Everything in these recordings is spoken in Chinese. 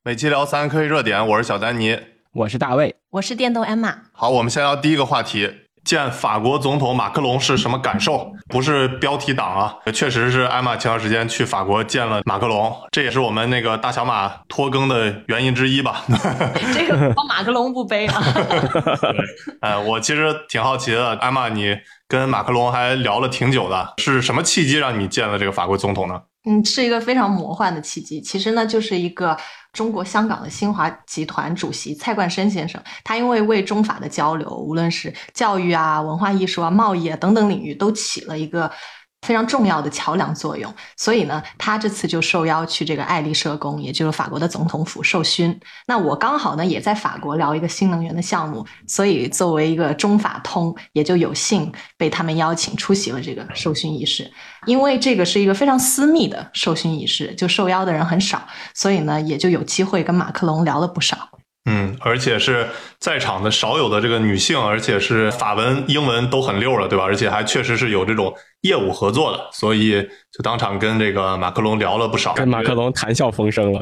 每期聊3科技热点，我是小丹尼， 我是大卫， 我是电动艾玛。 好，我们先聊第一个话题，见法国总统马克龙是什么感受？不是标题党啊，确实是艾玛前段时间去法国见了马克龙，这也是我们那个大小马拖更的原因之一吧。 这个马克龙不背啊。 我其实挺好奇的，艾玛你跟马克龙还聊了挺久的，是什么契机让你见了这个法国总统呢？ 是一个非常魔幻的契机。其实呢，就是一个中国香港的新华集团主席蔡冠深先生，他因为为中法的交流，无论是教育啊、文化艺术啊、贸易啊等等领域，都起了一个非常重要的桥梁作用，所以呢，他这次就受邀去这个爱丽舍宫，也就是法国的总统府受勋。那我刚好呢也在法国聊一个新能源的项目，所以作为一个中法通，也就有幸被他们邀请出席了这个受勋仪式。因为这个是一个非常私密的受勋仪式，就受邀的人很少，所以呢也就有机会跟马克龙聊了不少。 而且是在场的少有的这个女性，而且是法文、英文都很溜了，对吧？而且还确实是有这种业务合作的，所以就当场跟这个马克龙聊了不少， 跟马克龙谈笑风生了。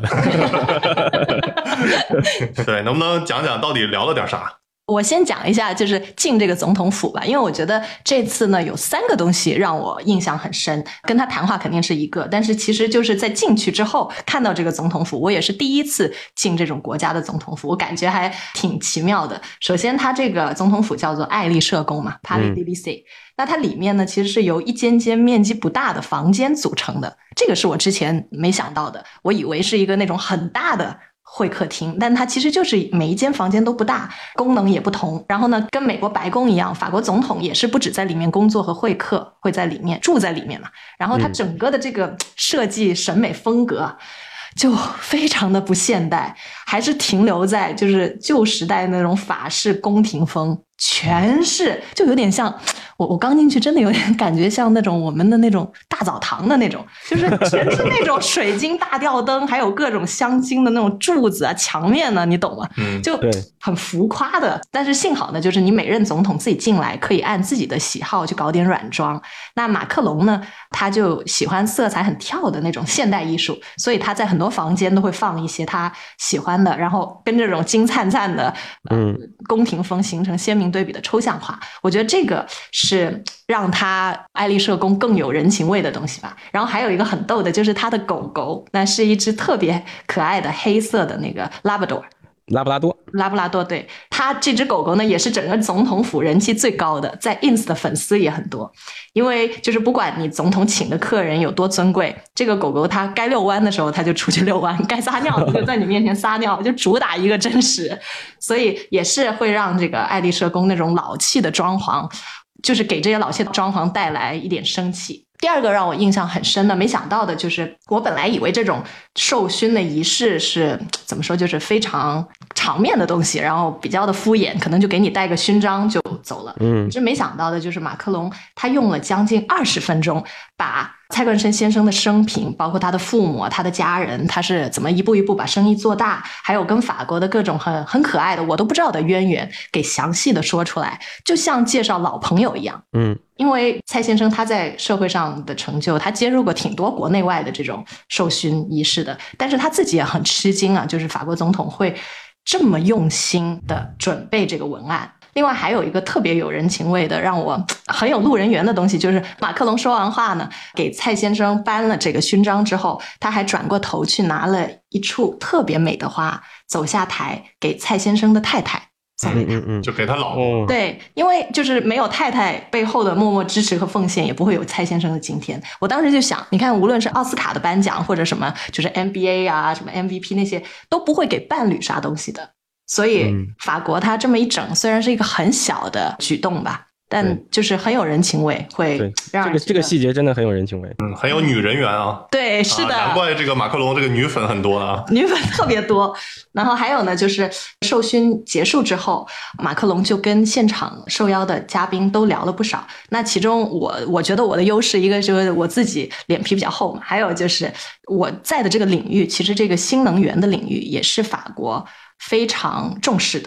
对，能不能讲讲到底聊了点啥？ 我先讲一下就是进这个总统府吧，因为我觉得这次呢有3个东西让我印象很深，跟他谈话肯定是一个，但是其实就是在进去之后看到这个总统府，我也是第一次进这种国家的总统府，我感觉还挺奇妙的。首先他这个总统府叫做爱丽舍宫嘛 Palais d'Élysée，那它里面呢其实是由一间间面积不大的房间组成的，这个是我之前没想到的，我以为是一个那种很大的会客厅，但它其实就是每一间房间都不大，功能也不同。然后呢，跟美国白宫一样，法国总统也是不止在里面工作和会客，会在里面住在里面嘛。然后它整个的这个设计审美风格就非常的不现代，还是停留在就是旧时代那种法式宫廷风，全是就有点像我刚进去真的有点感觉像那种我们的那种大澡堂的那种，就是全是那种水晶大吊灯，还有各种镶金的那种柱子啊、墙面呢，你懂吗？就很浮夸的。但是幸好呢，就是你每任总统自己进来可以按自己的喜好去搞点软装。那马克龙呢，他就喜欢色彩很跳的那种现代艺术，所以他在很多房间都会放一些他喜欢的，然后跟这种金灿灿的宫廷风形成鲜明对比的抽象画。我觉得这个是让他爱丽舍宫更有人情味的东西吧。然后还有一个很逗的，就是他的狗狗，那是一只特别可爱的黑色的那个拉布拉多，对，他这只狗狗呢也是整个总统府人气最高的，在 ins 的粉丝也很多。因为就是不管你总统请的客人有多尊贵，这个狗狗它该遛弯的时候它就出去遛弯，该撒尿它就在你面前撒尿，就主打一个真实。所以也是会让这个爱丽舍宫那种老气的装潢，就是给这些老气的装潢带来一点生气。第二个让我印象很深的，没想到的就是我本来以为这种授勋的仪式是怎么说，就是非常场面的东西，然后比较的敷衍，可能就给你带个勋章就走了。这没想到的就是马克龙他用了将近20分钟，把蔡冠深先生的生平，包括他的父母、他的家人，他是怎么一步一步把生意做大，还有跟法国的各种很可爱的我都不知道的渊源，给详细的说出来，就像介绍老朋友一样。因为蔡先生他在社会上的成就，他接受过挺多国内外的这种授勋仪式的，但是他自己也很吃惊啊，就是法国总统会这么用心的准备这个文案。另外还有一个特别有人情味的，让我很有路人缘的东西，就是马克龙说完话呢，给蔡先生颁了这个勋章之后，他还转过头去拿了一束特别美的花，走下台给蔡先生的太太送给他， 就给他老婆。 对，因为就是没有太太背后的默默支持和奉献，也不会有蔡先生的今天。我当时就想，你看，无论是奥斯卡的颁奖，或者什么，就是 NBA 啊，什么 MVP 那些，都不会给伴侣啥东西的。所以法国它这么一整，虽然是一个很小的举动吧，但就是很有人情味，会让人这个细节真的很有人情味。 很有女人缘啊。 对，是的， 难怪这个马克龙这个女粉很多啊， 女粉特别多。然后还有呢，就是授勋结束之后，马克龙就跟现场受邀的嘉宾都聊了不少。那其中我觉得我的优势，一个就是我自己脸皮比较厚嘛，还有就是我在的这个领域，其实这个新能源的领域也是法国非常重视的。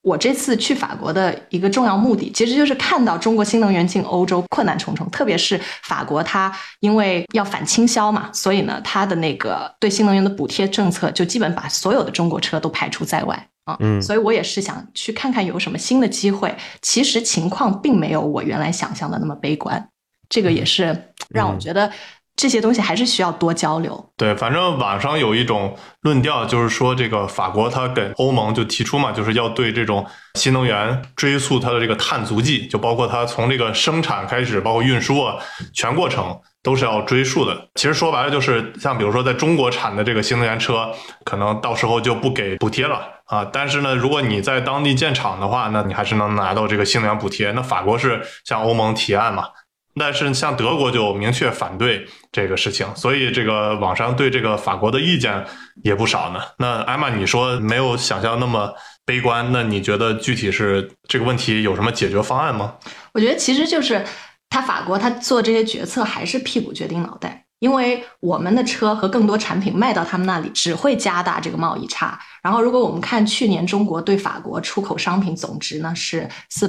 我这次去法国的一个重要目的，其实就是看到中国新能源进欧洲困难重重，特别是法国，它因为要反倾销嘛，所以呢，它的那个对新能源的补贴政策就基本把所有的中国车都排除在外啊。所以我也是想去看看有什么新的机会。其实情况并没有我原来想象的那么悲观，这个也是让我觉得这些东西还是需要多交流。 对，反正网上有一种论调，就是说这个法国它跟欧盟就提出嘛，就是要对这种新能源追溯它的这个碳足迹，就包括它从这个生产开始，包括运输啊，全过程都是要追溯的。其实说白了就是像比如说在中国产的这个新能源车，可能到时候就不给补贴了啊，但是呢，如果你在当地建厂的话，那你还是能拿到这个新能源补贴。那法国是向欧盟提案嘛，但是像德国就明确反对这个事情，所以这个网上对这个法国的意见也不少呢。那艾玛，你说没有想象那么悲观，那你觉得具体是这个问题有什么解决方案吗？ 我觉得其实就是法国做这些决策还是屁股决定脑袋，因为我们的车和更多产品卖到他们那里只会加大这个贸易差。然后如果我们看去年中国对法国出口商品总值呢是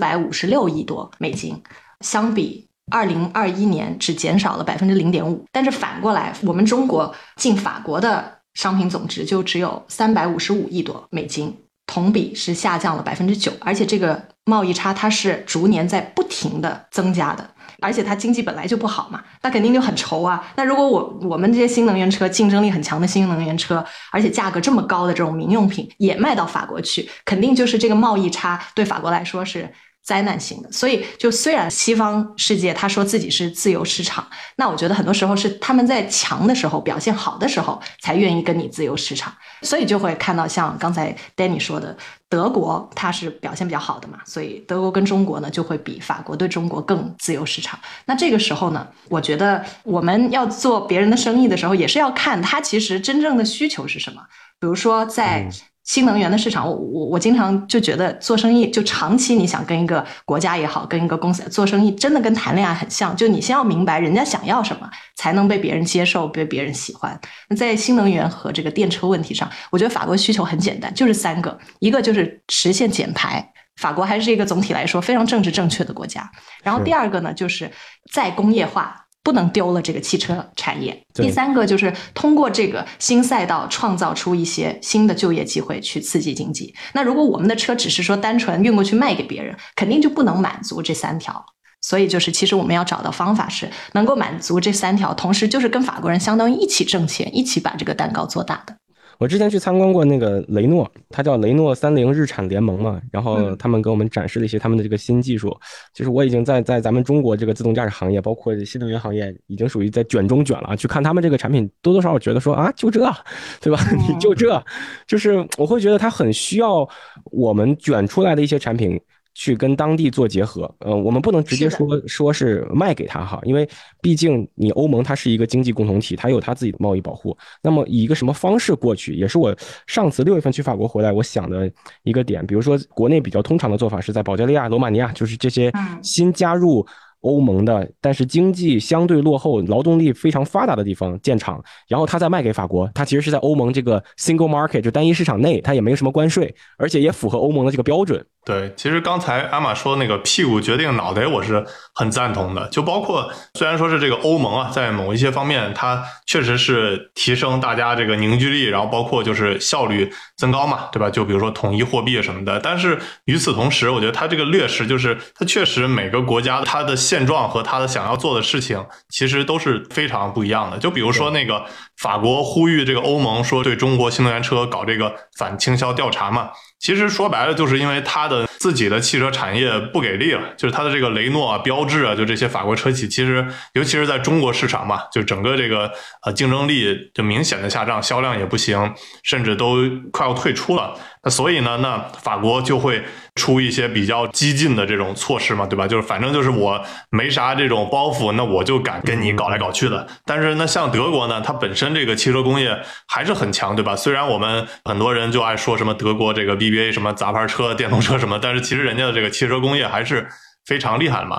456亿多美金，相比2021年只减少了 0.5%， 但是反过来我们中国进法国的商品总值就只有355亿多美金，同比是下降了 9%， 而且这个贸易差它是逐年在不停的增加的，而且它经济本来就不好嘛，那肯定就很愁啊。那如果我们这些新能源车，竞争力很强的新能源车，而且价格这么高的这种民用品也卖到法国去，肯定就是这个贸易差对法国来说是灾难性的。所以就虽然西方世界他说自己是自由市场，那我觉得很多时候是他们在强的时候表现好的时候才愿意跟你自由市场，所以就会看到像刚才 Danny 说的，德国它是表现比较好的嘛，所以德国跟中国呢就会比法国对中国更自由市场。那这个时候呢，我觉得我们要做别人的生意的时候也是要看它其实真正的需求是什么。比如说在新能源的市场，我经常就觉得做生意就长期你想跟一个国家也好，跟一个公司做生意真的跟谈恋爱很像，就你先要明白人家想要什么才能被别人接受，被别人喜欢。那在新能源和这个电车问题上，我觉得法国需求很简单，就是3个，一个就是实现减排，法国还是一个总体来说非常政治正确的国家。然后第二个呢，就是再工业化，不能丢了这个汽车产业。第3个就是通过这个新赛道创造出一些新的就业机会去刺激经济。那如果我们的车只是说单纯运过去卖给别人，肯定就不能满足这3条。所以就是其实我们要找到方法是能够满足这3条，同时就是跟法国人相当于一起挣钱，一起把这个蛋糕做大的。 我之前去参观过那个雷诺，它叫雷诺30日产联盟嘛，然后他们给我们展示了一些他们的这个新技术。就是我已经在咱们中国这个自动驾驶行业，包括新能源行业，已经属于在卷中卷了。去看他们这个产品，多多少少觉得说啊，就这，对吧？你就这，就是我会觉得它很需要我们卷出来的一些产品去跟当地做结合。我们不能直接说是卖给他哈，因为毕竟你欧盟它是一个经济共同体，它有它自己的贸易保护。那么以一个什么方式过去，也是我上次6月份去法国回来我想的一个点。比如说国内比较通常的做法是在保加利亚、罗马尼亚，就是这些新加入欧盟的但是经济相对落后、劳动力非常发达的地方建厂，然后他再卖给法国。他其实是在欧盟这个 single market 就单一市场内，他也没有什么关税，而且也符合欧盟的这个标准。 对，其实刚才阿玛说那个屁股决定脑袋，我是很赞同的。就包括虽然说是这个欧盟啊，在某一些方面它确实是提升大家这个凝聚力，然后包括就是效率增高嘛，对吧？就比如说统一货币什么的。但是与此同时，我觉得它这个劣势就是它确实每个国家它的现状和它的想要做的事情其实都是非常不一样的。就比如说那个法国呼吁这个欧盟说对中国新能源车搞这个反倾销调查嘛，其实说白了就是因为它的自己的汽车产业不给力了，就是它的这个雷诺啊、标致啊，就这些法国车企，其实尤其是在中国市场嘛，就整个这个竞争力就明显的下降，销量也不行，甚至都快要退出了。那所以呢，那法国就会出一些比较激进的这种措施嘛，对吧？就是反正就是我没啥这种包袱，那我就敢跟你搞来搞去的。但是那像德国呢，它本身这个汽车工业还是很强，对吧？虽然我们很多人就爱说什么德国这个 BBA 什么杂牌车、电动车什么，但是其实人家的这个汽车工业还是非常厉害的嘛。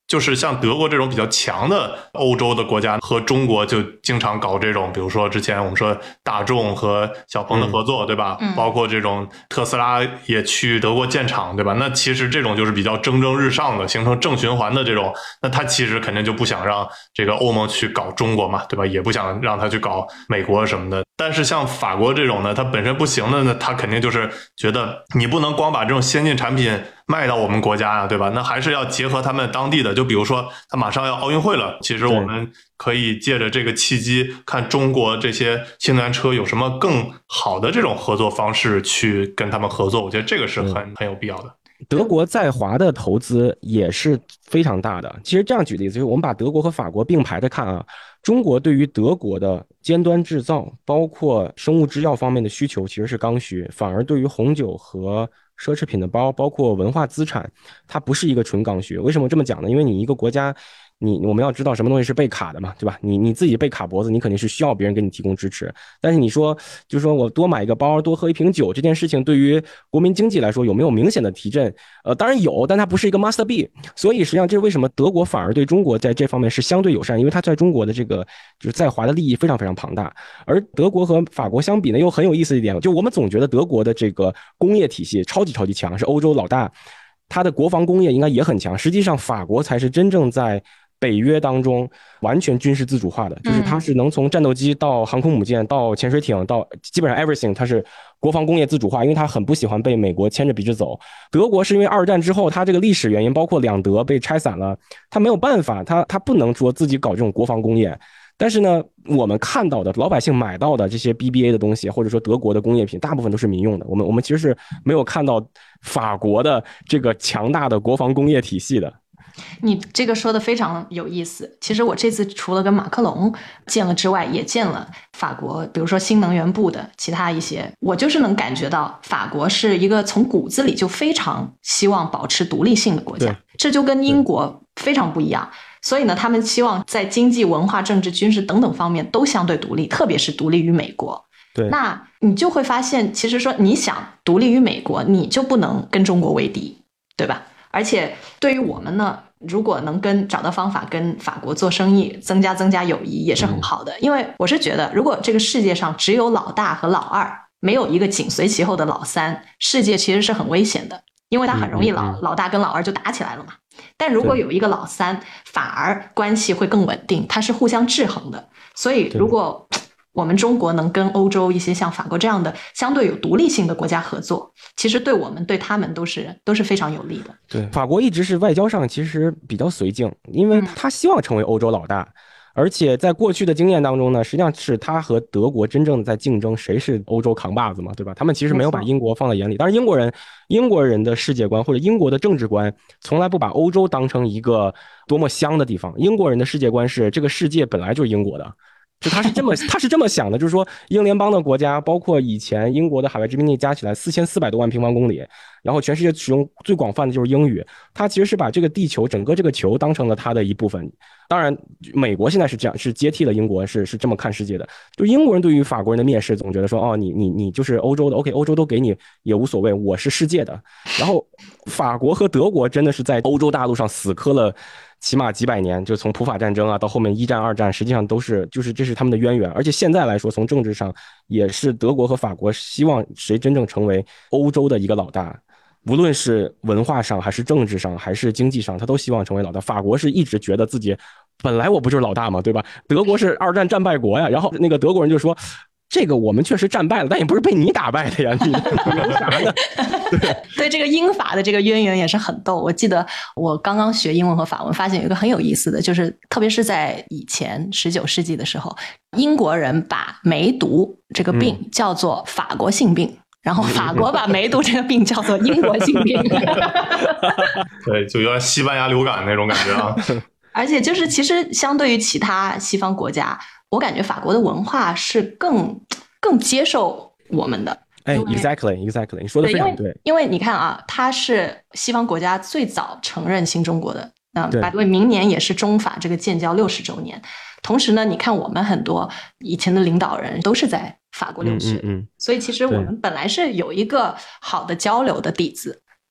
就是像德国这种比较强的欧洲的国家和中国就经常搞这种，比如说之前我们说大众和小鹏的合作，对吧？包括这种特斯拉也去德国建厂，对吧？那其实这种就是比较蒸蒸日上的，形成正循环的这种，那他其实肯定就不想让这个欧盟去搞中国嘛，对吧？也不想让他去搞美国什么的。但是像法国这种呢，它本身不行的呢，他肯定就是觉得你不能光把这种先进产品卖到我们国家啊，对吧？那还是要结合他们当地的，就比如说他马上要奥运会了，其实我们可以借着这个契机，看中国这些新能源车有什么更好的这种合作方式去跟他们合作，我觉得这个是很有必要的。 德国在华的投资也是非常大的。其实这样举例子，就是我们把德国和法国并排着看啊，中国对于德国的尖端制造，包括生物制药方面的需求其实是刚需，反而对于红酒和奢侈品的包括文化资产，它不是一个纯刚需。为什么这么讲呢？因为你一个国家，我们要知道什么东西是被卡的嘛，对吧？你自己被卡脖子，你肯定是需要别人给你提供支持。但是你说，就是说我多买一个包，多喝一瓶酒，这件事情对于国民经济来说有没有明显的提振？当然有，但它不是一个 must be。所以实际上这是为什么德国反而对中国在这方面是相对友善，因为它在中国的这个就是在华的利益非常非常庞大。而德国和法国相比呢，又很有意思的一点，就我们总觉得德国的这个工业体系超级强，是欧洲老大，它的国防工业应该也很强。实际上，法国才是真正在北约当中完全军事自主化的，就是它是能从战斗机到航空母舰到潜水艇到基本上 everything， 它是国防工业自主化，因为它很不喜欢被美国牵着鼻子走。德国是因为二战之后它这个历史原因，包括两德被拆散了，它没有办法，它不能说自己搞这种国防工业。但是呢，我们看到的老百姓买到的这些 BBA 的东西，或者说德国的工业品，大部分都是民用的。我们其实是没有看到法国的这个强大的国防工业体系的。 你这个说的非常有意思。其实我这次除了跟马克龙见了之外，也见了法国，比如说新能源部的其他一些，我就是能感觉到法国是一个从骨子里就非常希望保持独立性的国家，这就跟英国非常不一样。所以呢，他们希望在经济、文化、政治、军事等等方面都相对独立，特别是独立于美国。 对， 那你就会发现，其实说你想独立于美国，你就不能跟中国为敌，对吧？而且对于我们呢，如果能找到方法跟法国做生意，增加友谊也是很好的。因为我是觉得，如果这个世界上只有老大和老二，没有一个紧随其后的老三，世界其实是很危险的，因为它很容易老大跟老二就打起来了嘛。但如果有一个老三，反而关系会更稳定，它是互相制衡的。所以如果我们中国能跟欧洲一些像法国这样的相对有独立性的国家合作，其实对我们对他们都是非常有利的。 对，法国一直是外交上其实比较绥靖，因为他希望成为欧洲老大。而且在过去的经验当中呢，实际上是他和德国真正的在竞争谁是欧洲扛把子嘛，对吧？他们其实没有把英国放在眼里。当然英国人的世界观或者英国的政治观从来不把欧洲当成一个多么香的地方。英国人的世界观是这个世界本来就是英国的，就他是这么想的，就是说英联邦的国家，包括以前英国的海外殖民地加起来4400多万平方公里，然后全世界使用最广泛的就是英语，他其实是把这个地球整个这个球当成了他的一部分。当然美国现在是这样，是接替了英国，是这么看世界的。就英国人对于法国人的蔑视总觉得说，哦，你就是欧洲的 OK， 欧洲都给你也无所谓，我是世界的。然后法国和德国真的是在欧洲大陆上死磕了起码几百年，就从普法战争啊到后面一战二战，实际上都是这是他们的渊源。而且现在来说，从政治上也是德国和法国希望谁真正成为欧洲的一个老大，无论是文化上还是政治上还是经济上，他都希望成为老大。法国是一直觉得自己本来我不就是老大吗，对吧？德国是二战战败国呀，然后那个德国人就说，这个我们确实战败了，但也不是被你打败的呀，你啥呢？ 对，这个英法的这个渊源也是很逗。我记得我刚刚学英文和法文，发现有一个很有意思的，就是特别是在以前19世纪的时候，英国人把梅毒这个病叫做法国性病，然后法国把梅毒这个病叫做英国性病。 对，就有点西班牙流感那种感觉啊。 而且就是其实相对于其他西方国家，我感觉法国的文化是更接受我们的。 exactly， 你说的非常对。 因为你看啊，它是西方国家最早承认新中国的。by the way，明年也是中法这个建交60周年。同时呢，你看我们很多以前的领导人都是在法国留学，所以其实我们本来是有一个好的交流的底子。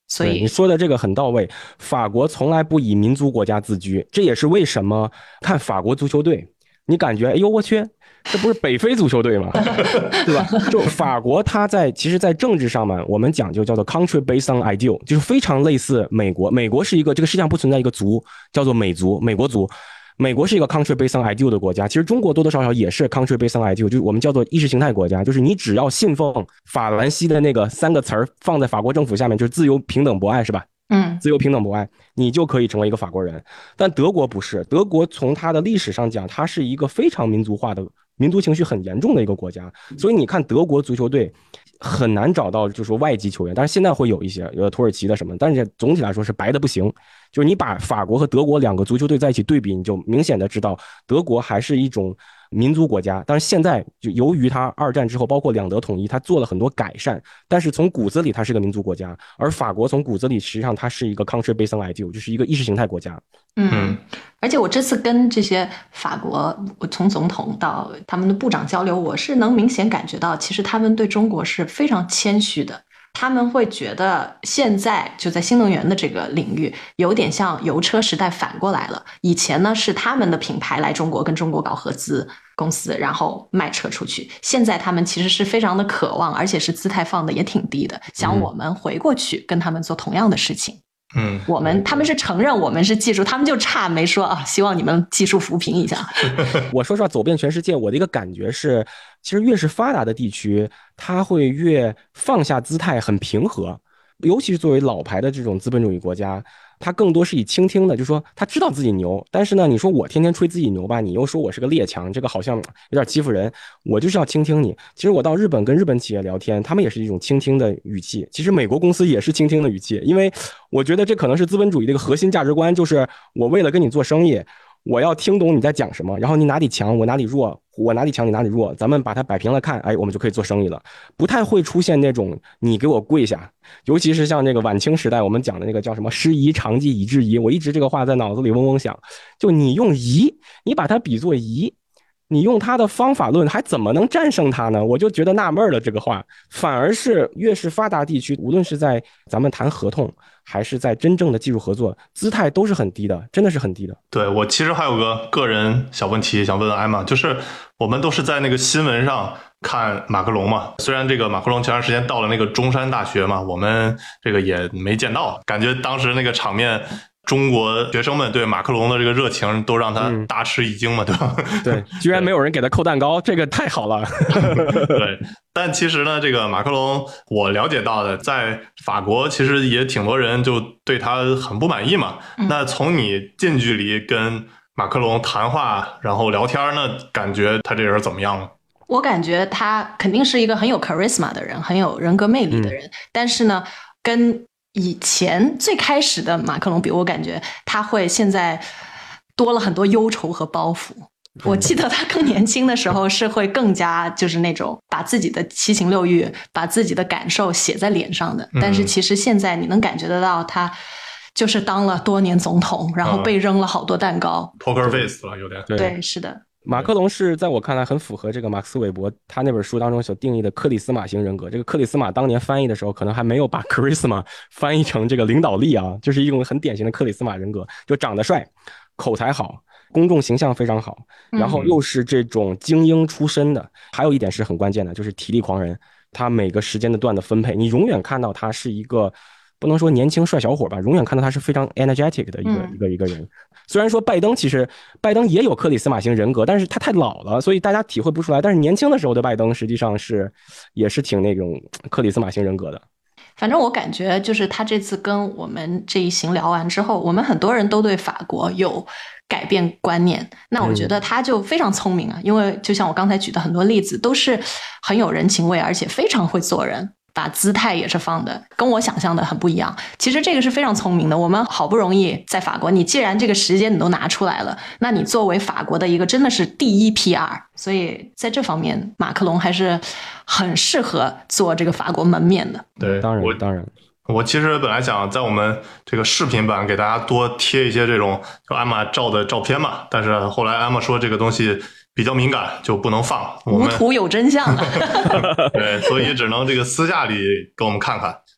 所以你说的这个很到位，法国从来不以民族国家自居，这也是为什么看法国足球队，你感觉哎呦我去，这不是北非足球队吗？对吧？就法国它其实在政治上面，我们讲究叫做 country based on ideal， 就是非常类似美国。美国是一个这个世界上不存在一个族叫做美族，美国族。美国是一个 country based on ideal 的国家，其实中国多多少少也是 country based on ideal， 就是我们叫做意识形态国家，就是你只要信奉法兰西的那个3个词儿放在法国政府下面，就是自由、平等、博爱，是吧？自由、平等、博爱，你就可以成为一个法国人。但德国不是，德国从它的历史上讲，它是一个非常民族化的、民族情绪很严重的一个国家，所以你看德国足球队很难找到就是说外籍球员，但是现在会有一些，有土耳其的什么，但是总体来说是白的不行。就是你把法国和德国2个足球队在一起对比，你就明显的知道德国还是一种民族国家，但是现在就由于它2战之后包括两德统一，它做了很多改善，但是从骨子里它是个民族国家，而法国从骨子里实际上它是一个 country based on ideal， 就是一个意识形态国家。 而且我这次跟这些法国，我从总统到他们的部长交流，我是能明显感觉到，其实他们对中国是非常谦虚的。他们会觉得现在就在新能源的这个领域，有点像油车时代反过来了。以前呢是他们的品牌来中国跟中国搞合资公司，然后卖车出去。现在他们其实是非常的渴望，而且是姿态放的也挺低的，想我们回过去跟他们做同样的事情。他们是承认我们是技术，他们就差没说啊，希望你们技术扶贫一下。 我说实话，走遍全世界，我的一个感觉是，其实越是发达的地区，它会越放下姿态，很平和。尤其是作为老牌的这种资本主义国家，它更多是以倾听的，就是说他知道自己牛，但是呢，你说我天天吹自己牛吧，你又说我是个列强，这个好像有点欺负人。我就是要倾听你。其实我到日本跟日本企业聊天，他们也是一种倾听的语气。其实美国公司也是倾听的语气，因为我觉得这可能是资本主义的一个核心价值观，就是我为了跟你做生意，我要听懂你在讲什么，然后你哪里强我哪里弱，我哪里强你哪里弱，咱们把它摆平了看，哎，我们就可以做生意了。不太会出现那种你给我跪下，尤其是像这个晚清时代我们讲的那个叫什么师夷长技以制夷，我一直这个话在脑子里嗡嗡响，就你用夷，你把它比作夷，你用他的方法论还怎么能战胜他呢？我就觉得纳闷了，这个话反而是越是发达地区，无论是在咱们谈合同还是在真正的技术合作，姿态都是很低的，真的是很低的。 对，我其实还有个人小问题想问问艾玛，就是我们都是在那个新闻上看马克龙嘛，虽然这个马克龙前段时间到了那个中山大学嘛，我们这个也没见到，感觉当时那个场面，中国学生们对马克龙的这个热情都让他大吃一惊嘛，对吧？ 对，居然没有人给他扣蛋糕，这个太好了。 对，但其实呢，这个马克龙我了解到的，在法国其实也挺多人就对他很不满意嘛。那从你近距离跟马克龙谈话，然后聊天呢，感觉他这人怎么样呢？ 我感觉他肯定是一个很有 charisma 的人，很有人格魅力的人，但是呢，跟以前最开始的马克龙比，我感觉他会现在多了很多忧愁和包袱。我记得他更年轻的时候是会更加就是那种把自己的七情六欲，把自己的感受写在脸上的，但是其实现在你能感觉得到他就是当了多年总统，然后被扔了好多蛋糕 ，poker face 了有点。 对，是的。 马克龙是在我看来很符合这个马克思韦伯他那本书当中所定义的克里斯玛型人格。这个克里斯玛当年翻译的时候可能还没有把 charisma 翻译成这个领导力啊，就是一种很典型的克里斯玛人格，就长得帅，口才好，公众形象非常好，然后又是这种精英出身的。还有一点是很关键的，就是体力狂人，他每个时间的段的分配，你永远看到他是一个不能说年轻帅小伙吧，永远看到他是非常 energetic 的一个人。虽然说拜登也有克里斯玛型人格，但是他太老了，所以大家体会不出来。但是年轻的时候的拜登实际上也是挺那种克里斯玛型人格的。 反正我感觉就是他这次跟我们这一行聊完之后，我们很多人都对法国有改变观念。那我觉得他就非常聪明啊，因为就像我刚才举的很多例子都是很有人情味，而且非常会做人，把姿态也是放的跟我想象的很不一样。其实这个是非常聪明的，我们好不容易在法国，你既然这个时间你都拿出来了，那你作为法国的一个真的是第一 PR， 所以在这方面马克龙还是很适合做这个法国门面的。 对， 当然我其实本来想在我们这个视频版给大家多贴一些这种就艾玛照的照片嘛，但是后来艾玛说这个东西比较敏感，就不能放。 无图有真相的。 对，所以只能这个私下里给我们看看。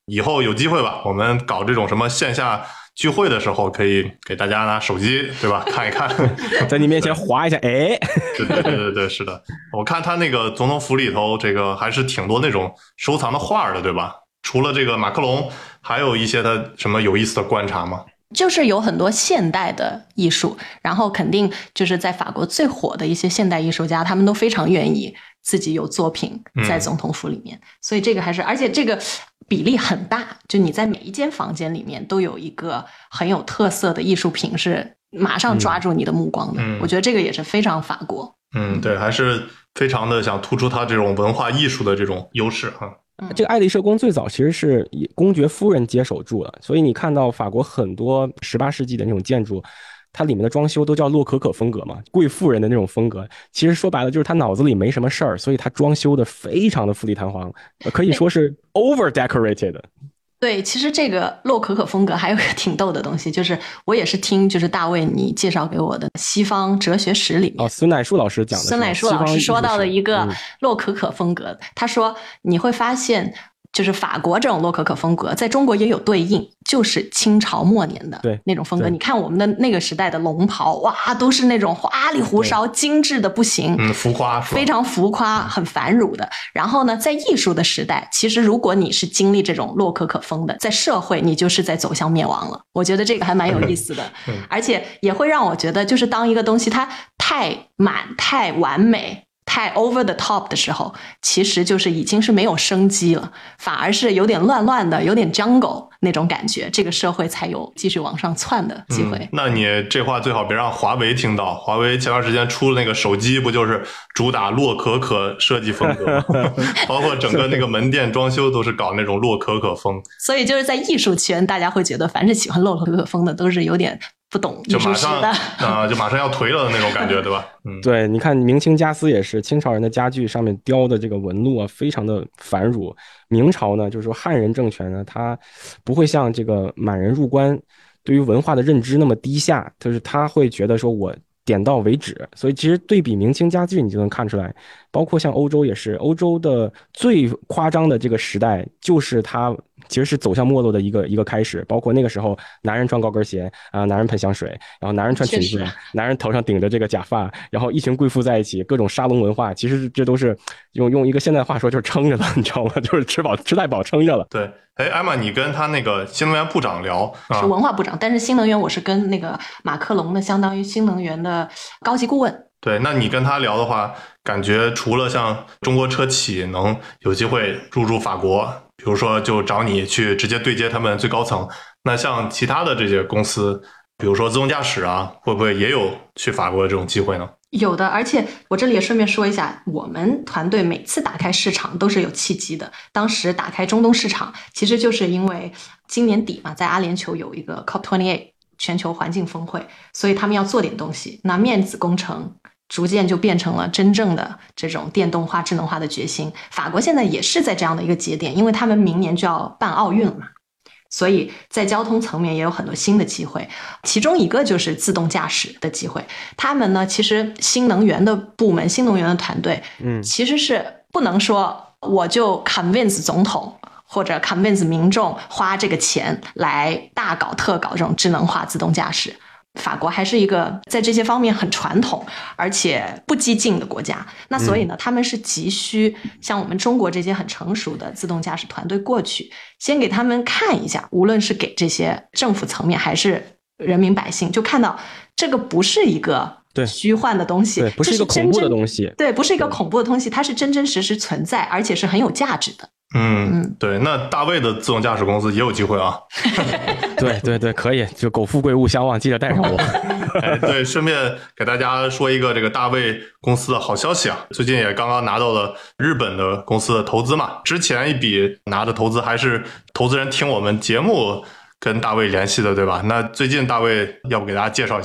以后有机会吧，我们搞这种什么线下聚会的时候，可以给大家拿手机，对吧？看一看， 在你面前划一下，哎， 对，是的。我看他那个总统府里头，这个还是挺多那种收藏的画的，对吧？除了这个马克龙，还有一些他什么有意思的观察吗？ 就是有很多现代的艺术，然后肯定就是在法国最火的一些现代艺术家，他们都非常愿意自己有作品在总统府里面，所以这个还是，而且这个比例很大，就你在每一间房间里面都有一个很有特色的艺术品是马上抓住你的目光的，我觉得这个也是非常法国。 对，还是非常的想突出他这种文化艺术的这种优势哈。 这个爱丽舍宫最早其实是以公爵夫人接手住的，所以你看到法国很多18世纪的那种建筑，它里面的装修都叫洛可可风格嘛，贵妇人的那种风格。其实说白了就是他脑子里没什么事儿，所以他装修的非常的富丽堂皇，可以说是 over decorated。 对，其实这个洛可可风格还有一个挺逗的东西，就是我也是听就是大卫你介绍给我的西方哲学史里面， 孙乃树老师讲的， 孙乃树老师说到的一个洛可可风格，他说你会发现就是法国这种洛可可风格在中国也有对应，就是清朝末年的那种风格。你看我们的那个时代的龙袍，哇，都是那种花里胡哨精致的不行， 浮夸， 非常浮夸，很繁缛的。然后呢，在艺术的时代，其实如果你是经历这种洛可可风的，在社会你就是在走向灭亡了。我觉得这个还蛮有意思的，而且也会让我觉得，就是当一个东西它太满、太完美、太 over the top 的时候，其实就是已经是没有生机了，反而是有点乱乱的，有点 jungle 那种感觉，这个社会才有继续往上窜的机会。 那你这话最好别让华为听到，华为前段时间出的那个手机不就是主打洛可可设计风格吗？包括整个那个门店装修都是搞那种洛可可风。 所以就是在艺术圈，大家会觉得凡是喜欢洛可可风的都是有点不懂艺术史的， 就马上要颓了的那种感觉，对吧？ 对，你看明清家私也是，清朝人的家具上面雕的这个纹路啊，非常的繁缛。明朝呢，就是说汉人政权呢，它不会像这个满人入关，对于文化的认知那么低下，就是他会觉得说我点到为止。所以其实对比明清家具，你就能看出来，包括像欧洲也是，欧洲的最夸张的这个时代，就是它其实是走向没落的一个开始。包括那个时候，男人穿高跟鞋啊，男人喷香水，然后男人穿裙子，男人头上顶着这个假发，然后一群贵妇在一起，各种沙龙文化，其实这都是用一个现代话说就是撑着了，你知道吗？就是吃太饱撑着了。 对，艾玛，你跟他那个新能源部长聊， 是文化部长，但是新能源我是跟那个马克龙的，相当于新能源的高级顾问。 对，那你跟他聊的话，感觉除了像中国车企能有机会入驻法国，比如说就找你去直接对接他们最高层，那像其他的这些公司，比如说自动驾驶啊，会不会也有去法国的这种机会呢？ 有的，而且我这里也顺便说一下，我们团队每次打开市场都是有契机的。当时打开中东市场，其实就是因为今年底嘛，在阿联酋有一个 COP28 全球环境峰会，所以他们要做点东西。那面子工程逐渐就变成了真正的这种电动化、智能化的决心。法国现在也是在这样的一个节点，因为他们明年就要办奥运了嘛。所以在交通层面也有很多新的机会，其中一个就是自动驾驶的机会。他们呢，其实新能源的部门、新能源的团队，其实是不能说我就 convince 总统或者 convince 民众花这个钱来大搞特搞这种智能化自动驾驶。法国还是一个在这些方面很传统而且不激进的国家，那所以呢，他们是急需像我们中国这些很成熟的自动驾驶团队过去，先给他们看一下，无论是给这些政府层面还是人民百姓，就看到这个不是一个虚幻的东西， 对，不是一个恐怖的东西， 对，不是一个恐怖的东西，它是真真实实存在，而且是很有价值的。 对，那大卫的自动驾驶公司也有机会啊。 对，可以，就苟富贵勿相忘，记得带上我。 对，顺便给大家说一个这个大卫公司的好消息啊，最近也刚刚拿到了日本的公司的投资嘛，之前一笔拿的投资还是投资人听我们节目跟大卫联系的，对吧？那最近大卫要不给大家介绍一下？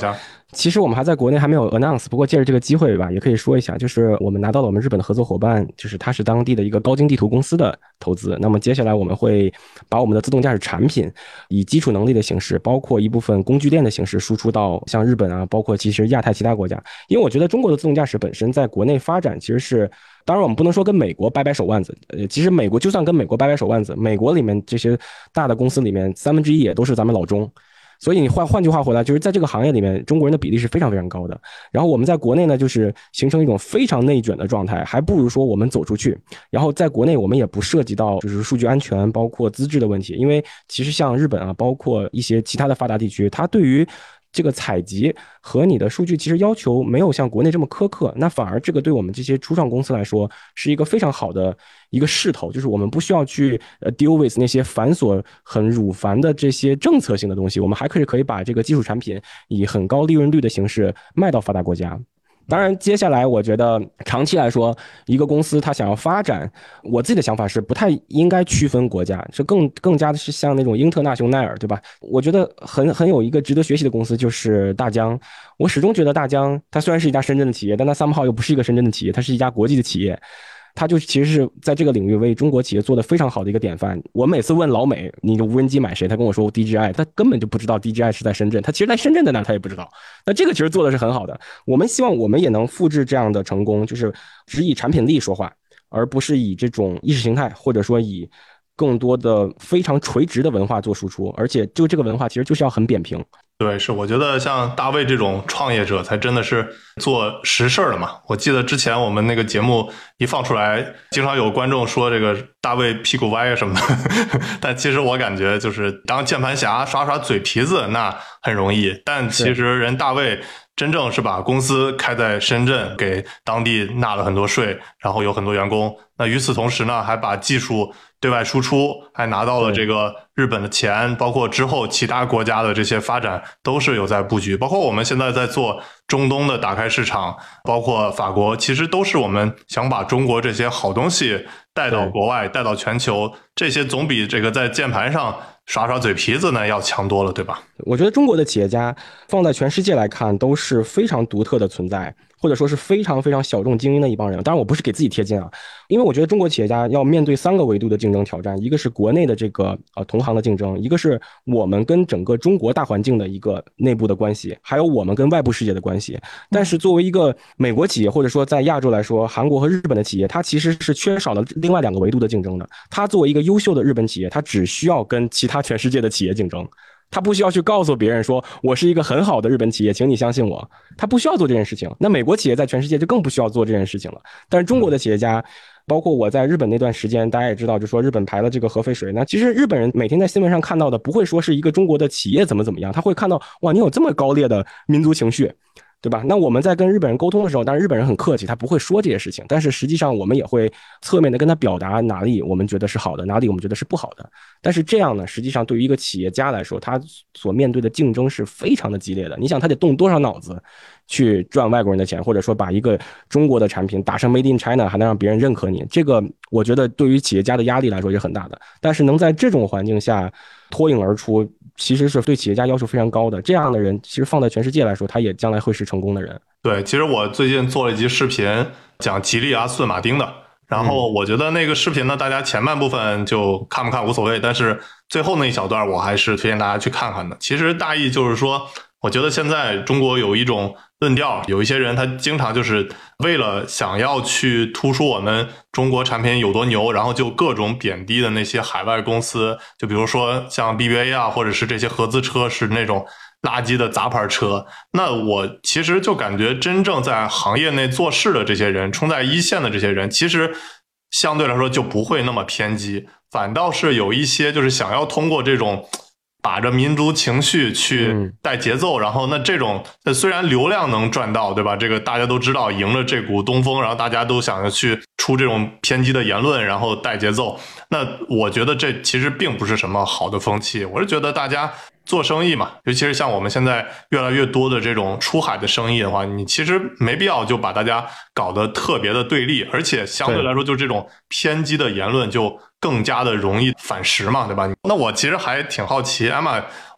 其实我们还在国内还没有 announce， 不过借着这个机会吧，也可以说一下，就是我们拿到了我们日本的合作伙伴，就是他是当地的一个高精地图公司的投资。那么接下来我们会把我们的自动驾驶产品以基础能力的形式，包括一部分工具链的形式输出到像日本啊，包括其实亚太其他国家。因为我觉得中国的自动驾驶本身在国内发展其实是，当然我们不能说跟美国掰掰手腕子，其实美国就算跟美国掰掰手腕子，美国里面这些大的公司里面1/3也都是咱们老中。所以你换句话回来，就是在这个行业里面，中国人的比例是非常非常高的。然后我们在国内呢，就是形成一种非常内卷的状态，还不如说我们走出去。然后在国内，我们也不涉及到就是数据安全，包括资质的问题，因为其实像日本啊，包括一些其他的发达地区，它对于这个采集和你的数据其实要求没有像国内这么苛刻，那反而这个对我们这些初创公司来说是一个非常好的一个势头，就是我们不需要去deal with 那些繁琐很辱烦的这些政策性的东西，我们还可以把这个技术产品以很高利润率的形式卖到发达国家。当然，接下来我觉得长期来说，一个公司它想要发展，我自己的想法是不太应该区分国家，这更加的是像那种英特纳雄耐尔，对吧？我觉得很有一个值得学习的公司就是大疆。我始终觉得大疆它虽然是一家深圳的企业，但它somehow又不是一个深圳的企业，它是一家国际的企业。它就其实是在这个领域为中国企业做的非常好的一个典范。我每次问老美你的无人机买谁，他跟我说 DJI， 他根本就不知道 DJI 是在深圳，他其实在深圳在哪他也不知道。那这个其实做的是很好的，我们希望我们也能复制这样的成功，就是只以产品力说话，而不是以这种意识形态或者说以更多的非常垂直的文化做输出，而且就这个文化其实就是要很扁平。 对，是我觉得像大卫这种创业者才真的是做实事的嘛。我记得之前我们那个节目一放出来，经常有观众说这个大卫屁股歪什么的但其实我感觉就是当键盘侠耍耍嘴皮子那很容易，但其实人大卫真正是把公司开在深圳，给当地纳了很多税，然后有很多员工。那与此同时呢，还把技术对外输出，还拿到了这个日本的钱，包括之后其他国家的这些发展都是有在布局，包括我们现在在做中东的打开市场，包括法国，其实都是我们想把中国这些好东西带到国外，带到全球，这些总比这个在键盘上耍耍嘴皮子呢要强多了，对吧？ 我觉得中国的企业家放在全世界来看都是非常独特的存在，或者说是非常非常小众精英的一帮人。当然我不是给自己贴金啊，因为我觉得中国企业家要面对3个维度的竞争挑战，一个是国内的这个同行的竞争，一个是我们跟整个中国大环境的一个内部的关系，还有我们跟外部世界的关系。但是作为一个美国企业，或者说在亚洲来说韩国和日本的企业，它其实是缺少了另外2个维度的竞争的。它作为一个优秀的日本企业，它只需要跟其他全世界的企业竞争，他不需要去告诉别人说我是一个很好的日本企业，请你相信我，他不需要做这件事情。那美国企业在全世界就更不需要做这件事情了。但是中国的企业家，包括我在日本那段时间，大家也知道，就说日本排了这个核废水，那其实日本人每天在新闻上看到的不会说是一个中国的企业怎么样，他会看到哇，你有这么高烈的民族情绪，对吧？那我们在跟日本人沟通的时候，当然日本人很客气，他不会说这些事情，但是实际上我们也会侧面的跟他表达哪里我们觉得是好的，哪里我们觉得是不好的。但是这样呢，实际上对于一个企业家来说，他所面对的竞争是非常的激烈的。你想他得动多少脑子去赚外国人的钱，或者说把一个中国的产品打成 Made in China 还能让别人认可你，这个我觉得对于企业家的压力来说也很大的。但是能在这种环境下脱颖而出，其实是对企业家要求非常高的。这样的人其实放在全世界来说，他也将来会是成功的人。 对，其实我最近做了一集视频讲吉利阿斯顿马丁的，然后我觉得那个视频呢，大家前半部分就看不看无所谓，但是最后那一小段我还是推荐大家去看看的。其实大意就是说，我觉得现在中国有一种论调，有一些人他经常就是为了想要去突出我们中国产品有多牛，然后就各种贬低的那些海外公司，就比如说像 BBA 啊，或者是这些合资车是那种垃圾的杂牌车。那我其实就感觉真正在行业内做事的这些人，冲在一线的这些人，其实相对来说就不会那么偏激，反倒是有一些就是想要通过这种把着民族情绪去带节奏，然后那这种虽然流量能赚到，对吧？这个大家都知道，赢了这股东风，然后大家都想要去出这种偏激的言论，然后带节奏。那我觉得这其实并不是什么好的风气。我是觉得大家做生意嘛，尤其是像我们现在越来越多的这种出海的生意的话，你其实没必要就把大家搞得特别的对立，而且相对来说就这种偏激的言论就更加的容易反噬嘛，对吧？那我其实还挺好奇，Emma，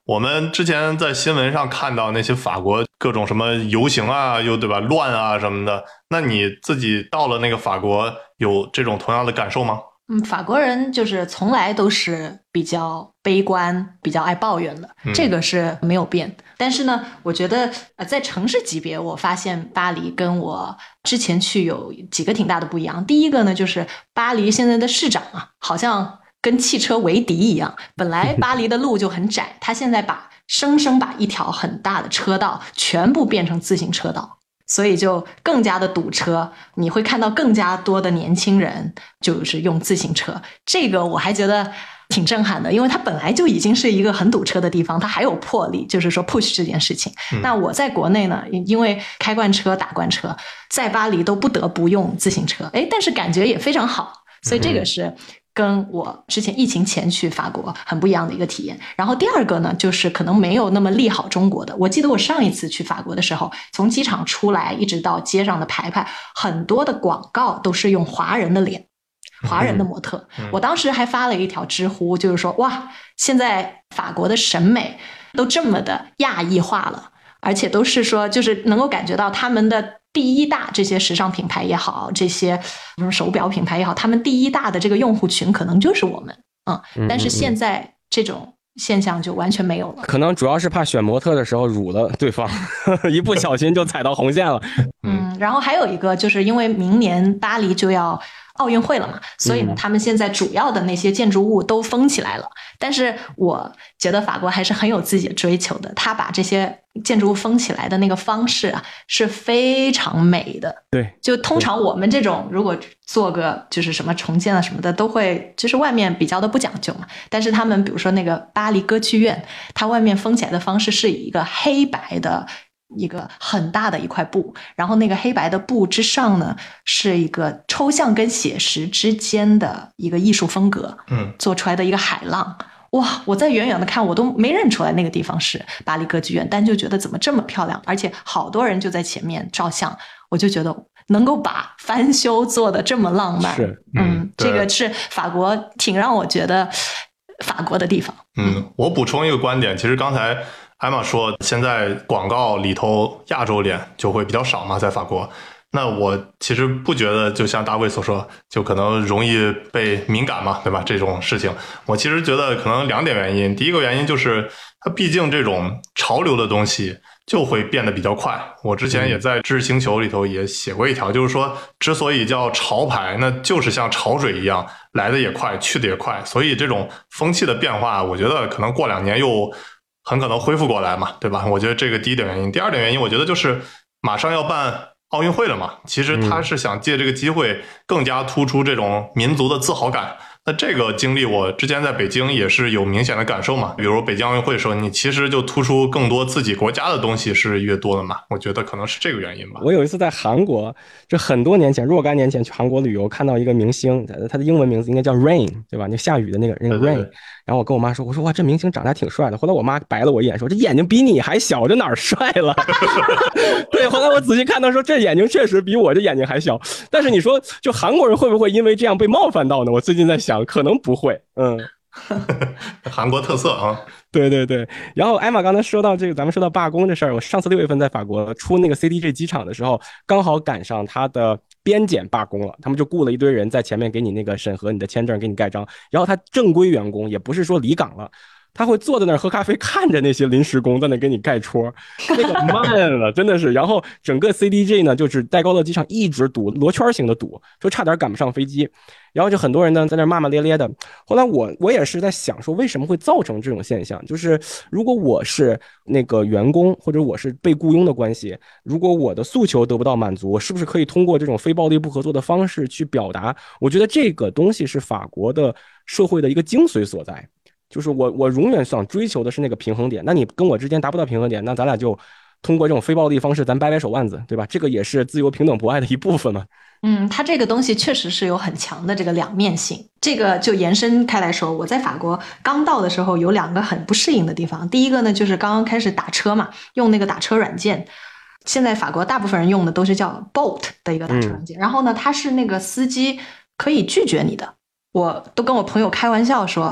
我们之前在新闻上看到那些法国各种什么游行啊，又对吧，乱啊什么的，那你自己到了那个法国，有这种同样的感受吗？ 法国人就是从来都是比较悲观、比较爱抱怨的，这个是没有变。但是呢，我觉得在城市级别，我发现巴黎跟我之前去有几个挺大的不一样。第一个呢，就是巴黎现在的市长啊，好像跟汽车为敌一样。本来巴黎的路就很窄，他现在生生把一条很大的车道全部变成自行车道。所以就更加的堵车，你会看到更加多的年轻人就是用自行车，这个我还觉得挺震撼的，因为它本来就已经是一个很堵车的地方，它还有魄力，就是说 push 这件事情。那我在国内呢，因为开惯车打惯车，在巴黎都不得不用自行车，但是感觉也非常好，所以这个是跟我之前疫情前去法国很不一样的一个体验。然后第二个呢，就是可能没有那么利好中国的。我记得我上一次去法国的时候，从机场出来一直到街上的牌牌，很多的广告都是用华人的脸，华人的模特。我当时还发了一条知乎，就是说哇，现在法国的审美都这么的亚裔化了，而且都是说就是能够感觉到他们的第一大这些时尚品牌也好，这些手表品牌也好，他们第一大的这个用户群可能就是我们。但是现在这种现象就完全没有了， 可能主要是怕选模特的时候辱了对方一不小心就踩到红线了。 然后还有一个就是因为明年巴黎就要奥运会了嘛，所以呢，他们现在主要的那些建筑物都封起来了。但是我觉得法国还是很有自己的追求的，他把这些建筑物封起来的那个方式啊，是非常美的。 对， 就通常我们这种如果做个就是什么重建啊什么的，都会就是外面比较的不讲究嘛。但是他们比如说那个巴黎歌剧院，它外面封起来的方式是以一个黑白的一个很大的一块布，然后那个黑白的布之上呢，是一个抽象跟写实之间的一个艺术风格，做出来的一个海浪。哇，我在远远的看，我都没认出来那个地方是巴黎歌剧院，但就觉得怎么这么漂亮，而且好多人就在前面照相，我就觉得能够把翻修做得这么浪漫， 是， 这个是法国挺让我觉得法国的地方。 我补充一个观点，其实刚才艾玛说现在广告里头亚洲脸就会比较少嘛，在法国。那我其实不觉得就像大卫所说，就可能容易被敏感嘛，对吧？这种事情我其实觉得可能两点原因。第一个原因就是它毕竟这种潮流的东西就会变得比较快。我之前也在知识星球里头也写过一条，就是说之所以叫潮牌，那就是像潮水一样，来的也快，去的也快。所以这种风气的变化，我觉得可能过2年又很可能恢复过来嘛，对吧？我觉得这个第一点原因。第二点原因，我觉得就是马上要办奥运会了嘛，其实他是想借这个机会更加突出这种民族的自豪感。那这个经历我之前在北京也是有明显的感受嘛，比如北京奥运会的时候，你其实就突出更多自己国家的东西是越多的嘛，我觉得可能是这个原因吧。 我有一次在韩国，这很多年前，若干年前去韩国旅游，看到一个明星，他的英文名字应该叫 Rain， 对吧？就下雨的那个 Rain。 对对， 然后我跟我妈说，我说哇，这明星长得还挺帅的。后来我妈白了我一眼说，这眼睛比你还小，这哪儿帅了？对，后来我仔细看，他说这眼睛确实比我这眼睛还小。但是你说，就韩国人会不会因为这样被冒犯到呢？我最近在想，可能不会。 韩国特色啊。 对对对，然后艾玛刚才说到这个，咱们说到罢工这事儿，我上次6月份在法国出那个 CDG 机场的时候，刚好赶上他的边检罢工了，他们就雇了一堆人在前面给你那个审核你的签证，给你盖章，然后他正规员工也不是说离岗了。他会坐在那儿喝咖啡，看着那些临时工在那给你盖戳，那个慢了，真的是。然后整个 CDG 呢，就是戴高乐机场一直堵，罗圈型的堵，就差点赶不上飞机。然后就很多人呢在那骂骂咧咧的。后来我也是在想说，为什么会造成这种现象？就是如果我是那个员工，或者我是被雇佣的关系，如果我的诉求得不到满足，我是不是可以通过这种非暴力不合作的方式去表达？我觉得这个东西是法国的社会的一个精髓所在。就是我永远想追求的是那个平衡点，那你跟我之间达不到平衡点，那咱俩就通过这种非暴力方式，咱掰掰手腕子，对吧？这个也是自由平等博爱的一部分嘛。 它这个东西确实是有很强的这个两面性。这个就延伸开来说，我在法国刚到的时候有2个很不适应的地方。第一个呢，就是刚刚开始打车嘛，用那个打车软件。现在法国大部分人用的都是叫 Bolt 的一个打车软件，然后呢，它是那个司机可以拒绝你的。我都跟我朋友开玩笑说，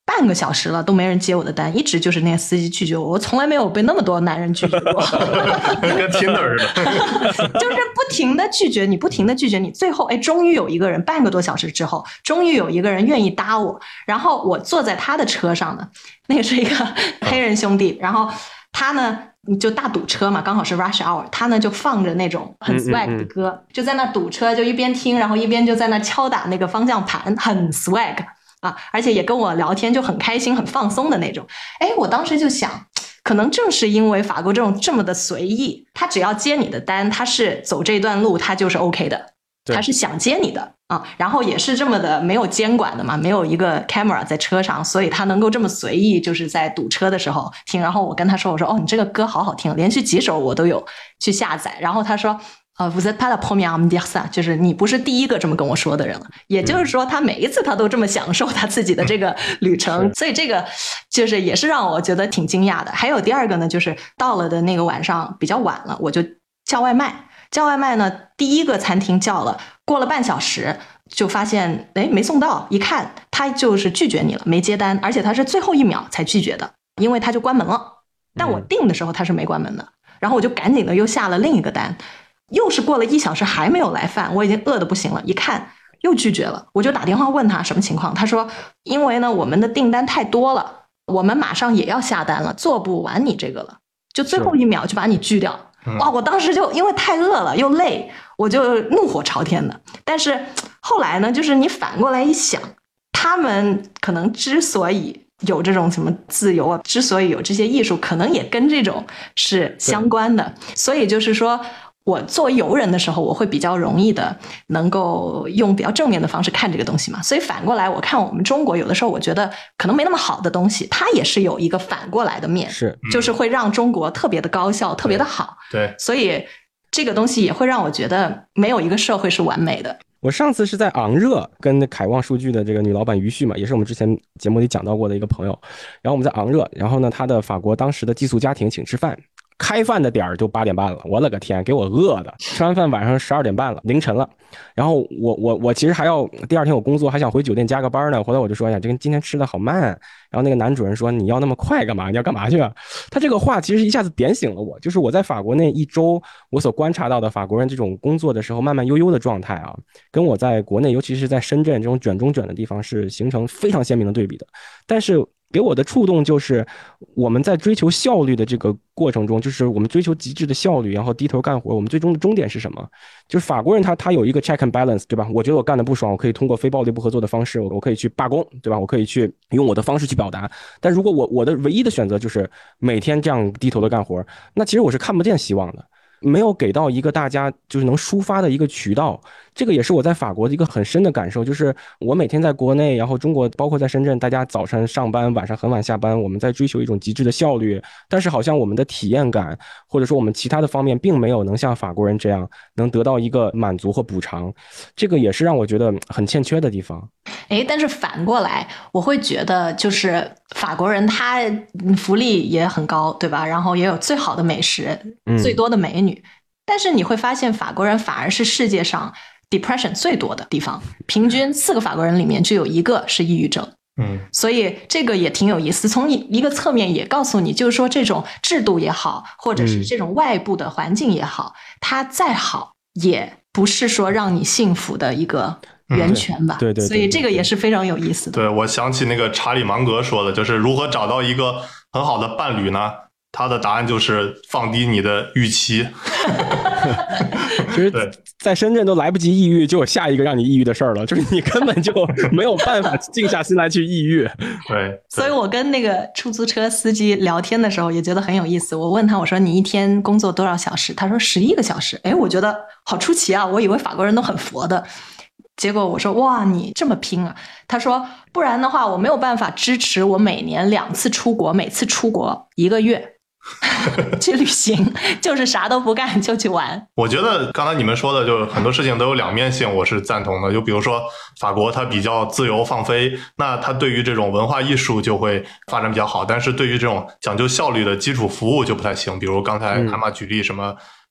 半个小时了都没人接我的单，一直就是那个司机拒绝我，我从来没有被那么多男人拒绝过。 跟 Tinder 似的。 就是不停的拒绝你，不停的拒绝你，最后终于有一个人半个多小时之后，终于有一个人愿意搭我，然后我坐在他的车上呢，那个是一个黑人兄弟，然后他呢就大堵车嘛，刚好是 rush hour， 他呢就放着那种很 swag 的歌，就在那堵车，就一边听，然后一边就在那敲打那个方向盘，很 swag 啊，而且也跟我聊天，就很开心很放松的那种。我当时就想，可能正是因为法国这么的随意，他只要接你的单，他是走这段路他就是 OK 的，他是想接你的啊，然后也是这么的没有监管的嘛，没有一个 camera 在车上，所以他能够这么随意，就是在堵车的时候听。然后我跟他说，我说你这个歌好好听，连续几首我都有去下载。然后他说vous êtes pas la première à me dire ça， 就是你不是第一个这么跟我说的人了。也就是说，他每一次他都这么享受他自己的这个旅程，所以这个就是也是让我觉得挺惊讶的。还有第二个呢，就是到了的那个晚上比较晚了，我就叫外卖。叫外卖呢，第一个餐厅叫了，过了半小时就发现没送到，一看他就是拒绝你了，没接单，而且他是最后一秒才拒绝的，因为他就关门了。但我订的时候他是没关门的，然后我就赶紧的又下了另一个单，又是过了1小时还没有来饭，我已经饿得不行了，一看又拒绝了，我就打电话问他什么情况，他说因为呢我们的订单太多了，我们马上也要下单了，做不完你这个了，就最后一秒就把你拒掉。哇！我当时就因为太饿了又累，我就怒火朝天的。但是后来呢，就是你反过来一想，他们可能之所以有这种什么自由啊，之所以有这些艺术，可能也跟这种是相关的。所以就是说，我作为游人的时候，我会比较容易的能够用比较正面的方式看这个东西嘛。所以反过来，我看我们中国有的时候，我觉得可能没那么好的东西，它也是有一个反过来的面，就是会让中国特别的高效，特别的好。 对， 所以这个东西也会让我觉得没有一个社会是完美的。 我上次是在昂热跟凯旺数据的这个女老板于旭嘛，也是我们之前节目里讲到过的一个朋友，然后我们在昂热，然后呢，他的法国当时的寄宿家庭请吃饭。开饭的点儿就8点半了，我勒个天，给我饿的！吃完饭晚上12点半了，凌晨了。然后我其实还要第二天有工作，还想回酒店加个班呢。回来我就说，哎呀，这个今天吃的好慢。然后那个男主人说，你要那么快干嘛？你要干嘛去啊？他这个话其实一下子点醒了我，就是我在法国那1周，我所观察到的法国人这种工作的时候慢慢悠悠的状态啊，跟我在国内，尤其是在深圳这种卷中卷的地方是形成非常鲜明的对比的。但是给我的触动就是我们在追求效率的这个过程中，就是我们追求极致的效率，然后低头干活，我们最终的终点是什么？就是法国人他有一个 check and balance， 对吧？我觉得我干的不爽，我可以通过非暴力不合作的方式，我可以去罢工，对吧？我可以去用我的方式去表达。但如果我的唯一的选择就是每天这样低头的干活，那其实我是看不见希望的。没有给到一个大家就是能抒发的一个渠道，这个也是我在法国的一个很深的感受。就是我每天在国内，然后中国包括在深圳，大家早晨上班，晚上很晚下班，我们在追求一种极致的效率，但是好像我们的体验感或者说我们其他的方面并没有能像法国人这样能得到一个满足或补偿，这个也是让我觉得很欠缺的地方。 但是反过来我会觉得就是法国人他福利也很高，对吧？然后也有最好的美食，最多的美女，但是你会发现法国人反而是世界上 depression 最多的地方，平均4个法国人里面就有1个是抑郁症。所以这个也挺有意思，从一个侧面也告诉你，就是说这种制度也好，或者是这种外部的环境也好，它再好也不是说让你幸福的一个源泉吧。 对， 所以这个也是非常有意思的。 对，我想起那个查理芒格说的，就是如何找到一个很好的伴侣呢？他的答案就是放低你的预期。 其实在深圳都来不及抑郁，就有下一个让你抑郁的事儿了，就是你根本就没有办法静下心来去抑郁。 对， 所以我跟那个出租车司机聊天的时候也觉得很有意思。我问他，我说你一天工作多少小时？他说11个小时。我觉得好出奇啊，我以为法国人都很佛的。结果我说哇，你这么拼啊？他说不然的话我没有办法支持我每年2次出国，每次出国1个月去旅行，就是啥都不干就去玩。 我觉得刚才你们说的就是很多事情都有两面性，我是赞同的。就比如说法国它比较自由放飞，那它对于这种文化艺术就会发展比较好，但是对于这种讲究效率的基础服务就不太行。比如刚才海马举例什么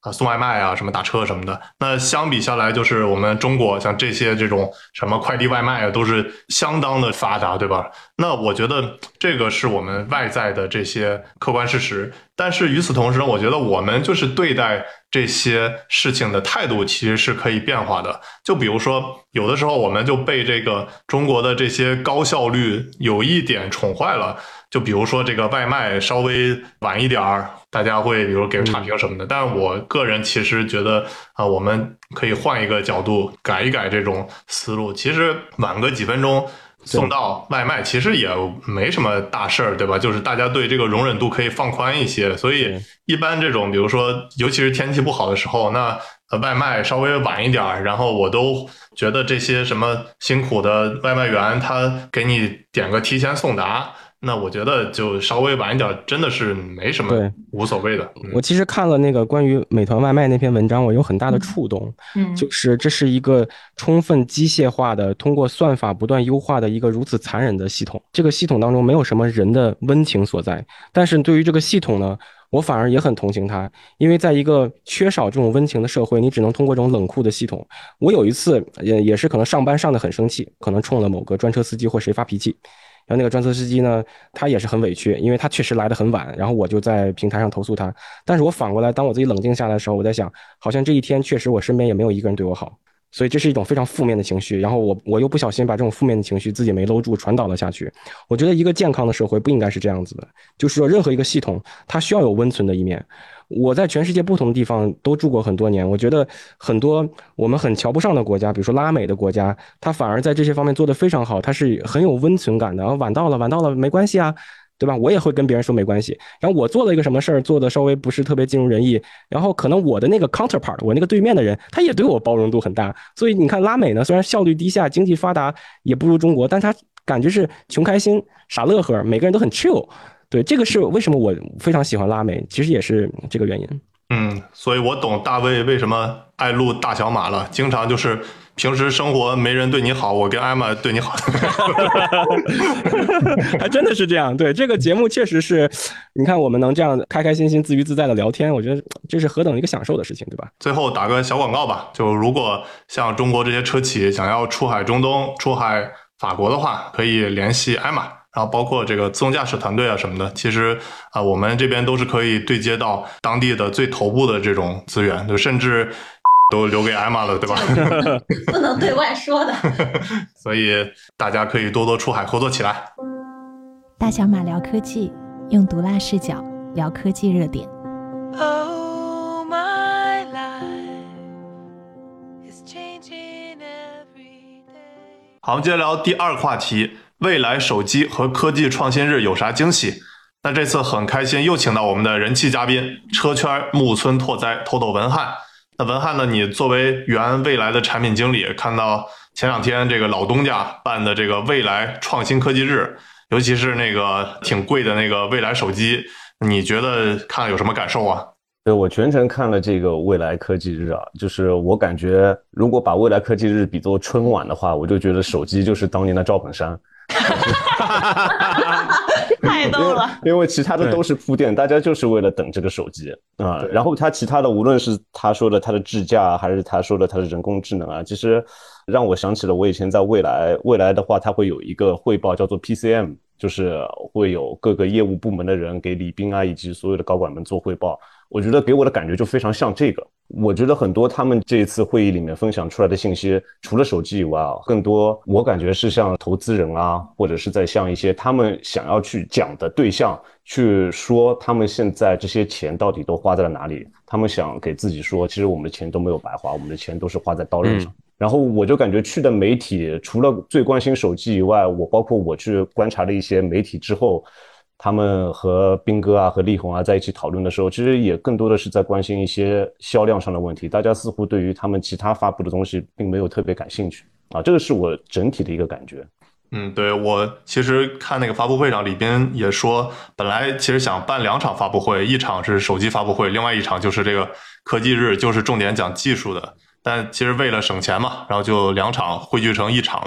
送外卖啊，什么打车什么的。那相比下来，就是我们中国像这种什么快递外卖啊，都是相当的发达，对吧？那我觉得这个是我们外在的这些客观事实，但是与此同时，我觉得我们就是对待这些事情的态度其实是可以变化的。就比如说，有的时候我们就被这个中国的这些高效率有一点宠坏了。就比如说这个外卖稍微晚一点儿，大家会比如给差评什么的。但是我个人其实觉得我们可以换一个角度，改一改这种思路。其实晚个几分钟送到外卖其实也没什么大事儿，对吧？就是大家对这个容忍度可以放宽一些。所以一般这种比如说尤其是天气不好的时候，那外卖稍微晚一点儿，然后我都觉得这些什么辛苦的外卖员他给你点个提前送达，那我觉得就稍微晚一点真的是没什么，无所谓的。 我其实看了那个关于美团外卖那篇文章，我有很大的触动。就是这是一个充分机械化的，通过算法不断优化的一个如此残忍的系统。这个系统当中没有什么人的温情所在，但是对于这个系统呢，我反而也很同情它，因为在一个缺少这种温情的社会，你只能通过这种冷酷的系统。我有一次也是可能上班上得很生气，可能冲了某个专车司机或谁发脾气。然后那个专车司机呢，他也是很委屈，因为他确实来得很晚，然后我就在平台上投诉他。但是我反过来，当我自己冷静下来的时候，我在想，好像这一天确实我身边也没有一个人对我好，所以这是一种非常负面的情绪。然后我又不小心把这种负面的情绪自己没搂住，传导了下去。我觉得一个健康的社会不应该是这样子的，就是说任何一个系统它需要有温存的一面。我在全世界不同的地方都住过很多年，我觉得很多我们很瞧不上的国家，比如说拉美的国家，它反而在这些方面做得非常好，它是很有温存感的。然后晚到了没关系啊，对吧？我也会跟别人说没关系。然后我做了一个什么事儿，做的稍微不是特别尽如人意，然后可能我的那个 counterpart， 我那个对面的人，他也对我包容度很大。所以你看拉美呢，虽然效率低下，经济发达也不如中国，但他感觉是穷开心傻乐呵，每个人都很 chill。对，这个是为什么我非常喜欢拉美，其实也是这个原因。 所以我懂大卫为什么爱录大小马了，经常就是平时生活没人对你好，我跟艾玛对你好。 还真的是这样。对，这个节目确实是，你看我们能这样开开心心自娱自在的聊天，我觉得这是何等一个享受的事情，对吧？ 最后打个小广告吧，就如果像中国这些车企想要出海中东、出海法国的话，可以联系艾玛。然后包括这个自动驾驶团队啊什么的，其实我们这边都是可以对接到当地的最头部的这种资源，就甚至都留给艾玛了，对吧？ 不能对外说的。 所以大家可以多多出海合作起来。 大小马聊科技，用毒辣视角聊科技热点。 Oh, my life is changing every day. 好，我们接着聊第二个话题。未来手机和科技创新日有啥惊喜？那这次很开心又请到我们的人气嘉宾车圈木村拓哉豆豆文翰。那文翰呢，你作为原未来的产品经理，看到前两天这个老东家办的这个未来创新科技日，尤其是那个挺贵的那个未来手机，你觉得看了有什么感受啊？ 对，我全程看了这个未来科技日啊，就是我感觉如果把未来科技日比作春晚的话，我就觉得手机就是当年的赵本山。 太逗了， 因为其他的都是铺垫，大家就是为了等这个手机啊。然后他其他的，无论是他说的他的智驾，还是他说的他的人工智能啊，其实让我想起了我以前在未来的话，他会有一个汇报叫做 PCM， 就是会有各个业务部门的人给李斌啊以及所有的高管们做汇报。我觉得给我的感觉就非常像这个。我觉得很多他们这一次会议里面分享出来的信息，除了手机以外啊，更多我感觉是像投资人啊，或者是在向一些他们想要去讲的对象去说他们现在这些钱到底都花在了哪里。他们想给自己说，其实我们的钱都没有白花，我们的钱都是花在刀刃上。然后我就感觉去的媒体除了最关心手机以外，包括我去观察了一些媒体之后，他们和斌哥啊和力宏啊在一起讨论的时候，其实也更多的是在关心一些销量上的问题，大家似乎对于他们其他发布的东西并没有特别感兴趣啊，这个是我整体的一个感觉。 对，我其实看那个发布会上，李斌也说，本来其实想办2场发布会，一场是手机发布会，另外一场就是这个科技日，就是重点讲技术的。但其实为了省钱嘛，然后就2场汇聚成1场了。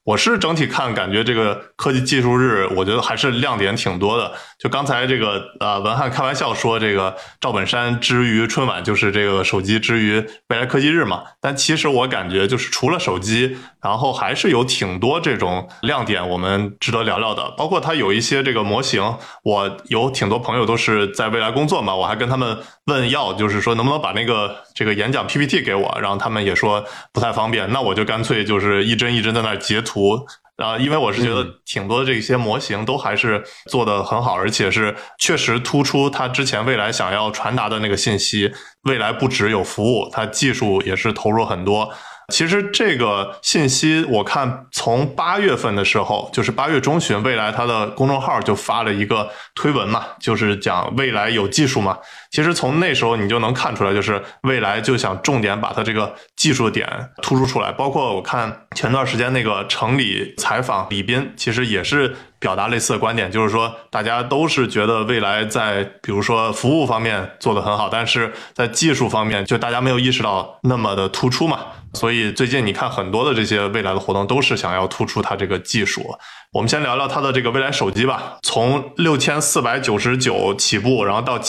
我是整体看感觉这个科技技术日，我觉得还是亮点挺多的。就刚才这个文翰开玩笑说这个赵本山之于春晚就是这个手机之于未来科技日嘛，但其实我感觉就是除了手机，然后还是有挺多这种亮点我们值得聊聊的。包括它有一些这个模型，我有挺多朋友都是在未来工作嘛，我还跟他们问要，就是说能不能把这个演讲 PPT 给我，然后他们也说不太方便，那我就干脆就是一帧一帧在那儿截图。因为我是觉得挺多的这些模型都还是做得很好，而且是确实突出它之前未来想要传达的那个信息。未来不只有服务，它技术也是投入很多。其实这个信息我看从8月份的时候，就是8月中旬，未来它的公众号就发了一个推文嘛，就是讲未来有技术嘛。其实从那时候你就能看出来，就是未来就想重点把它这个技术点突出出来。包括我看前段时间那个城里采访李斌，其实也是表达类似的观点，就是说大家都是觉得未来在比如说服务方面做得很好，但是在技术方面就大家没有意识到那么的突出嘛。所以最近你看很多的这些未来的活动都是想要突出它这个技术。我们先聊聊它的这个未来手机吧，从6499起步，然后到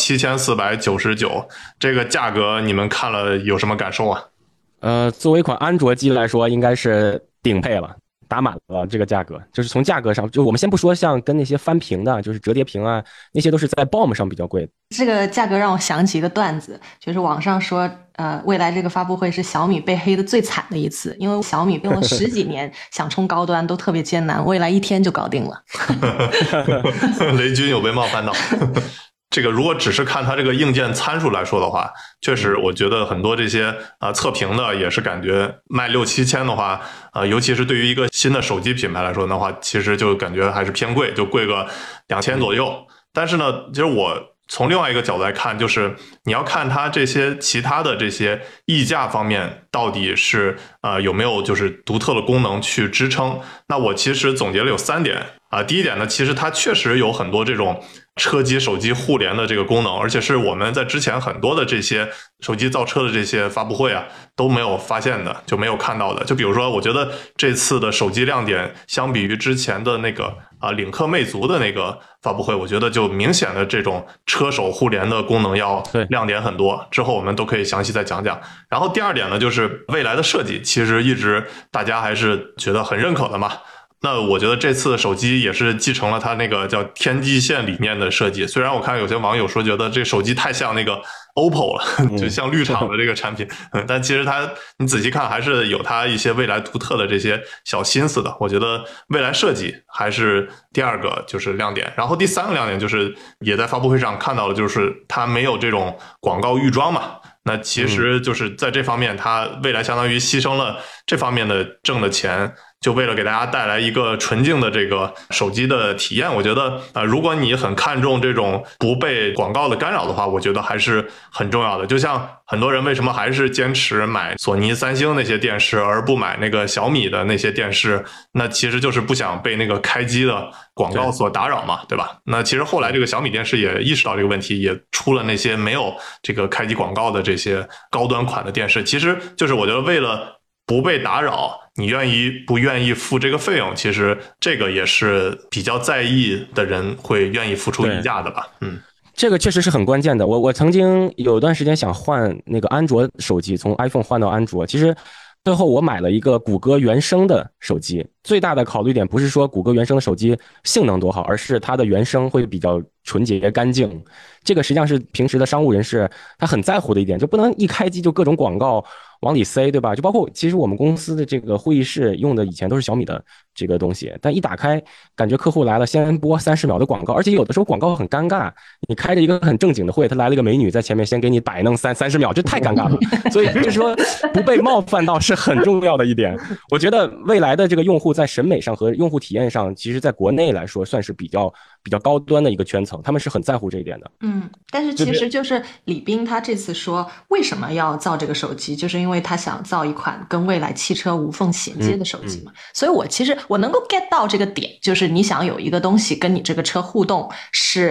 7499，这个价格你们看了有什么感受啊？ 作为一款安卓机来说，应该是顶配了，打满了这个价格。就是从价格上，就我们先不说像跟那些翻屏的，就是折叠屏啊，那些都是在 BOM 上比较贵。 这个价格让我想起一个段子，就是网上说未来这个发布会是小米被黑的最惨的一次，因为小米用了10几年想冲高端都特别艰难，未来1天就搞定了。 雷军有被冒犯到。这个如果只是看它这个硬件参数来说的话，确实我觉得很多这些测评的也是感觉卖6、7千的话，尤其是对于一个新的手机品牌来说的话，其实就感觉还是偏贵，就贵个2000左右。但是呢，其实我从另外一个角度来看，就是你要看它这些其他的这些溢价方面到底是有没有就是独特的功能去支撑。那我其实总结了有3点第一点呢，其实它确实有很多这种车机手机互联的这个功能，而且是我们在之前很多的这些手机造车的这些发布会都没有发现的，就没有看到的。就比如说我觉得这次的手机亮点相比于之前的那个领克魅族的那个发布会，我觉得就明显的这种车手互联的功能要亮点很多，之后我们都可以详细再讲讲。然后第二点呢，就是未来的设计其实一直大家还是觉得很认可的嘛。那我觉得这次的手机也是继承了它那个叫天际线理念的设计，虽然我看有些网友说觉得这手机太像那个 OPPO 了，就像绿厂的这个产品，但其实它你仔细看还是有它一些未来独特的这些小心思的。我觉得未来设计还是第二个就是亮点。然后第3个亮点就是也在发布会上看到了，就是它没有这种广告预装嘛。那其实就是在这方面它未来相当于牺牲了这方面的挣的钱，就为了给大家带来一个纯净的这个手机的体验。我觉得如果你很看重这种不被广告的干扰的话，我觉得还是很重要的。就像很多人为什么还是坚持买索尼、三星那些电视，而不买那个小米的那些电视，那其实就是不想被那个开机的广告所打扰嘛，对吧？那其实后来这个小米电视也意识到这个问题，也出了那些没有这个开机广告的这些高端款的电视。其实就是我觉得为了不被打扰，你不愿意付这个费用，其实这个也是比较在意的人会愿意付出溢价的吧。 这个确实是很关键的。我曾经有段时间想换那个安卓手机，从 iPhone 换到安卓，其实最后我买了一个谷歌原生的手机。最大的考虑点不是说谷歌原生的手机性能多好，而是它的原生会比较纯洁干净。这个实际上是平时的商务人士他很在乎的一点，就不能一开机就各种广告往里塞，对吧？就包括其实我们公司的这个会议室用的以前都是小米的这个东西，但一打开感觉客户来了先播30秒的广告，而且有的时候广告很尴尬，你开着一个很正经的会，他来了一个美女在前面先给你摆弄30秒，这太尴尬了。所以就是说不被冒犯到是很重要的一点。我觉得未来的这个用户在审美上和用户体验上，其实在国内来说算是比较高端的一个圈层，他们是很在乎这一点的。 但是其实就是李斌他这次说为什么要造这个手机，就是因为他想造一款跟未来汽车无缝衔接的手机嘛。所以我能够 get 到这个点，就是你想有一个东西跟你这个车互动是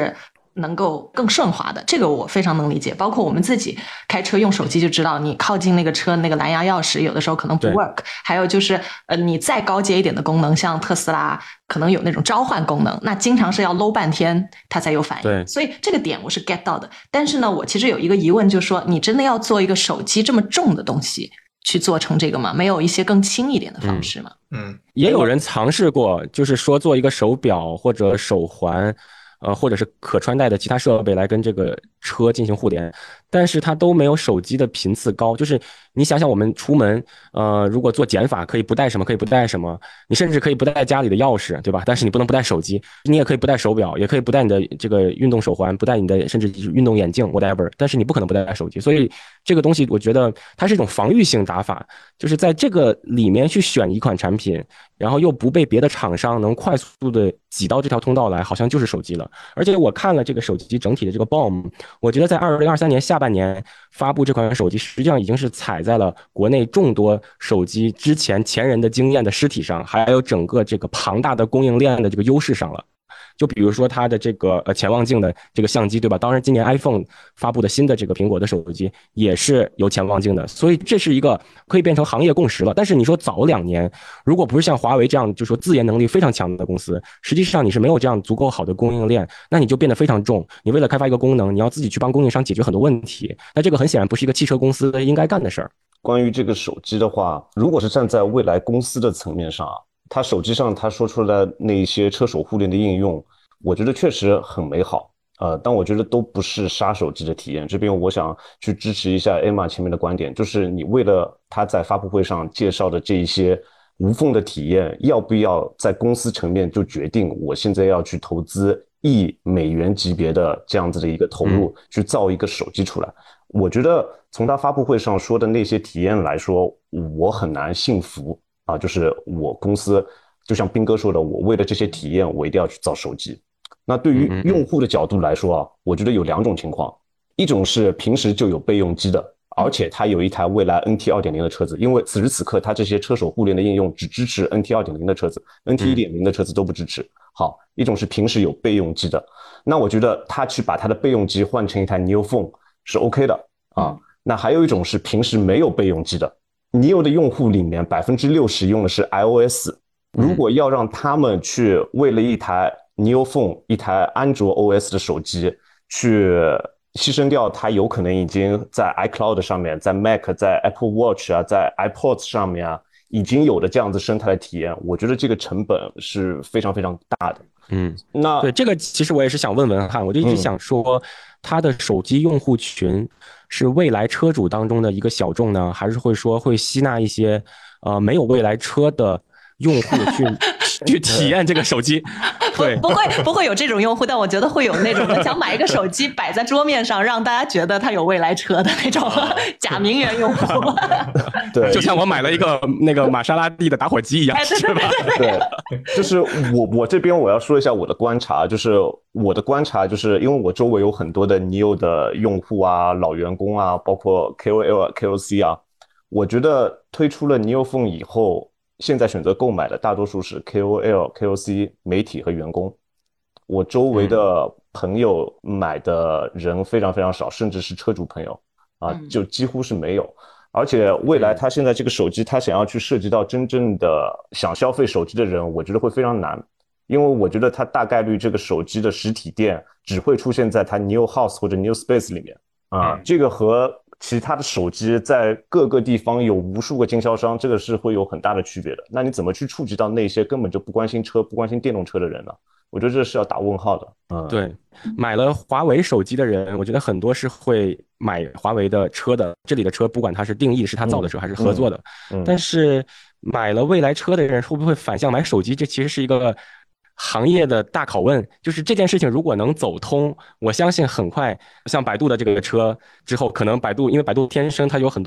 能够更顺滑的，这个我非常能理解。包括我们自己开车用手机就知道，你靠近那个车那个蓝牙钥匙有的时候可能不 work， 还有就是你再高阶一点的功能，像特斯拉可能有那种召唤功能，那经常是要搂半天它才有反应。 对， 所以这个点我是 get 到的。但是呢，我其实有一个疑问，就是说你真的要做一个手机这么重的东西去做成这个吗？没有一些更轻一点的方式吗？ 也有人尝试过，就是说做一个手表或者手环，或者是可穿戴的其他设备来跟这个车进行互联，但是它都没有手机的频次高。就是你想想，我们出门，如果做减法，可以不带什么，可以不带什么，你甚至可以不带家里的钥匙，对吧？但是你不能不带手机，你也可以不带手表，也可以不带你的这个运动手环，不带你的甚至运动眼镜 whatever， 但是你不可能不带手机。所以这个东西，我觉得它是一种防御性打法，就是在这个里面去选一款产品，然后又不被别的厂商能快速的挤到这条通道来，好像就是手机了。而且我看了这个手机整体的这个 BOM， 我觉得在2023年下半年发布这款手机，实际上已经是踩在了国内众多手机前人的经验的尸体上，还有整个这个庞大的供应链的这个优势上了。就比如说它的这个潜望镜的这个相机，对吧？当然今年 iPhone 发布的新的这个苹果的手机也是有潜望镜的，所以这是一个可以变成行业共识了。但是你说早2年，如果不是像华为这样就说自研能力非常强的公司，实际上你是没有这样足够好的供应链，那你就变得非常重。你为了开发一个功能，你要自己去帮供应商解决很多问题，那这个很显然不是一个汽车公司应该干的事儿。 关于这个手机的话，如果是站在未来公司的层面上，它手机上它说出来的那一些车手互联的应用，我觉得确实很美好，但我觉得都不是杀手级的体验。这边我想去支持一下 Emma 前面的观点，就是你为了他在发布会上介绍的这一些无缝的体验，要不要在公司层面就决定我现在要去投资$1亿级别的这样子的一个投入，去造一个手机出来？我觉得从他发布会上说的那些体验来说，我很难信服啊，就是我公司就像斌哥说的，我为了这些体验，我一定要去造手机。那对于用户的角度来说啊，我觉得有2种情况，一种是平时就有备用机的，而且它有一台蔚来 NT 2.0 的车子，因为此时此刻它这些车手互联的应用只支持 NT 2.0 的车子， NT 1.0 的车子都不支持。好，一种是平时有备用机的，那我觉得他去把他的备用机换成一台 Neo Phone 是 OK 的啊。那还有一种是平时没有备用机的， Neo 的用户里面 60% 用的是 iOS， 如果要让他们去为了一台 Neo Phone 一台安卓 OS 的手机去牺牲掉它有可能已经在 iCloud 上面，在 Mac 在 Apple Watch 啊，在 iPods 上面啊已经有的这样子生态的体验，我觉得这个成本是非常非常大的。那对这个其实我也是想问文翰，我就一直想说，他的手机用户群是未来车主当中的一个小众呢，还是会说会吸纳一些没有未来车的用户去体验这个手机？对， 不会有这种用户，但我觉得会有那种想买一个手机摆在桌面上，让大家觉得它有未来车的那种假名媛用户。 对， 就像我买了一个那个玛莎拉蒂的打火机一样，是吧？ 对，就是我这边我要说一下我的观察，就是因为我周围有很多的 Neo 的用户啊、老员工啊，包括 KOL、KOC 啊，我觉得推出了 Neo Phone 以后，现在选择购买的大多数是 KOL、KOC 媒体和员工。我周围的朋友买的人非常非常少，甚至是车主朋友啊，就几乎是没有。而且未来他现在这个手机，他想要去涉及到真正的想消费手机的人，我觉得会非常难，因为我觉得他大概率这个手机的实体店只会出现在他 Neo House 或者 Neo Space 里面啊，这个和其他的手机在各个地方有无数个经销商，这个是会有很大的区别的。那你怎么去触及到那些根本就不关心车、不关心电动车的人呢？我觉得这是要打问号的。 对，买了华为手机的人，我觉得很多是会买华为的车的。这里的车，不管它是定义是他造的车还是合作的，但是买了蔚来车的人会不会反向买手机？这其实是一个行业的大拷问。就是这件事情如果能走通，我相信很快像百度的这个车之后，可能百度因为百度天生它有很多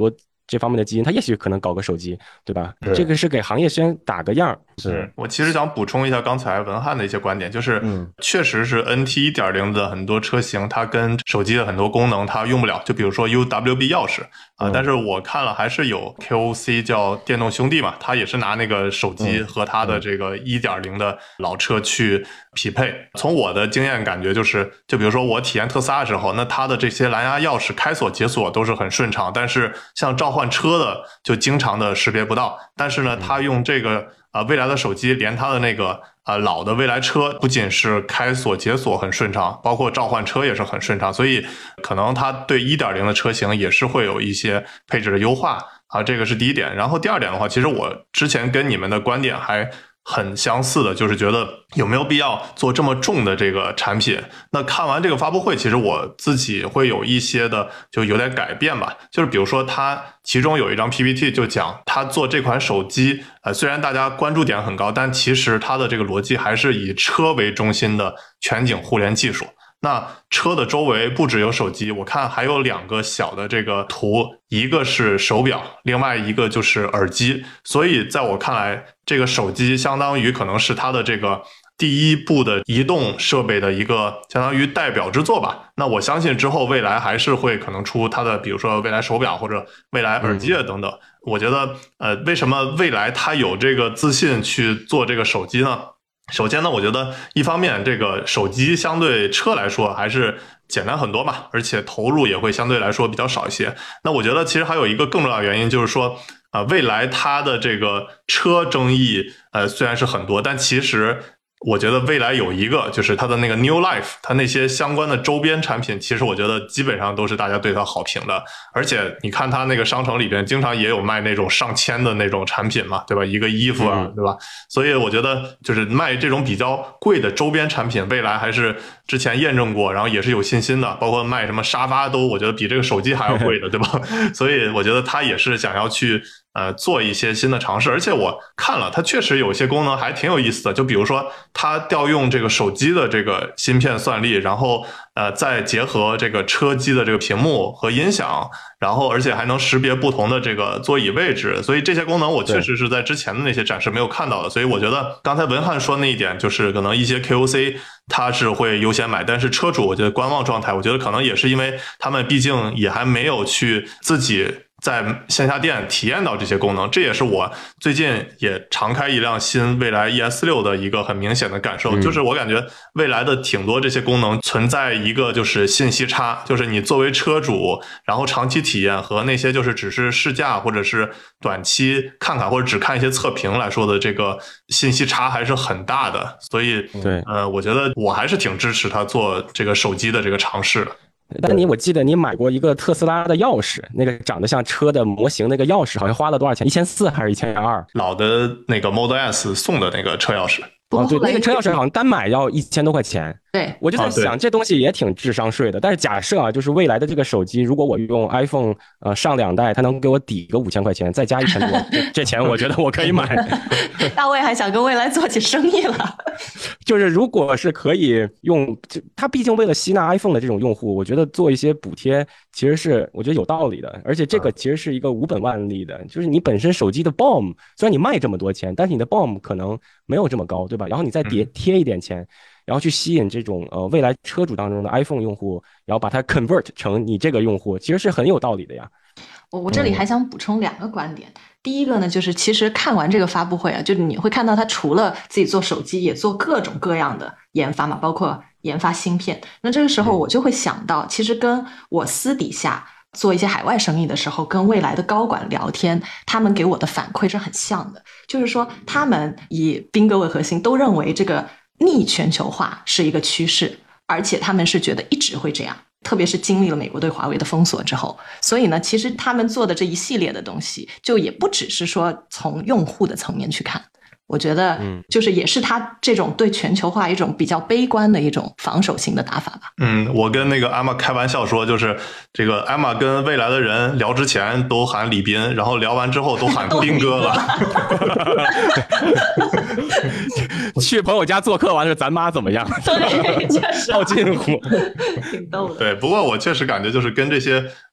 这方面的基因，它也许可能搞个手机，对吧？ 对， 这个是给行业先打个样。 是我其实想补充一下刚才文翰的一些观点，就是确实是 NT 1.0 的很多车型，它跟手机的很多功能它用不了，就比如说 UWB 钥匙啊，但是我看了还是有 KOC 叫电动兄弟嘛，它也是拿那个手机和它的这个 1.0 的老车去匹配。从我的经验感觉就是，就比如说我体验特斯拉的时候，那它的这些蓝牙钥匙开锁解锁都是很顺畅，但是像召唤车的就经常的识别不到。但是呢，它用这个未来的手机连它的那个老的未来车不仅是开锁解锁很顺畅，包括召唤车也是很顺畅，所以可能它对 1.0 的车型也是会有一些配置的优化啊，这个是第一点。然后第二点的话，其实我之前跟你们的观点还很相似的，就是觉得有没有必要做这么重的这个产品。那看完这个发布会，其实我自己会有一些的就有点改变吧，就是比如说它其中有一张 PPT 就讲它做这款手机虽然大家关注点很高，但其实它的这个逻辑还是以车为中心的全景互联技术。那车的周围不只有手机，我看还有2个小的这个图，一个是手表，另外一个就是耳机。所以在我看来，这个手机相当于可能是它的这个第一步的移动设备的一个相当于代表之作吧。那我相信之后未来还是会可能出它的比如说未来手表或者未来耳机等等。我觉得为什么未来它有这个自信去做这个手机呢？首先呢，我觉得一方面这个手机相对车来说还是简单很多嘛，而且投入也会相对来说比较少一些。那我觉得其实还有一个更重要的原因，就是说未来它的这个车争议虽然是很多，但其实我觉得未来有一个就是它的那个 New Life， 它那些相关的周边产品，其实我觉得基本上都是大家对它好评的。而且你看它那个商城里边经常也有卖那种上千的那种产品嘛，对吧？一个衣服啊，对吧？所以我觉得就是卖这种比较贵的周边产品，未来还是之前验证过，然后也是有信心的。包括卖什么沙发都我觉得比这个手机还要贵的，对吧？所以我觉得它也是想要去做一些新的尝试。而且我看了它确实有些功能还挺有意思的，就比如说它调用这个手机的这个芯片算力，然后再结合这个车机的这个屏幕和音响，然后而且还能识别不同的这个座椅位置，所以这些功能我确实是在之前的那些展示没有看到的。所以我觉得刚才文翰说那一点，就是可能一些 KOC 它是会优先买，但是车主我觉得观望状态，我觉得可能也是因为他们毕竟也还没有去自己在线下店体验到这些功能。这也是我最近也常开一辆新蔚来 ES6 的一个很明显的感受，就是我感觉蔚来的挺多这些功能存在一个就是信息差，就是你作为车主，然后长期体验和那些就是只是试驾或者是短期看看或者只看一些测评来说的这个信息差还是很大的。所以对我觉得我还是挺支持他做这个手机的这个尝试的。 但我记得你买过一个特斯拉的钥匙，那个长得像车的模型那个钥匙，好像花了多少钱？1400还是1200？ 老的那个 Model S 送的那个车钥匙。 对，那个车钥匙好像单买要1000多块钱。 对， 我就在想，这东西也挺智商税的。但是假设啊，就是未来的这个手机，如果我用 iPhone 上2代，它能给我抵个5000块钱，再加1000多，这钱我觉得我可以买。 大卫还想跟未来做起生意了。 就是如果是可以用，它毕竟为了吸纳 iPhone 的这种用户，我觉得做一些补贴其实是我觉得有道理的。而且这个其实是一个无本万利的，就是你本身手机的 BOM 虽然你卖这么多钱，但是你的 BOM 可能没有这么高，对吧？然后你再贴一点钱，然后去吸引这种未来车主当中的 iPhone 用户，然后把它 convert 成你这个用户，其实是很有道理的呀。 我这里还想补充2个观点。第一个呢，就是其实看完这个发布会啊，就是你会看到他除了自己做手机，也做各种各样的研发嘛，包括研发芯片。那这个时候我就会想到，其实跟我私底下做一些海外生意的时候，跟未来的高管聊天，他们给我的反馈是很像的，就是说他们以宾格为核心，都认为这个逆全球化是一个趋势，而且他们是觉得一直会这样，特别是经历了美国对华为的封锁之后。所以呢，其实他们做的这一系列的东西，就也不只是说从用户的层面去看，我觉得就是也是他这种对全球化一种比较悲观的一种防守性的打法吧。 我跟那个艾玛开玩笑说，就是这个艾玛跟未来的人聊之前都喊李斌，然后聊完之后都喊斌哥了。 去朋友家做客完了，咱妈怎么样？ 对，确实套近乎， 挺逗的。 对，不过我确实感觉就是跟这些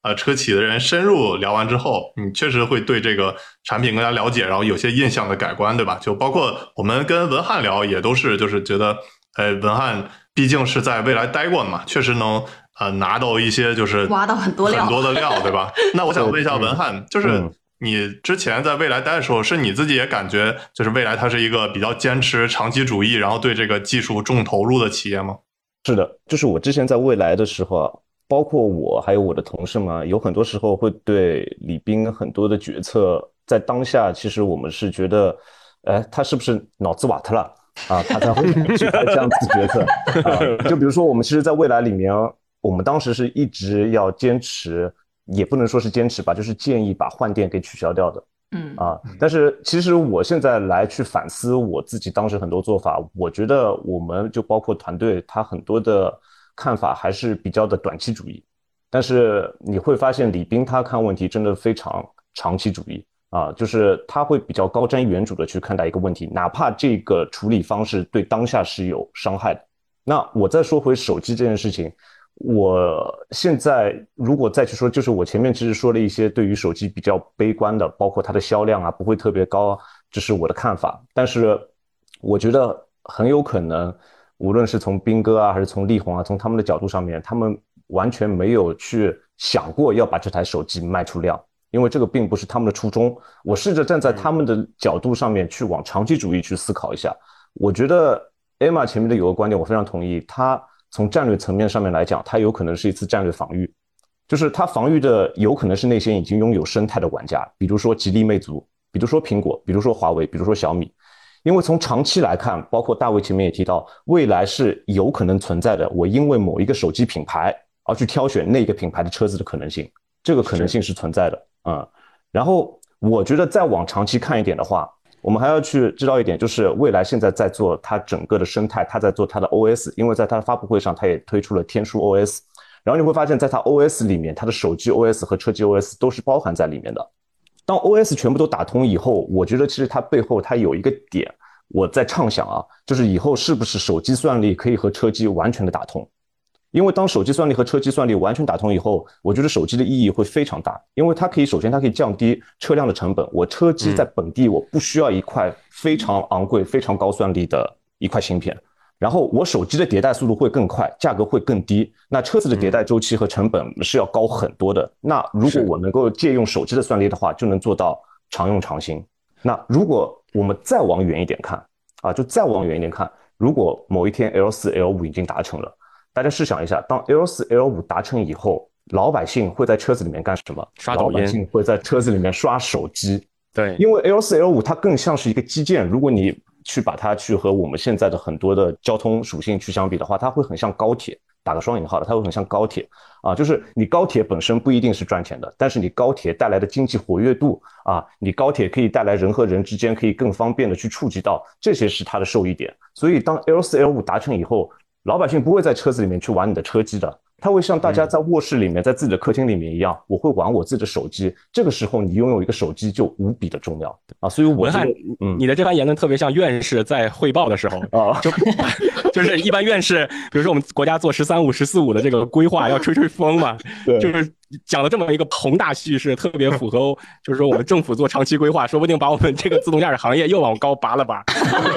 车企的人深入聊完之后，你确实会对这个产品更加了解，然后有些印象的改观，对吧？就包括我们跟文翰聊，也都是就是觉得，文翰毕竟是在未来待过的嘛，确实能拿到一些就是挖到很多的料，对吧？那我想问一下文翰，就是你之前在未来待的时候，是你自己也感觉就是未来它是一个比较坚持长期主义，然后对这个技术重投入的企业吗？ 是的，就是我之前在未来的时候啊，包括我还有我的同事们，有很多时候会对李斌很多的决策，在当下其实我们是觉得，他是不是脑子瓦特了啊？他才会去拍这样子决策啊。就比如说我们其实在未来里面，我们当时是一直要坚持，也不能说是坚持吧，就是建议把换电给取消掉的。但是其实我现在来去反思我自己当时很多做法，我觉得我们就包括团队，他很多的看法还是比较的短期主义。但是你会发现李斌他看问题真的非常长期主义啊，就是他会比较高瞻远瞩的去看待一个问题，哪怕这个处理方式对当下是有伤害的。那我再说回手机这件事情。我现在如果再去说，就是我前面其实说了一些对于手机比较悲观的，包括它的销量啊不会特别高，这是我的看法。但是我觉得很有可能，无论是从斌哥啊，还是从力宏啊，从他们的角度上面，他们完全没有去想过要把这台手机卖出量，因为这个并不是他们的初衷。我试着站在他们的角度上面去往长期主义去思考一下。我觉得 Emma 前面的有个观点我非常同意，他从战略层面上面来讲，它有可能是一次战略防御，就是它防御的有可能是那些已经拥有生态的玩家，比如说吉利、魅族，比如说苹果，比如说华为，比如说小米。因为从长期来看，包括大卫前面也提到，未来是有可能存在的，我因为某一个手机品牌而去挑选那个品牌的车子的可能性，这个可能性是存在的。然后我觉得再往长期看一点的话，我们还要去知道一点，就是未来现在在做它整个的生态，它在做它的 OS， 因为在它的发布会上，它也推出了天书 OS， 然后你会发现在它 OS 里面，它的手机 OS 和车机 OS 都是包含在里面的。当 OS 全部都打通以后，我觉得其实它背后它有一个点，我在畅想啊，就是以后是不是手机算力可以和车机完全的打通。因为当手机算力和车机算力完全打通以后，我觉得手机的意义会非常大，因为它可以首先它可以降低车辆的成本，我车机在本地我不需要一块非常昂贵非常高算力的一块芯片，然后我手机的迭代速度会更快，价格会更低，那车子的迭代周期和成本是要高很多的。那如果我能够借用手机的算力的话，就能做到常用常新。那如果我们再往远一点看啊，就再往远一点看，如果某一天 L4、L5 已经达成了，大家试想一下，当 L4、L5 达成以后，老百姓会在车子里面干什么？ 刷抖音。 老百姓会在车子里面刷手机。 对， 因为 L4、L5 它更像是一个基建，如果你去把它去和我们现在的很多的交通属性去相比的话，它会很像高铁，打个双引号的，它会很像高铁啊，就是你高铁本身不一定是赚钱的，但是你高铁带来的经济活跃度啊，你高铁可以带来人和人之间可以更方便的去触及到，这些是它的受益点。所以当 L4、L5 达成以后，老百姓不会在车子里面去玩你的车机的，他会像大家在卧室里面，在自己的客厅里面一样，我会玩我自己的手机。这个时候，你拥有一个手机就无比的重要啊！所以我文翰，你的这番言论特别像院士在汇报的时候啊，就是一般院士，比如说我们国家做“13+5”、“14+5”的这个规划，要吹吹风嘛，就是讲了这么一个宏大叙事，特别符合，就是说我们政府做长期规划，说不定把我们这个自动驾驶行业又往高拔了拔。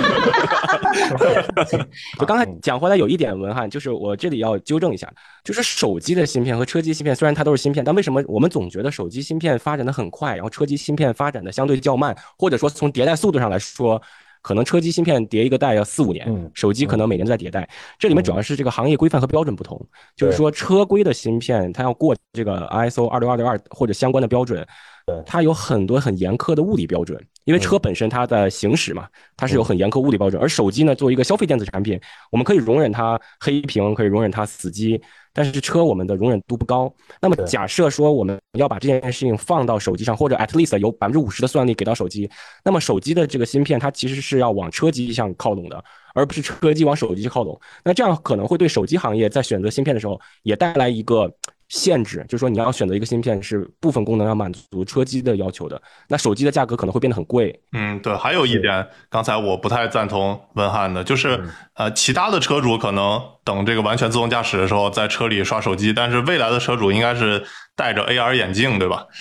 就刚才讲回来有一点，文翰，就是我这里要纠正一下，就是手机的芯片和车机芯片虽然它都是芯片，但为什么我们总觉得手机芯片发展的很快，然后车机芯片发展的相对较慢，或者说从迭代速度上来说，可能车机芯片迭一个代要4-5年，手机可能每年都在迭代。这里面主要是这个行业规范和标准不同，就是说车规的芯片它要过这个 ISO 26262或者相关的标准，它有很多很严苛的物理标准，因为车本身它的行驶嘛，它是有很严苛物理标准，而手机呢作为一个消费电子产品，我们可以容忍它黑屏，可以容忍它死机，但是车我们的容忍度不高。那么假设说我们要把这件事情放到手机上，或者 at least 有50%的算力给到手机，那么手机的这个芯片它其实是要往车机上靠拢的，而不是车机往手机靠拢。那这样可能会对手机行业在选择芯片的时候也带来一个限制，就是说你要选择一个芯片是部分功能要满足车机的要求的，那手机的价格可能会变得很贵。 对，还有一点，刚才我不太赞同文翰的，就是其他的车主可能等这个完全自动驾驶的时候在车里刷手机，但是未来的车主应该是戴着 AR 眼镜，对吧？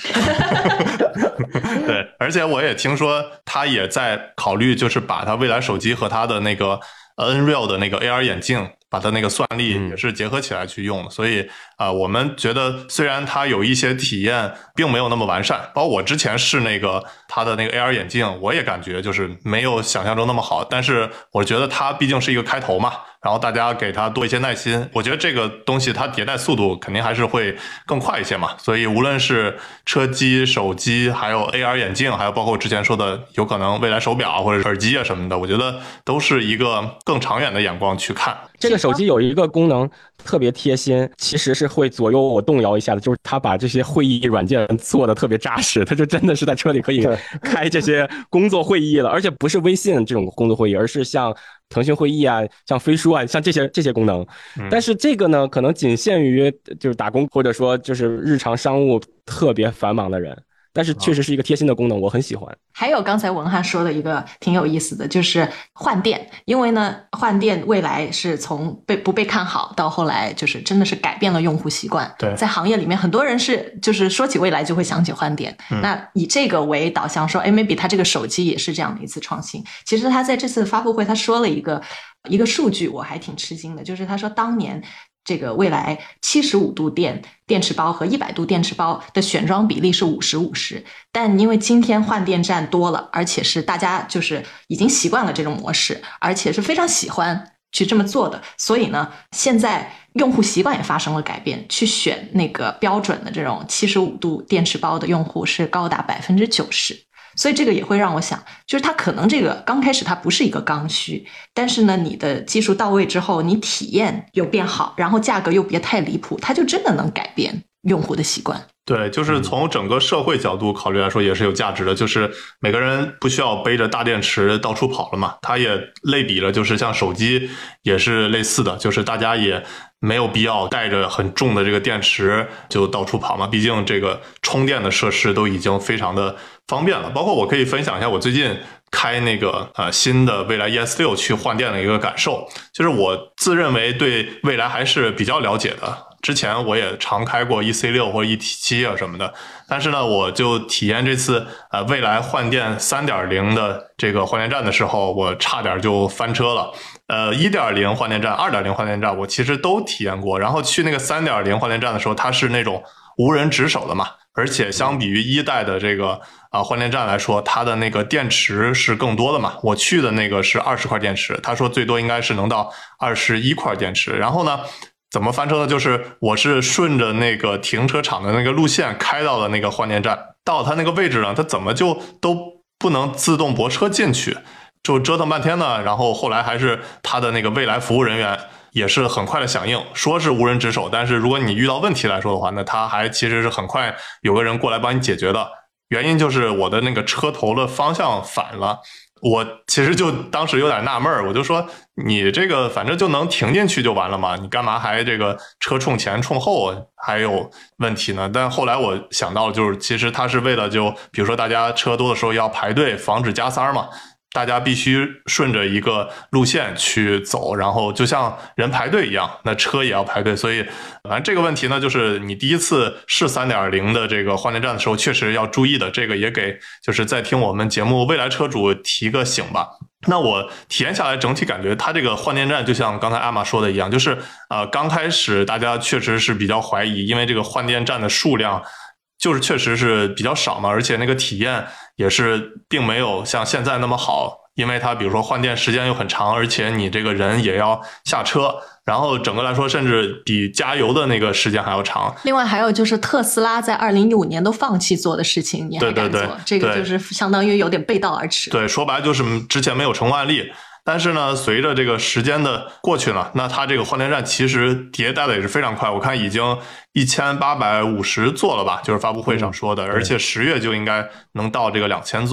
对，而且我也听说他也在考虑，就是把他未来手机和他的那个Nreal 的那个 AR 眼镜，把它那个算力也是结合起来去用的，所以我们觉得虽然它有一些体验并没有那么完善，包括我之前试那个它的那个 AR 眼镜，我也感觉就是没有想象中那么好，但是我觉得它毕竟是一个开头嘛，然后大家给它多一些耐心，我觉得这个东西它迭代速度肯定还是会更快一些嘛，所以无论是车机、手机，还有 AR 眼镜，还有包括我之前说的有可能未来手表或者耳机啊什么的，我觉得都是一个更长远的眼光去看。 这个手机有一个功能特别贴心，其实是会左右我动摇一下的，就是它把这些会议软件做的特别扎实，它就真的是在车里可以开这些工作会议了，而且不是微信这种工作会议，而是像腾讯会议啊，像飞书啊，像这些功能。但是这个呢，可能仅限于就是打工或者说就是日常商务特别繁忙的人。但是确实是一个贴心的功能，我很喜欢。 还有刚才文翰说的一个挺有意思的，就是换电。因为呢，换电未来是从不被看好到后来就是真的是改变了用户习惯。 对， 在行业里面很多人是就是说起未来就会想起换电。那以这个为导向说maybe 他这个手机也是这样的一次创新。其实他在这次发布会他说了一个数据，我还挺吃惊的，就是他说当年这个未来75度电池包和100度电池包的选装比例是50-50，但因为今天换电站多了，而且是大家就是已经习惯了这种模式，而且是非常喜欢去这么做的，所以呢，现在用户习惯也发生了改变，去选那个标准的这种75度电池包的用户是高达90%。所以这个也会让我想，就是它可能这个刚开始它不是一个刚需，但是呢，你的技术到位之后，你体验又变好，然后价格又别太离谱，它就真的能改变用户的习惯。 对，就是从整个社会角度考虑来说也是有价值的，就是每个人不需要背着大电池到处跑了嘛，它也类比了就是像手机也是类似的，就是大家也没有必要带着很重的这个电池就到处跑嘛，毕竟这个充电的设施都已经非常的方便了。包括我可以分享一下我最近开那个新的蔚来 ES6 去换电的一个感受，就是我自认为对蔚来还是比较了解的，之前我也常开过 EC6 或者 ET7 啊什么的，但是呢我就体验这次蔚来换电 3.0 的这个换电站的时候，我差点就翻车了。1.0 换电站 2.0 换电站我其实都体验过，然后去那个 3.0 换电站的时候，它是那种无人值守的嘛，而且相比于一代的这个换电站来说，它的那个电池是更多的嘛，我去的那个是20块电池，他说最多应该是能到21块电池。然后呢怎么翻车呢，就是我是顺着那个停车场的那个路线开到了那个换电站，到它那个位置呢，它怎么就都不能自动泊车进去，就折腾半天呢，然后后来还是他的那个蔚来服务人员也是很快的响应，说是无人值守，但是如果你遇到问题来说的话，那他还其实是很快有个人过来帮你解决的。原因就是我的那个车头的方向反了，我其实就当时有点纳闷，我就说你这个反正就能停进去就完了嘛，你干嘛还这个车冲前冲后还有问题呢？但后来我想到了，就是其实它是为了就比如说大家车多的时候要排队防止加塞嘛，大家必须顺着一个路线去走，然后就像人排队一样，那车也要排队。所以反正这个问题呢，就是你第一次试 3.0 的这个换电站的时候确实要注意的，这个也给就是在听我们节目未来车主提个醒吧。那我体验下来整体感觉它这个换电站就像刚才艾玛说的一样，就是刚开始大家确实是比较怀疑，因为这个换电站的数量就是确实是比较少嘛，而且那个体验也是并没有像现在那么好，因为它比如说换电时间又很长，而且你这个人也要下车，然后整个来说甚至比加油的那个时间还要长。 另外还有就是特斯拉在2015年都放弃做的事情你还敢做，这个就是相当于有点背道而驰。 对，说白了就是之前没有成功案例。但是呢，随着这个时间的过去呢，那它这个换电站其实迭代的也是非常快，我看已经1850座了吧，就是发布会上说的，而且10月就应该能到这个2000座的。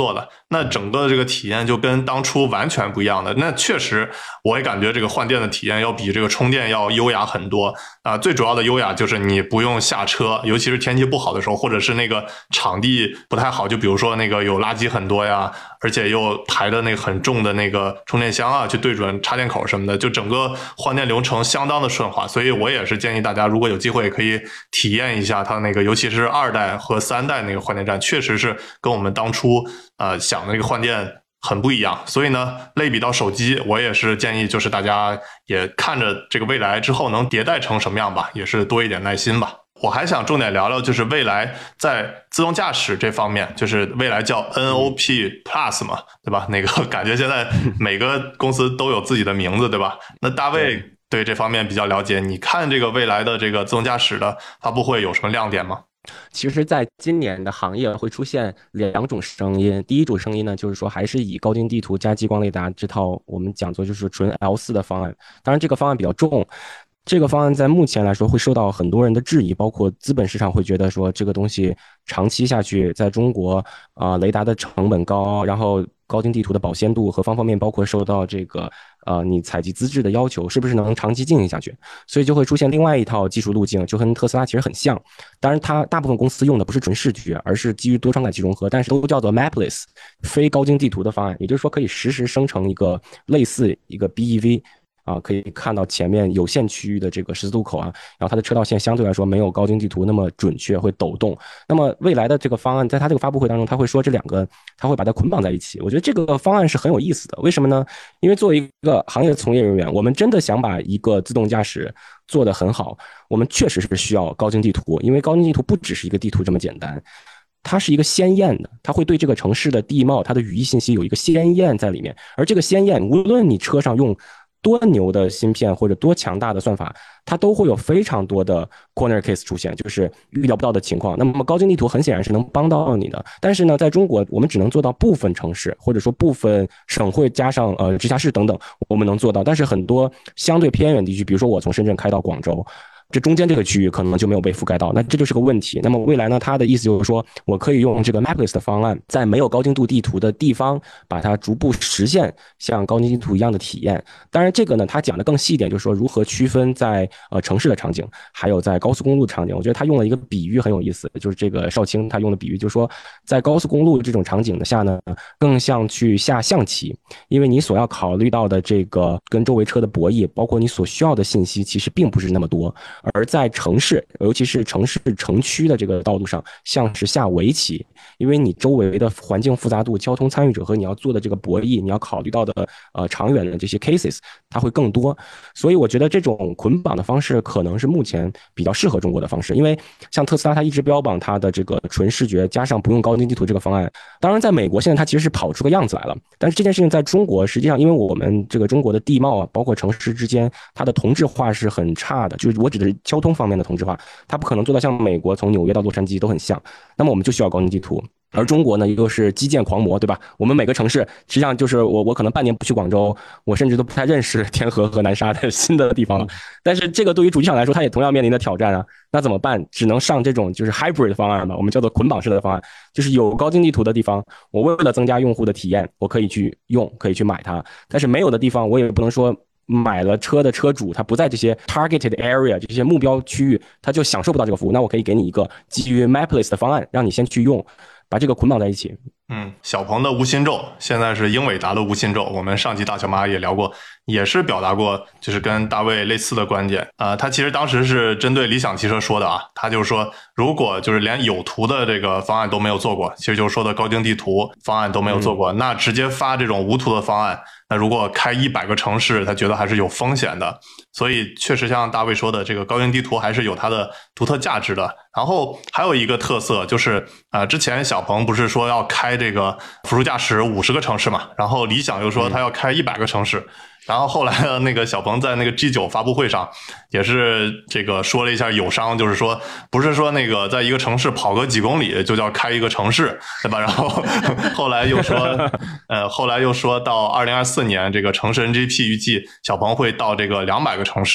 那整个这个体验就跟当初完全不一样的。那确实我也感觉这个换电的体验要比这个充电要优雅很多最主要的优雅就是你不用下车，尤其是天气不好的时候，或者是那个场地不太好，就比如说那个有垃圾很多呀，而且又抬的那个很重的那个充电箱去对准插电口什么的，就整个换电流程相当的顺滑。所以我也是建议大家如果有机会可以体验一下它那个，尤其是2代和3代那个换电站，确实是跟我们当初想的那个换电很不一样。所以呢，类比到手机，我也是建议就是大家也看着这个未来之后能迭代成什么样吧，也是多一点耐心吧。我还想重点聊聊就是未来在自动驾驶这方面，就是未来叫 NOP Plus 嘛，对吧？那个感觉现在每个公司都有自己的名字，对吧？那大卫对这方面比较了解，你看这个未来的这个自动驾驶的发布会有什么亮点吗？ 其实在今年的行业会出现2种声音。第一种声音呢，就是说还是以高精地图加激光雷达这套我们讲作就是纯 L4 的方案。当然这个方案比较重，这个方案在目前来说会受到很多人的质疑，包括资本市场会觉得说这个东西长期下去在中国雷达的成本高，然后高精地图的保鲜度和方方面包括受到这个你采集资质的要求，是不是能长期进行下去？所以就会出现另外一套技术路径，就跟特斯拉其实很像。当然它大部分公司用的不是纯视觉，而是基于多传感器融合，但是都叫做 Mapless 非高精地图的方案，也就是说可以实时生成一个类似一个 BEV可以看到前面有限区域的这个十字路口然后它的车道线相对来说没有高精地图那么准确，会抖动。那么未来的这个方案，在它这个发布会当中，他会说这2个，他会把它捆绑在一起。我觉得这个方案是很有意思的，为什么呢？因为作为一个行业从业人员，我们真的想把一个自动驾驶做得很好，我们确实是需要高精地图，因为高精地图不只是一个地图这么简单。它是一个鲜艳的，它会对这个城市的地貌、它的语义信息有一个鲜艳在里面，而这个鲜艳，无论你车上用多牛的芯片或者多强大的算法，它都会有非常多的 corner case 出现，就是预料不到的情况。那么高精地图很显然是能帮到你的，但是呢，在中国我们只能做到部分城市或者说部分省会加上直辖市等等，我们能做到，但是很多相对偏远地区，比如说我从深圳开到广州，这中间这个区域可能就没有被覆盖到，那这就是个问题。那么未来呢，它的意思就是说我可以用这个 Mapless 的方案，在没有高精度地图的地方，把它逐步实现像高精地图一样的体验。当然这个呢，它讲的更细一点，就是说如何区分在城市的场景，还有在高速公路场景。我觉得他用了一个比喻很有意思，就是这个少卿他用的比喻，就是说在高速公路这种场景的下呢，更像去下象棋，因为你所要考虑到的这个跟周围车的博弈，包括你所需要的信息，其实并不是那么多。而在城市，尤其是城市城区的这个道路上，像是下围棋，因为你周围的环境复杂度、交通参与者和你要做的这个博弈，你要考虑到的长远的这些 cases， 它会更多。所以我觉得这种捆绑的方式可能是目前比较适合中国的方式，因为像特斯拉它一直标榜它的这个纯视觉加上不用高精地图这个方案，当然在美国现在它其实是跑出个样子来了，但是这件事情在中国实际上因为我们这个中国的地貌包括城市之间它的同质化是很差的，就是我指的是交通方面的同质化，它不可能做到像美国从纽约到洛杉矶都很像，那么我们就需要高精地图。而中国呢又是基建狂魔，对吧？我们每个城市实际上就是我可能半年不去广州，我甚至都不太认识天河和南沙的新的地方了。但是这个对于主机厂来说，它也同样面临的挑战那怎么办？只能上这种就是 hybrid 方案嘛，我们叫做捆绑式的方案，就是有高精地图的地方，我为了增加用户的体验，我可以去用，可以去买它。但是没有的地方，我也不能说买了车的车主他不在这些 targeted area 这些目标区域，他就享受不到这个服务。那我可以给你一个基于 Mapless 的方案，让你先去用，把这个捆绑在一起。 小鹏的无心咒现在是英伟达的无心咒，我们上期大小马也聊过，也是表达过就是跟大卫类似的观点他其实当时是针对理想汽车说的他就是说如果就是连有图的这个方案都没有做过，其实就是说的高精地图方案都没有做过那直接发这种无图的方案，那如果开100个城市，他觉得还是有风险的。所以确实像大卫说的，这个高精地图还是有它的独特价值的。然后还有一个特色就是之前小鹏不是说要开这个辅助驾驶50个城市嘛，然后理想又说他要开100个城市。然后后来那个小鹏在那个 G9 发布会上也是这个说了一下友商，就是说不是说那个在一个城市跑个几公里就叫开一个城市，对吧？然后后来又说到2024年这个城市 NGP 预计小鹏会到这个200个城市，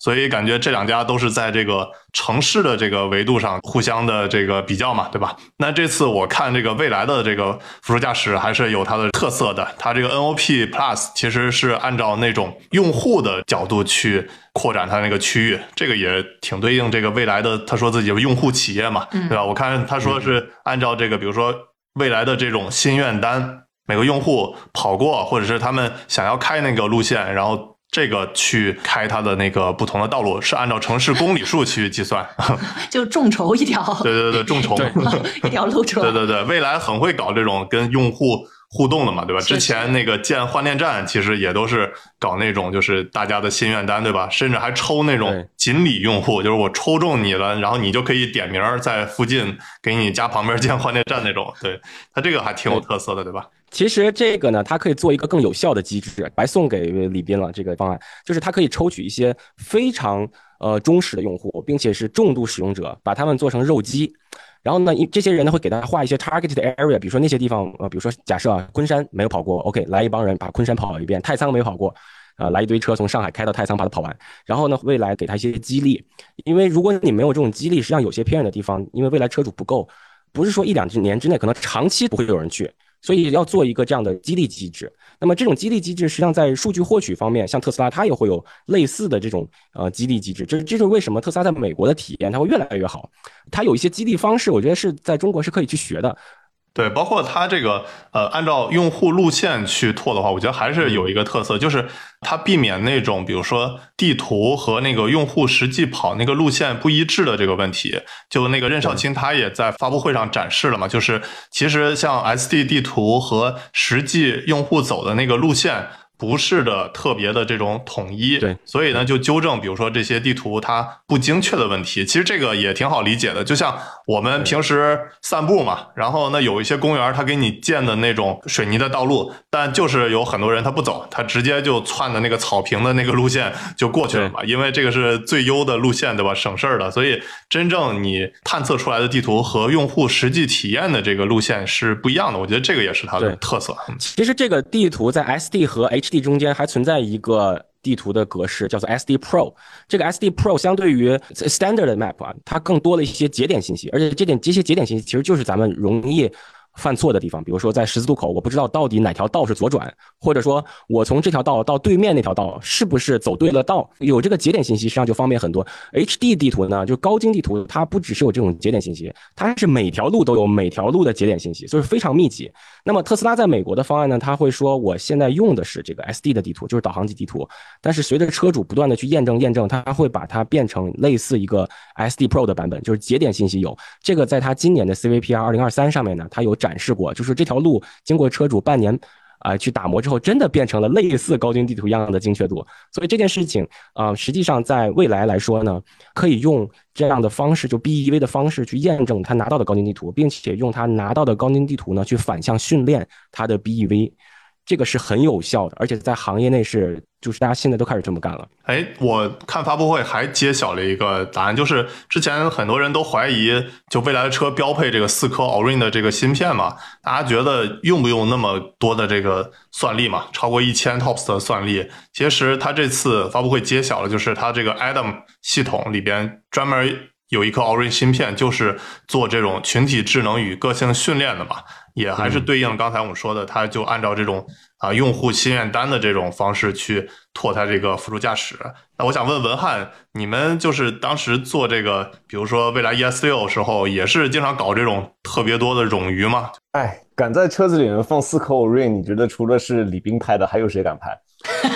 所以感觉这两家都是在这个城市的这个维度上互相的这个比较嘛，对吧？那这次我看这个蔚来的这个辅助驾驶还是有它的特色的，它这个 NOP Plus 其实是按照那种用户的角度去扩展它那个区域，这个也挺对应这个蔚来的，他说自己有用户企业嘛，对吧？我看他说是按照这个，比如说蔚来的这种心愿单，每个用户跑过，或者是他们想要开那个路线，然后这个去开它的那个不同的道路，是按照城市公里数去计算， 就众筹一条， 对，众筹一条路出来， 对，蔚来很会搞这种跟用户互动的嘛，对吧？之前那个建换电站其实也都是搞那种就是大家的心愿单，对吧？甚至还抽那种锦鲤用户，就是我抽中你了，然后你就可以点名在附近给你家旁边建换电站那种。对，它这个还挺有特色的，对吧？ 其实这个呢，它可以做一个更有效的机制，白送给李斌了。这个方案就是它可以抽取一些非常忠实的用户，并且是重度使用者，把他们做成肉鸡。然后呢，这些人呢会给他画一些 targeted area， 比如说那些地方，比如说假设昆山没有跑过 ，OK， 来一帮人把昆山跑一遍，太仓没有跑过，来一堆车从上海开到太仓把它跑完。然后呢，未来给他一些激励，因为如果你没有这种激励，实际上有些偏远的地方，因为未来车主不够，不是说1-2年之内，可能长期不会有人去。所以要做一个这样的激励机制。那么这种激励机制实际上在数据获取方面，像特斯拉它也会有类似的这种激励机制。这就是为什么特斯拉在美国的体验它会越来越好。它有一些激励方式，我觉得是在中国是可以去学的。 对，包括它这个按照用户路线去拓的话，我觉得还是有一个特色，就是它避免那种比如说地图和那个用户实际跑那个路线不一致的这个问题。就那个任少钦他也在发布会上展示了嘛，就是其实像 SD 地图和实际用户走的那个路线不是的特别的这种统一， 对， 所以呢就纠正比如说这些地图它不精确的问题。其实这个也挺好理解的，就像我们平时散步嘛，然后呢有一些公园它给你建的那种水泥的道路，但就是有很多人他不走，他直接就窜的那个草坪的那个路线就过去了嘛，因为这个是最优的路线，对吧？省事儿的。所以真正你探测出来的地图和用户实际体验的这个路线是不一样的，我觉得这个也是它的特色。 其实这个地图在 SD 和 HD 中间还存在一个地图的格式，叫做 SD Pro。这个 SD Pro 相对于 Standard Map 啊，它更多了一些节点信息，而且这些节点信息其实就是咱们容易犯错的地方。比如说在十字路口，我不知道到底哪条道是左转，或者说我从这条道到对面那条道是不是走对了道，有这个节点信息实际上就方便很多。HD 地图呢，就高精地图，它不只是有这种节点信息，它是每条路都有每条路的节点信息，所以非常密集。那么特斯拉在美国的方案呢，它会说我现在用的是这个 SD 的地图，就是导航级地图，但是随着车主不断的去验证，它会把它变成类似一个 SD Pro 的版本，就是节点信息有这个，在它今年的 CVPR 2023上面呢，它有展示过，就是这条路经过车主半年去打磨之后，真的变成了类似高精地图一样的精确度。所以这件事情实际上在未来来说呢，可以用这样的方式，就 BEV 的方式去验证他拿到的高精地图，并且用他拿到的高精地图呢去反向训练他的 BEV。这个是很有效的，而且在行业内就是大家现在都开始这么干了。 我看发布会还揭晓了一个答案，就是之前很多人都怀疑就未来的车标配这个4颗 Orin 的这个芯片嘛，大家觉得用不用那么多的这个算力嘛，超过1000 TOPS 的算力。其实他这次发布会揭晓了，就是他这个 Adam 系统里边专门有一颗 Orin 芯片，就是做这种群体智能与个性训练的嘛，也还是对应刚才我们说的，它就按照这种用户心愿单的这种方式去拓它这个辅助驾驶。那我想问文翰，你们就是当时做这个，比如说蔚来 ES6 时候，也是经常搞这种特别多的冗余吗？ 敢在车子里面放4颗 Orin， 你觉得除了是李斌拍的，还有谁敢拍？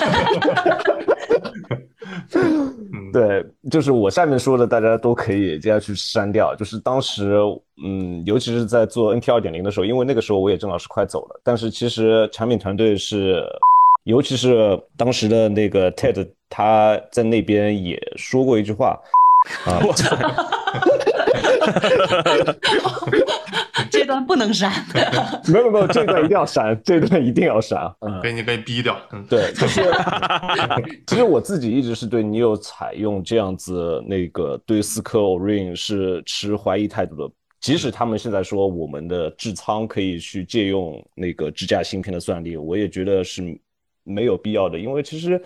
对，就是我下面说的，大家都可以接下去删掉。就是当时，尤其是在做 NT 2.0 的时候，因为那个时候我也正好是快走了，但是其实产品团队是，尤其是当时的那个 Ted， 他在那边也说过一句话啊。 这段不能删。 没有，这段一定要删，这段一定要删。 给你逼掉。 对，就是其实我自己一直是对NIO采用这样子那个对4颗 Orin 是持怀疑态度的。即使他们现在说我们的智仓可以去借用那个支架芯片的算力，我也觉得是没有必要的，因为其实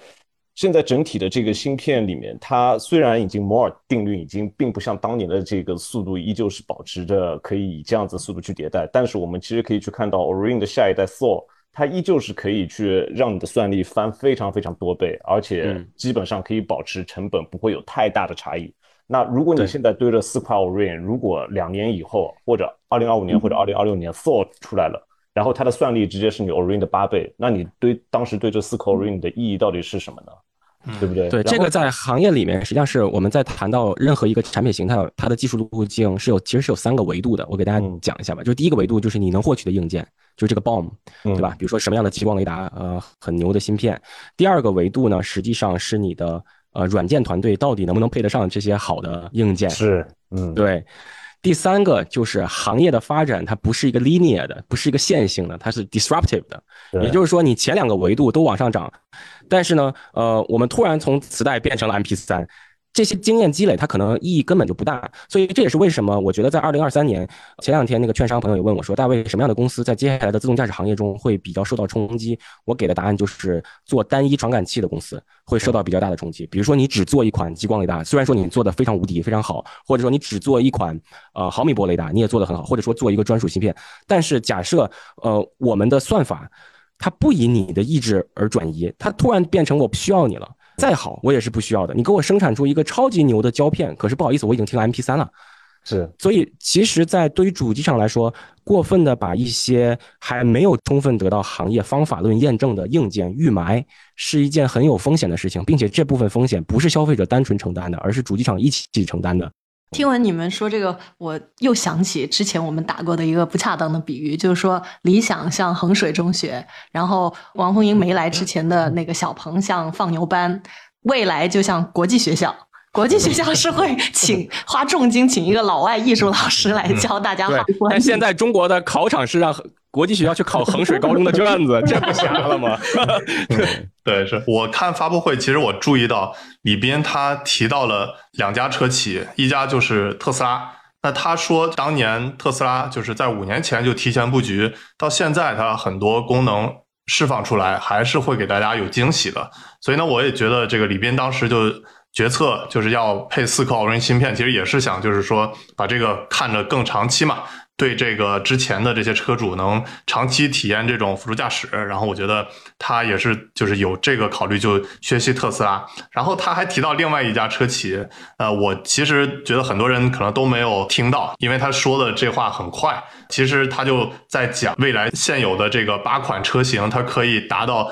现在整体的这个芯片里面，它虽然已经摩尔定律已经并不像当年的这个速度依旧是保持着可以以这样子速度去迭代，但是我们其实可以去看到 Orin 的下一代 Thor， 它依旧是可以去让你的算力翻非常非常多倍，而且基本上可以保持成本不会有太大的差异。那如果你现在堆了4块 Orin， 如果2年以后或者2025年或者2026年 Thor 出来了，然后它的算力直接是你 Orin 的8倍，那你当时对这4颗 Orin 的意义到底是什么呢？对不对？ 对，这个在行业里面，实际上是我们在谈到任何一个产品形态，它的技术路径其实是有3个维度的。我给大家讲一下吧。就是第一个维度就是你能获取的硬件，就是这个 BOM， 对吧？比如说什么样的激光雷达，很牛的芯片。第二个维度呢，实际上是你的软件团队到底能不能配得上这些好的硬件。 是， 对。第三个就是行业的发展，它不是一个 linear 的，不是一个线性的，它是 disruptive 的。也就是说，你前2个维度都往上涨，但是呢，我们突然从磁带变成了 MP3，这些经验积累它可能意义根本就不大。所以这也是为什么我觉得在2023年，前2天那个券商朋友也问我说，大卫什么样的公司在接下来的自动驾驶行业中会比较受到冲击？我给的答案就是做单一传感器的公司会受到比较大的冲击。比如说你只做一款激光雷达，虽然说你做的非常无敌非常好，或者说你只做一款毫米波雷达，你也做得很好，或者说做一个专属芯片，但是假设我们的算法它不以你的意志而转移，它突然变成我不需要你了，再好我也是不需要的。你给我生产出一个超级牛的胶片，可是不好意思，我已经听了 MP3 了。 是， 所以其实在对于主机厂来说，过分的把一些还没有充分得到行业方法论验证的硬件预埋，是一件很有风险的事情，并且这部分风险不是消费者单纯承担的，而是主机厂一起承担的。 听完你们说这个，我又想起之前我们打过的一个不恰当的比喻，就是说理想像衡水中学，然后王凤英没来之前的那个小鹏像放牛班，未来就像国际学校。国际学校是会花重金请一个老外艺术老师来教大家画关系。 但现在中国的考场是让国际学校去考衡水高中的卷子，这不瞎了吗？ 对，是我看发布会，其实我注意到李斌他提到了2家车企，一家就是特斯拉。那他说当年特斯拉就是在5年前就提前布局，到现在它很多功能释放出来，还是会给大家有惊喜的。所以呢，我也觉得这个李斌当时就决策就是要配4颗 Orin 芯片，其实也是想就是说把这个看着更长期嘛，对这个之前的这些车主能长期体验这种辅助驾驶，然后我觉得他也是就是有这个考虑，就学习特斯拉。然后他还提到另外一家车企，我其实觉得很多人可能都没有听到，因为他说的这话很快，其实他就在讲未来现有的这个8款车型，它可以达到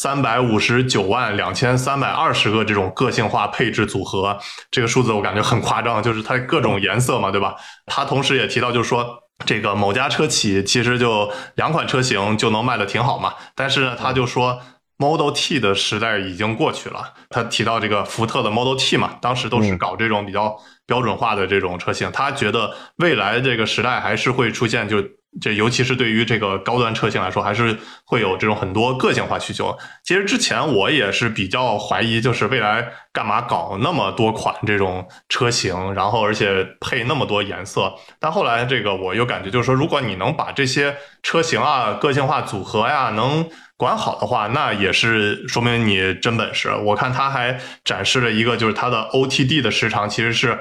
3592320个这种个性化配置组合，这个数字我感觉很夸张，就是它各种颜色嘛，对吧？他同时也提到就是说这个某家车企其实就2款车型就能卖得挺好嘛，但是呢他就说 Model T 的时代已经过去了。他提到这个福特的 Model T 嘛，当时都是搞这种比较标准化的这种车型，他觉得未来这个时代还是会出现，就这尤其是对于这个高端车型来说，还是会有这种很多个性化需求。其实之前我也是比较怀疑，就是未来干嘛搞那么多款这种车型，然后而且配那么多颜色。但后来这个我又感觉就是说，如果你能把这些车型啊、个性化组合呀能管好的话，那也是说明你真本事。我看他还展示了一个，就是它的 OTD 的时长其实是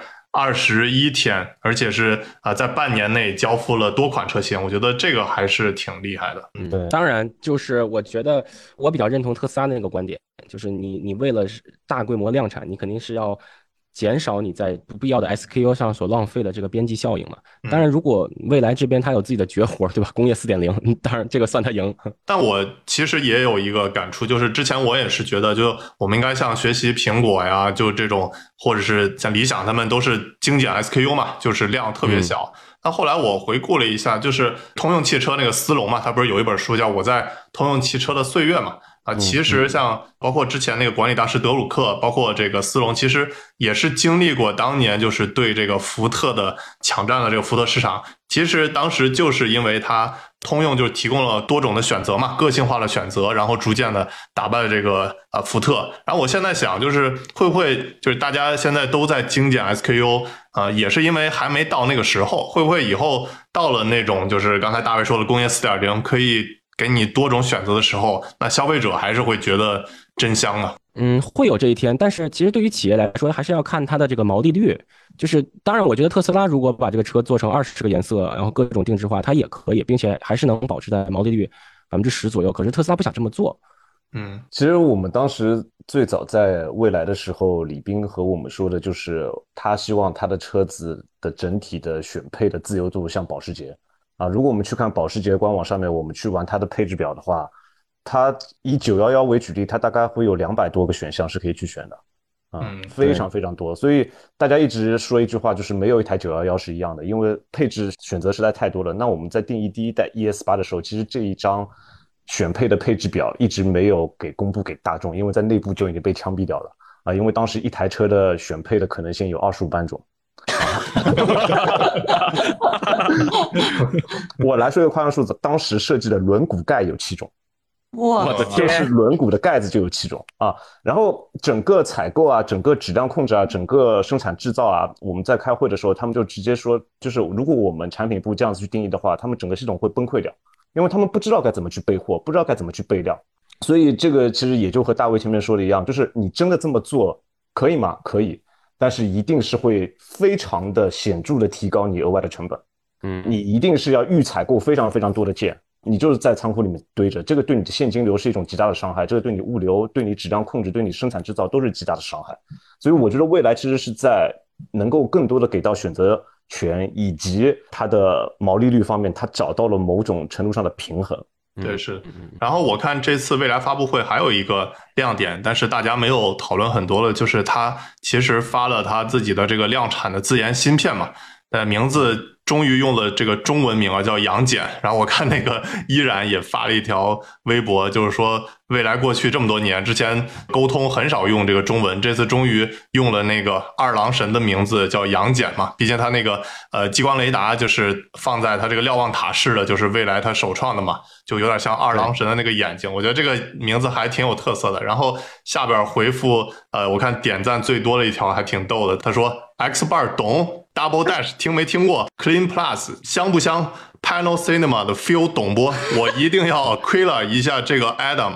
21天，而且是在半年内交付了多款车型，我觉得这个还是挺厉害的。 对，当然就是我觉得我比较认同特斯拉那个观点，就是你为了大规模量产，你肯定是要减少你在不必要的 SKU 上所浪费的这个边际效应嘛。当然如果未来这边它有自己的绝活，对吧？工业 4.0， 当然这个算它赢。 但我其实也有一个感触，就是之前我也是觉得就我们应该像学习苹果呀，就这种，或者是像理想他们都是精简 SKU 嘛，就是量特别小。那后来我回顾了一下，就是通用汽车那个斯隆嘛，他不是有一本书叫《我在通用汽车的岁月》嘛？其实像包括之前那个管理大师德鲁克，包括这个斯隆，其实也是经历过当年就是对这个福特的抢占了这个福特市场。其实当时就是因为它通用就提供了多种的选择嘛，个性化的选择，然后逐渐的打败了这个福特。然后我现在想就是会不会就是大家现在都在精简 SKU，也是因为还没到那个时候，会不会以后到了那种就是刚才大卫说的工业 4.0 可以给你多种选择的时候，那消费者还是会觉得真香啊。 会有这一天，但是其实对于企业来说，还是要看它的这个毛利率。就是当然，我觉得特斯拉如果把这个车做成20个颜色，然后各种定制化，它也可以，并且还是能保持在毛利率10%左右。可是特斯拉不想这么做。 其实我们当时最早在蔚来的时候，李斌和我们说的就是他希望他的车子的整体的选配的自由度像保时捷啊。如果我们去看保时捷官网上面，我们去玩它的配置表的话，它以911为举例，它大概会有200多个选项是可以去选的非常非常多。所以大家一直说一句话，就是没有一台911是一样的，因为配置选择实在太多了。那我们在定义第一代 ES8的时候，其实这一张选配的配置表一直没有公布给大众，因为在内部就已经被枪毙掉了啊！因为当时一台车的选配的可能性有25万种。我来说一个夸张数字，当时设计的轮毂盖有7种。 哇， 我的天， 就是轮毂的盖子就有7种啊。然后整个采购啊，整个质量控制啊，整个生产制造啊，我们在开会的时候，他们就直接说，就是如果我们产品部这样子去定义的话，他们整个系统会崩溃掉，因为他们不知道该怎么去备货，不知道该怎么去备料。所以这个其实也就和大卫前面说的一样，就是你真的这么做可以吗？可以，但是一定是会非常的显著的提高你额外的成本。你一定是要预采购非常非常多的件。你就是在仓库里面堆着，这个对你的现金流是一种极大的伤害，这个对你物流、对你质量控制、对你生产制造都是极大的伤害。所以我觉得未来其实是在能够更多的给到选择权以及它的毛利率方面，它找到了某种程度上的平衡。 对，是。然后我看这次蔚来发布会还有一个亮点，但是大家没有讨论很多的，就是它其实发了它自己的这个量产的自研芯片嘛，名字终于用了这个中文名啊，叫杨戬。然后我看那个依然也发了一条微博，就是说蔚来过去这么多年之前沟通很少用这个中文，这次终于用了那个二郎神的名字叫杨戬嘛，毕竟他那个激光雷达就是放在他这个瞭望塔式的，就是蔚来他首创的嘛，就有点像二郎神的那个眼睛，我觉得这个名字还挺有特色的。然后下边回复我看点赞最多的一条还挺逗的，他说 X Bar 懂Double Dash 听没听过 Clean Plus 香不香 Panel Cinema 的 Feel 懂不？我一定要亏了一下这个 Adam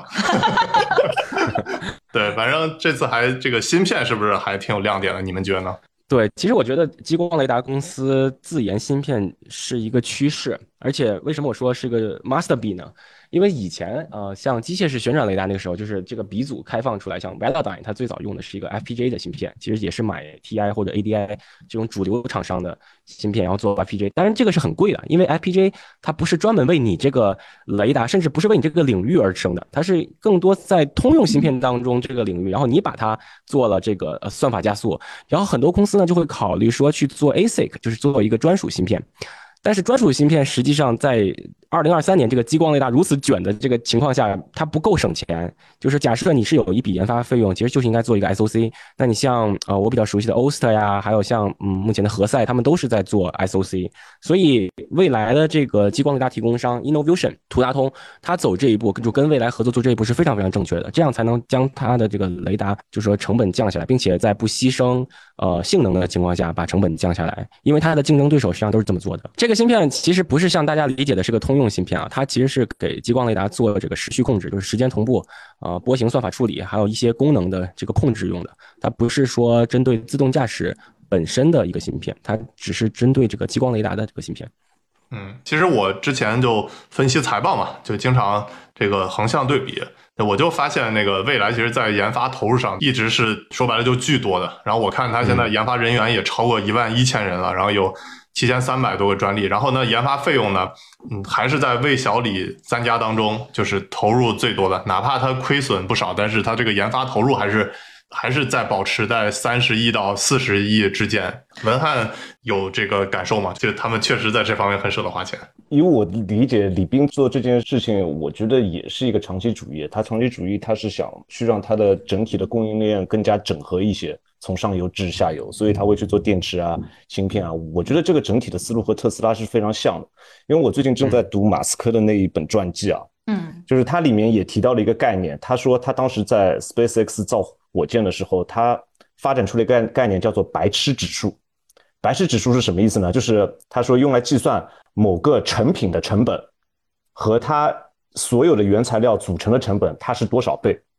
对，反正这次还这个芯片是不是还挺有亮点的，你们觉得呢？ 对，其实我觉得激光雷达公司自研芯片是一个趋势，而且为什么我说是个 master B 呢？因为以前像机械式旋转雷达那个时候，就是这个鼻组开放出来，像 Velodyne 它最早用的是一个 FPGA 的芯片，其实也是买 TI 或者 ADI 这种主流厂商的芯片，然后做 FPGA。当然这个是很贵的，因为 FPGA 它不是专门为你这个雷达，甚至不是为你这个领域而生的，它是更多在通用芯片当中这个领域，然后你把它做了这个算法加速，然后很多公司呢就会考虑说去做 ASIC， 就是做一个专属芯片。但是专属芯片实际上在2023年这个激光雷达如此卷的这个情况下，它不够省钱。就是假设你是有一笔研发费用，其实就是应该做一个 SOC。那你像我比较熟悉的 OST 呀，还有像目前的何塞，他们都是在做 SOC。所以未来的这个激光雷达提供商 Innovision 图达通，它走这一步就跟未来合作做这一步是非常非常正确的，这样才能将它的这个雷达就是说成本降下来，并且在不牺牲性能的情况下把成本降下来。因为它的竞争对手实际上都是这么做的。这个芯片其实不是像大家理解的是个通用芯片啊，它其实是给激光雷达做这个时序控制，就是时间同步波形算法处理，还有一些功能的这个控制用的。它不是说针对自动驾驶本身的一个芯片，它只是针对这个激光雷达的这个芯片。 其实我之前就分析财报嘛，就经常这个横向对比，我就发现那个蔚来其实在研发投入上一直是说白了就巨多的。然后我看它现在研发人员也超过11000人了，然后有7300多个专利，然后呢研发费用呢还是在魏小李3家当中就是投入最多的，哪怕它亏损不少，但是它这个研发投入还是在保持在30亿到40亿之间。文翰有这个感受吗？就他们确实在这方面很舍得花钱。 以我理解，李斌做这件事情，我觉得也是一个长期主义。他长期主义，他是想去让他的整体的供应链更加整合一些，从上游至下游，所以他会去做电池啊、芯片啊。我觉得这个整体的思路和特斯拉是非常像的。因为我最近正在读马斯克的那一本传记啊，就是它里面也提到了一个概念，他说他当时在 SpaceX 造火箭的时候，他发展出了一个概念叫做白痴指数。白痴指数是什么意思呢？就是他说用来计算某个成品的成本和它所有的原材料组成的成本它是多少倍。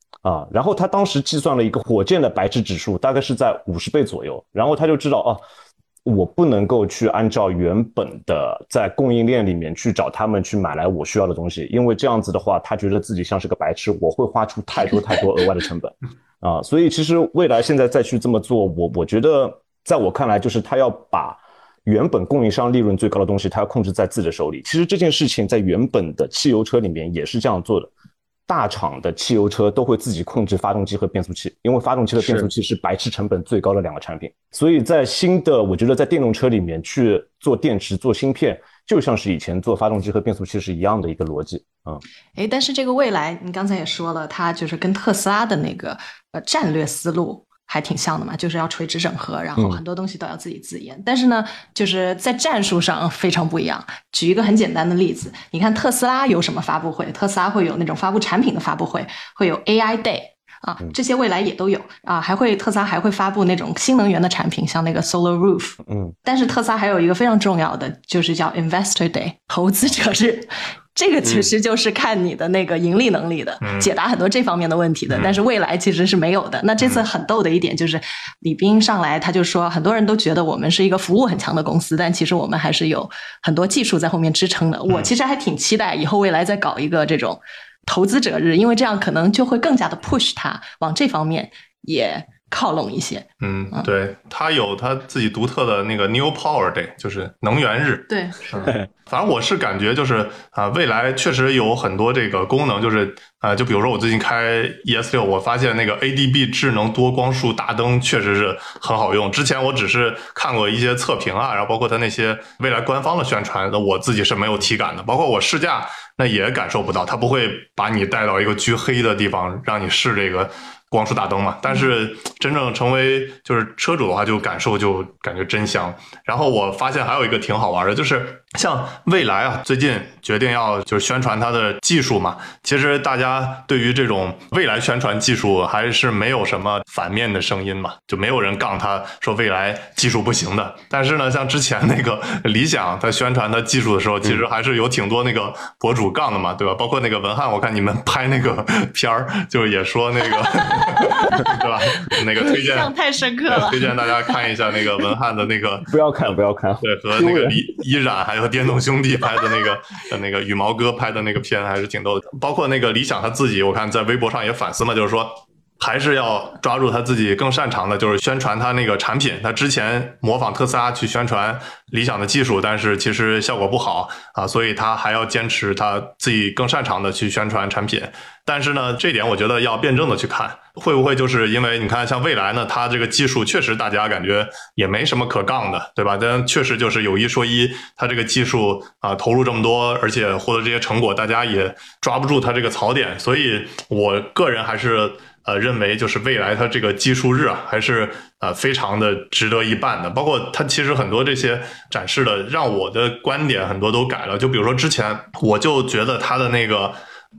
然后他当时计算了一个火箭的白痴指数，大概是在50倍左右，然后他就知道我不能够去按照原本的在供应链里面去找他们去买来我需要的东西，因为这样子的话，他觉得自己像是个白痴，我会花出太多额外的成本所以其实未来现在再去这么做，我觉得在我看来就是他要把原本供应商利润最高的东西，他要控制在自己的手里。其实这件事情在原本的汽油车里面也是这样做的。大厂的汽油车都会自己控制发动机和变速器，因为发动机和变速器是白痴成本最高的2个产品。所以在新的，我觉得在电动车里面去做电池、做芯片，就像是以前做发动机和变速器是一样的一个逻辑。 但是这个未来，你刚才也说了，它就是跟特斯拉的那个战略思路还挺像的嘛，就是要垂直整合，然后很多东西都要自己自研。但是呢，就是在战术上非常不一样。举一个很简单的例子，你看特斯拉有什么发布会？特斯拉会有那种发布产品的发布会，会有 AI Day 这些未来也都有特斯拉还会发布那种新能源的产品，像那个 Solar Roof。但是特斯拉还有一个非常重要的，就是叫 Investor Day 投资者日。这个其实就是看你的那个盈利能力的，解答很多这方面的问题的，但是未来其实是没有的。那这次很逗的一点就是李斌上来他就说，很多人都觉得我们是一个服务很强的公司，但其实我们还是有很多技术在后面支撑的。我其实还挺期待以后未来再搞一个这种投资者日，因为这样可能就会更加的 push 他往这方面也靠拢一些。 对，他有他自己独特的那个 New Power Day， 就是能源日。 对， 反正我是感觉就是未来确实有很多这个功能，就是就比如说我最近开 ES6， 我发现那个 ADB 智能多光束大灯确实是很好用。之前我只是看过一些测评然后包括它那些未来官方的宣传，我自己是没有体感的，包括我试驾那也感受不到，它不会把你带到一个巨黑的地方让你试这个光束大灯嘛。但是真正成为就是车主的话，就感受就感觉真香。然后我发现还有一个挺好玩的，就是像蔚来最近决定要就是宣传它的技术嘛，其实大家对于这种蔚来宣传技术还是没有什么反面的声音嘛，就没有人杠他说蔚来技术不行的。但是呢，像之前那个理想他宣传他技术的时候，其实还是有挺多那个博主杠的嘛，对吧？包括那个文翰，我看你们拍那个片儿，就也说那个对吧？那个推荐印象太深刻了， 推荐大家看一下那个文翰的那个不要看， 对，和那个依然还有电动兄弟拍的那个羽毛哥拍的那个片还是挺逗的。包括那个理想他自己，我看在微博上也反思嘛，就是说还是要抓住他自己更擅长的，就是宣传他那个产品。他之前模仿特斯拉去宣传理想的技术，但是其实效果不好所以他还要坚持他自己更擅长的去宣传产品。但是呢，这点我觉得要辩证的去看，会不会就是因为你看像蔚来呢，它这个技术确实大家感觉也没什么可杠的，对吧？但确实就是有一说一，它这个技术投入这么多，而且获得这些成果，大家也抓不住它这个槽点。所以我个人还是认为就是蔚来它这个技术日还是非常的值得一办的。包括它其实很多这些展示的，让我的观点很多都改了。就比如说之前我就觉得它的那个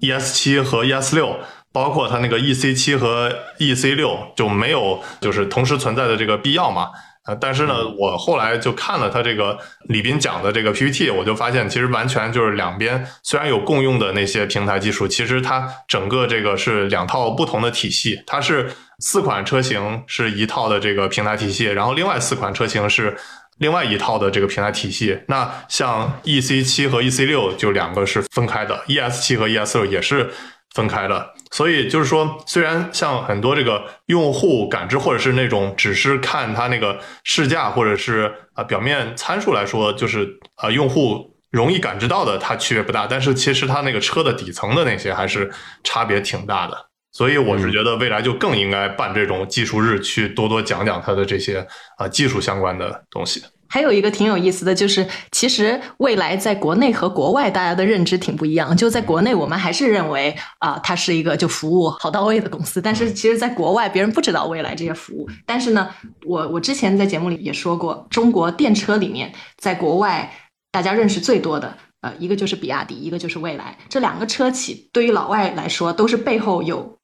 ES7 和 ES6， 包括它那个 EC7 和 EC6 就没有就是同时存在的这个必要嘛。但是呢，我后来就看了他这个李斌讲的这个 PPT， 我就发现其实完全就是两边虽然有共用的那些平台技术，其实它整个这个是两套不同的体系。它是4款车型是一套的这个平台体系，然后另外4款车型是另外一套的这个平台体系。那像 EC7 和 EC6 就两个是分开的， ES7 和 ES6 也是分开的。所以就是说，虽然像很多这个用户感知或者是那种只是看它那个试驾或者是表面参数来说，就是用户容易感知到的它区别不大，但是其实它那个车的底层的那些还是差别挺大的。所以我是觉得未来就更应该办这种技术日，去多多讲讲它的这些技术相关的东西。 还有一个挺有意思的，就是其实蔚来在国内和国外大家的认知挺不一样。就在国内我们还是认为它是一个就服务好到位的公司，但是其实在国外别人不知道蔚来这些服务。但是呢，我之前在节目里也说过，中国电车里面在国外大家认识最多的一个就是比亚迪，一个就是蔚来。这两个车企对于老外来说都是背后有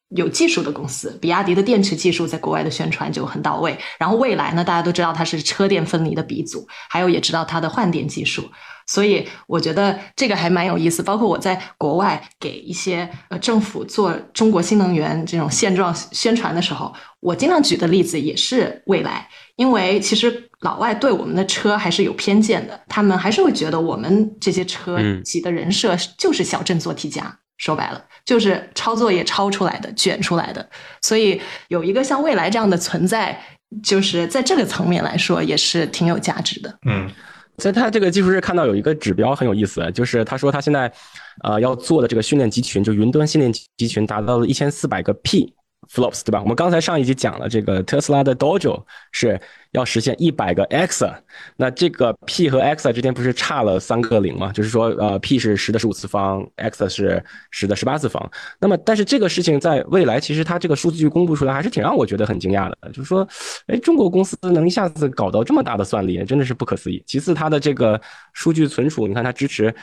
有技术的公司，比亚迪的电池技术在国外的宣传就很到位。然后蔚来呢，大家都知道它是车电分离的鼻祖，还有也知道它的换电技术。所以我觉得这个还蛮有意思。包括我在国外给一些政府做中国新能源这种现状宣传的时候，我经常举的例子也是蔚来。因为其实老外对我们的车还是有偏见的，他们还是会觉得我们这些车企的人设就是小镇做题家，说白了就是抄作业抄出来的，卷出来的。所以有一个像蔚来这样的存在，就是在这个层面来说也是挺有价值的。 在他这个技术日看到有一个指标很有意思，就是他说他现在要做的这个训练集群，就云端训练集群达到了1400个 P flops， 对吧？我们刚才上一集讲了，这个特斯拉的 Dojo 是要实现100个 Exa， 那这个 P 和 Exa 之间不是差了3个0吗？就是说P 是10的15次方 ，Exa 是10的18次方。那么但是这个事情在未来其实它这个数据公布出来还是挺让我觉得很惊讶的，就是说中国公司能一下子搞到这么大的算力，真的是不可思议。其次它的这个数据存储，你看它支持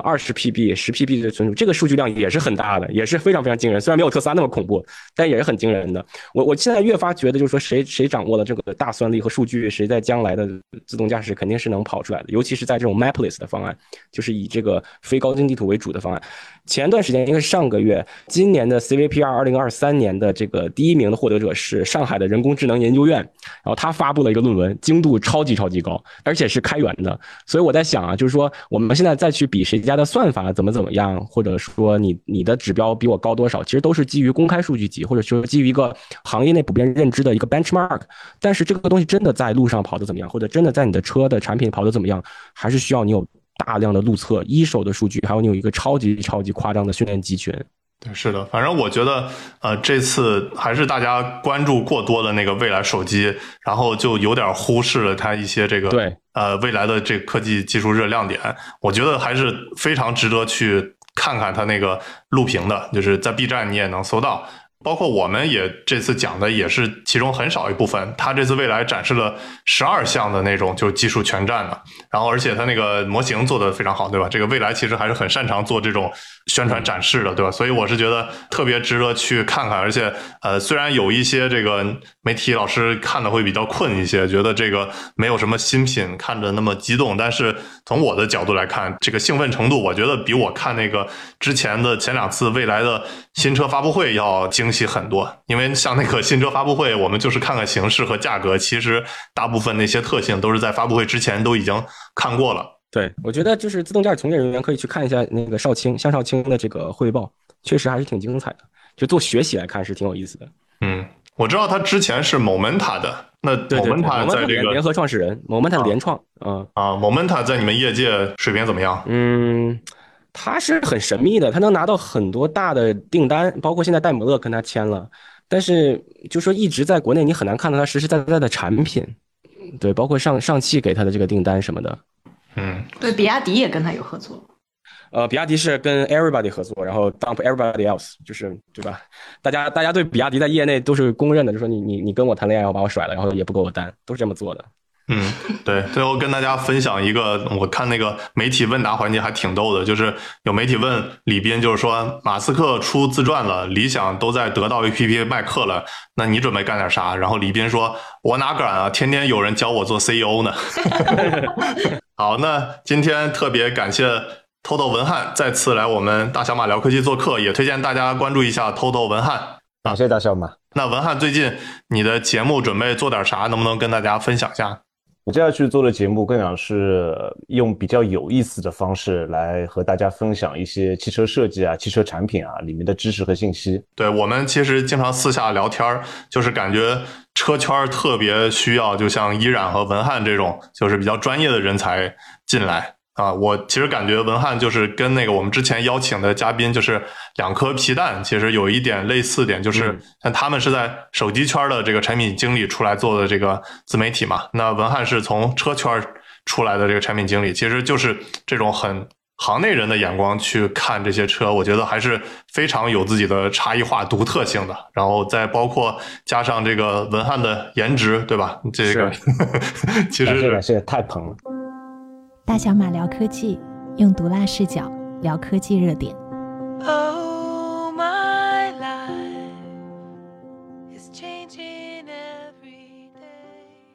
20PB 10PB 的存储，这个数据量也是很大的，也是非常非常惊人，虽然没有特斯拉那么恐怖，但也是很惊人的。我现在越发觉得就是说谁掌握了这个大算力和数据，谁在将来的自动驾驶肯定是能跑出来的，尤其是在这种 mapless 的方案，就是以这个非高精地图为主的方案。前段时间应该是上个月，今年的 CVPR 2023年的这个第1名的获得者是上海的人工智能研究院，然后他发布了一个论文，精度超级高，而且是开源的。所以我在想啊，就是说我们现在再去比谁家的算法怎么样，或者说你的指标比我高多少，其实都是基于公开数据集，或者说基于一个行业内普遍认知的一个 benchmark。但是这个东西真的在路上跑得怎么样，或者真的在你的车的产品跑得怎么样，还是需要你有大量的路测、一手的数据，还有你有一个超级夸张的训练集群。 对，是的，反正我觉得这次还是大家关注过多的那个蔚来手机，然后就有点忽视了它一些这个对蔚来的这个科技技术热亮点。我觉得还是非常值得去看看它那个录屏的，就是在 B 站你也能搜到。包括我们也这次讲的也是其中很少一部分，它这次蔚来展示了12项的那种就是技术全站的，然后而且它那个模型做得非常好，对吧？这个蔚来其实还是很擅长做这种宣传展示的，对吧？所以我是觉得特别值得去看看，而且虽然有一些这个媒体老师看的会比较困一些，觉得这个没有什么新品看着那么激动，但是从我的角度来看，这个兴奋程度我觉得比我看那个之前2次蔚来的新车发布会要惊喜很多。因为像那个新车发布会我们就是看看形式和价格，其实大部分那些特性都是在发布会之前都已经看过了。 对，我觉得就是自动驾驶从业人员可以去看一下那个向少卿的这个汇报，确实还是挺精彩的，就做学习来看是挺有意思的。 我知道他之前是 Momenta 的，那 Momenta 在这个联合创始人 Momenta 的联创 Momenta 在你们业界水平怎么样？ 他是很神秘的，他能拿到很多大的订单，包括现在戴姆勒跟他签了，但是就说一直在国内你很难看到他实实在在的产品，对，包括上汽给他的这个订单什么的。 对，比亚迪也跟他有合作。 比亚迪是跟 everybody 合作，然后 dump everybody else， 就是对吧？大家对比亚迪在业内都是公认的，就说你跟我谈恋爱，我把我甩了，然后也不给我单，都是这么做的。 对，最后跟大家分享一个，我看那个媒体问答环节还挺逗的，就是有媒体问李斌，就是说马斯克出自传了，理想都在得到 APP 卖课了，那你准备干点啥？然后李斌说，我哪敢啊，天天有人教我做 CEO 呢。好，那今天特别感谢Toto 文翰再次来我们大小马聊科技做客，也推荐大家关注一下 Toto 文翰。 感谢大小马。 那文翰最近你的节目准备做点啥？能不能跟大家分享一下？ 我接下去做的节目更想是用比较有意思的方式来和大家分享一些汽车设计啊、汽车产品啊里面的知识和信息。 对，我们其实经常私下聊天，就是感觉车圈特别需要就像依然和文翰这种就是比较专业的人才进来啊。我其实感觉文翰就是跟那个我们之前邀请的嘉宾就是2颗皮蛋其实有一点类似点，就是像他们是在手机圈的这个产品经理出来做的这个自媒体嘛，那文翰是从车圈出来的这个产品经理，其实就是这种很行内人的眼光去看这些车，我觉得还是非常有自己的差异化独特性的，然后再包括加上这个文翰的颜值，对吧？这个其实感谢太捧了。 大小马聊科技，用毒辣视角聊科技热点。 Oh my life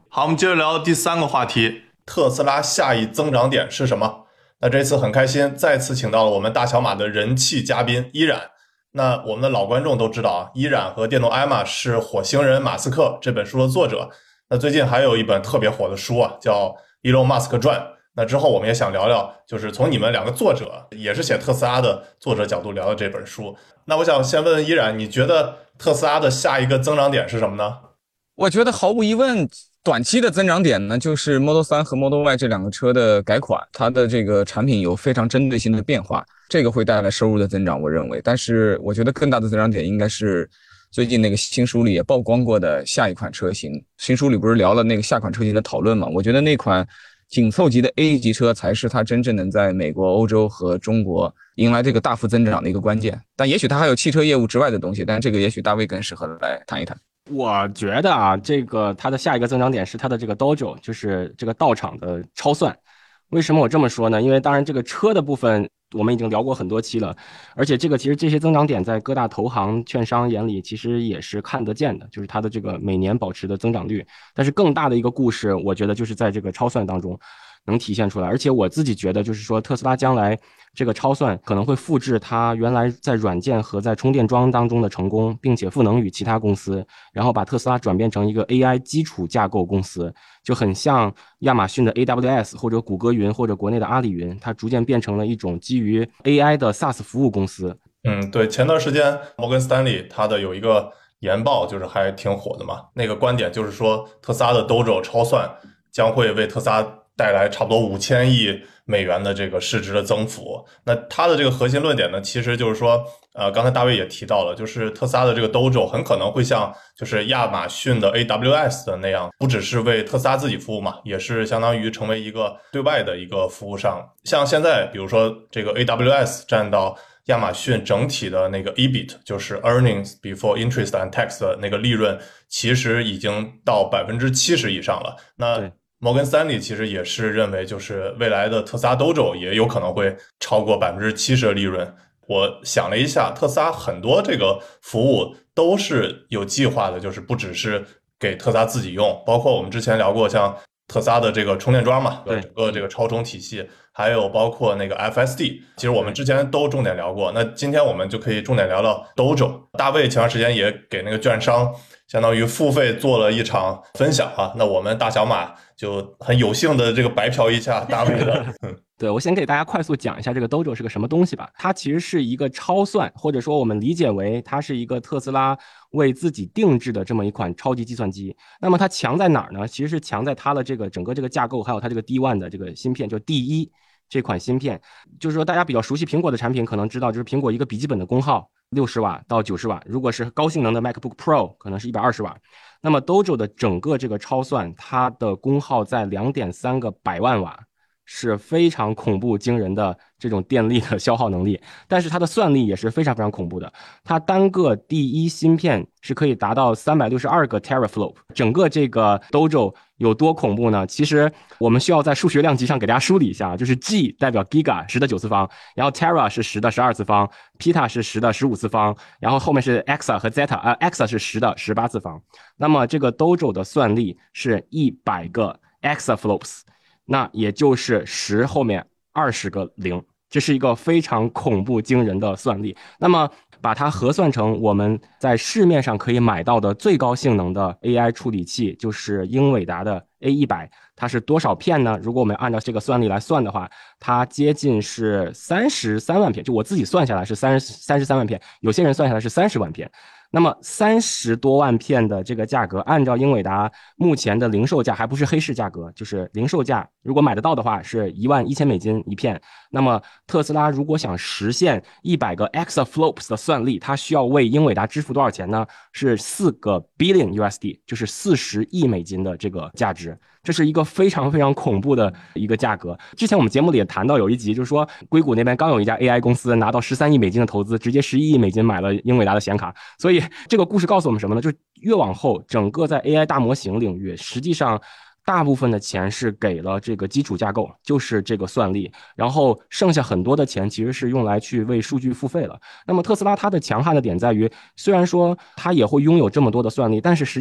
好，我们接着聊第3个话题，特斯拉下一增长点是什么？那这次很开心，再次请到了我们大小马的人气嘉宾依然。那我们的老观众都知道啊，依然和电动艾玛是《火星人马斯克》这本书的作者。那最近还有一本特别火的书啊，叫《Elon Musk 传》。那之后我们也想聊聊，就是从你们2个作者，也是写特斯拉的作者角度聊聊这本书。那我想先问问依然，你觉得特斯拉的下一个增长点是什么呢？ 我觉得毫无疑问，短期的增长点呢，就是 Model 3和 Model Y 这2个车的改款，它的这个产品有非常针对性的变化，这个会带来收入的增长，我认为。但是我觉得更大的增长点应该是最近那个新书里也曝光过的下一款车型。新书里不是聊了那个下款车型的讨论嘛？我觉得那款紧凑级的 A 级车才是它真正能在美国、欧洲和中国迎来这个大幅增长的一个关键。但也许它还有汽车业务之外的东西，但这个也许大卫更适合来谈一谈。 我觉得啊，这个它的下一个增长点是它的这个 Dojo， 就是这个道场的超算。为什么我这么说呢？因为当然这个车的部分我们已经聊过很多期了，而且其实这些增长点在各大投行券商眼里其实也是看得见的，就是它的这个每年保持的增长率。但是更大的一个故事，我觉得就是在这个超算当中能体现出来。而且我自己觉得就是说，特斯拉将来这个超算可能会复制它原来在软件和在充电桩当中的成功，并且赋能于其他公司，然后把特斯拉转变成一个 AI 基础架构公司，就很像亚马逊的 AWS 或者谷歌云或者国内的阿里云，它逐渐变成了一种基于 AI 的 SaaS 服务公司。 对，前段时间摩根斯丹利它的有一个研报就是还挺火的嘛，那个观点就是说特斯拉的 Dojo 超算将会为特斯拉带来差不多5000亿美元的这个市值的增幅。那它的这个核心论点呢，其实就是说刚才大卫也提到了，就是特斯拉的这个 Dojo 很可能会像就是亚马逊的 AWS 的那样，不只是为特斯拉自己服务嘛，也是相当于成为一个对外的一个服务商。像现在比如说这个 AWS 占到亚马逊整体的那个 EBIT， 就是 Earnings Before Interest and Tax 的那个利润，其实已经到70%以上了。那摩根斯丹利其实也是认为，就是未来的特斯拉 Dojo 也有可能会超过70%的利润。我想了一下，特斯拉很多这个服务都是有计划的，就是不只是给特斯拉自己用，包括我们之前聊过像特斯拉的这个充电桩嘛，整个这个超充体系，还有包括那个 FSD， 其实我们之前都重点聊过。那今天我们就可以重点聊聊 Dojo。大卫前段时间也给那个券商相当于付费做了一场分享啊，那我们大小马就很有幸的这个白嫖一下大卫的。 对，我先给大家快速讲一下这个 Dojo 是个什么东西吧。它其实是一个超算，或者说我们理解为它是一个特斯拉为自己定制的这么一款超级计算机。那么它强在哪儿呢？其实是强在它的这个整个这个架构，还有它这个 D1 的这个芯片，就 D1 这款芯片。就是说大家比较熟悉苹果的产品，可能知道就是苹果一个笔记本的功耗60瓦到90瓦，如果是高性能的 MacBook Pro 可能是120瓦。那么 Dojo 的整个这个超算，它的功耗在2.3个百万瓦，是非常恐怖惊人的这种电力的消耗能力，但是它的算力也是非常非常恐怖的。它单个第1芯片是可以达到362个 teraflop。整个这个 Dojo 有多恐怖呢？其实我们需要在数学量级上给大家梳理一下，就是 G 代表 Giga 10的9次方，然后 Tera 是10的12次方， Peta 是10的15次方，然后后面是 Exa 和 Zeta，Exa 是10的18次方。那么这个 Dojo 的算力是100个 exaflops，那也就是10后面20个0，这是一个非常恐怖惊人的算力。那么把它核算成我们在市面上可以买到的最高性能的 AI 处理器，就是英伟达的 A100， 它是多少片呢？如果我们按照这个算力来算的话，它接近是33万片，就我自己算下来是33万片，有些人算下来是30万片。那么30多万片的这个价格，按照英伟达目前的零售价，还不是黑市价格，就是零售价，如果买得到的话是$11,000一片。那么特斯拉如果想实现100个 exaflops 的算力，它需要为英伟达支付多少钱呢？是4个 billion USD， 就是40亿美金的这个价值。这是一个非常非常恐怖的一个价格。之前我们节目里也谈到有一集，就是说硅谷那边刚有一家 AI 公司拿到13亿美金的投资，直接11亿美金买了英伟达的显卡。所以这个故事告诉我们什么呢？就是越往后，整个在 AI 大模型领域，实际上大部分的钱是给了这个基础架构，就是这个算力，然后剩下很多的钱其实是用来去为数据付费了。那么特斯拉它的强悍的点在于，虽然说它也会拥有这么多的算力，但是实际上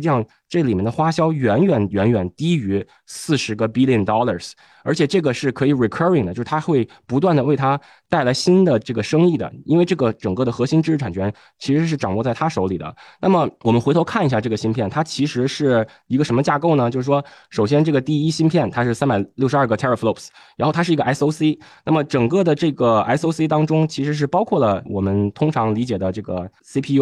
这里面的花销远远低于40个 billion dollars， 而且这个是可以 recurring 的，就是它会不断的为它带来新的这个生意的，因为这个整个的核心知识产权其实是掌握在他手里的。那么我们回头看一下这个芯片，它其实是一个什么架构呢？就是说，首先这个第一芯片它是362个 teraflops， 然后它是一个 SoC， 那么整个的这个 SoC 当中其实是包括了我们通常理解的这个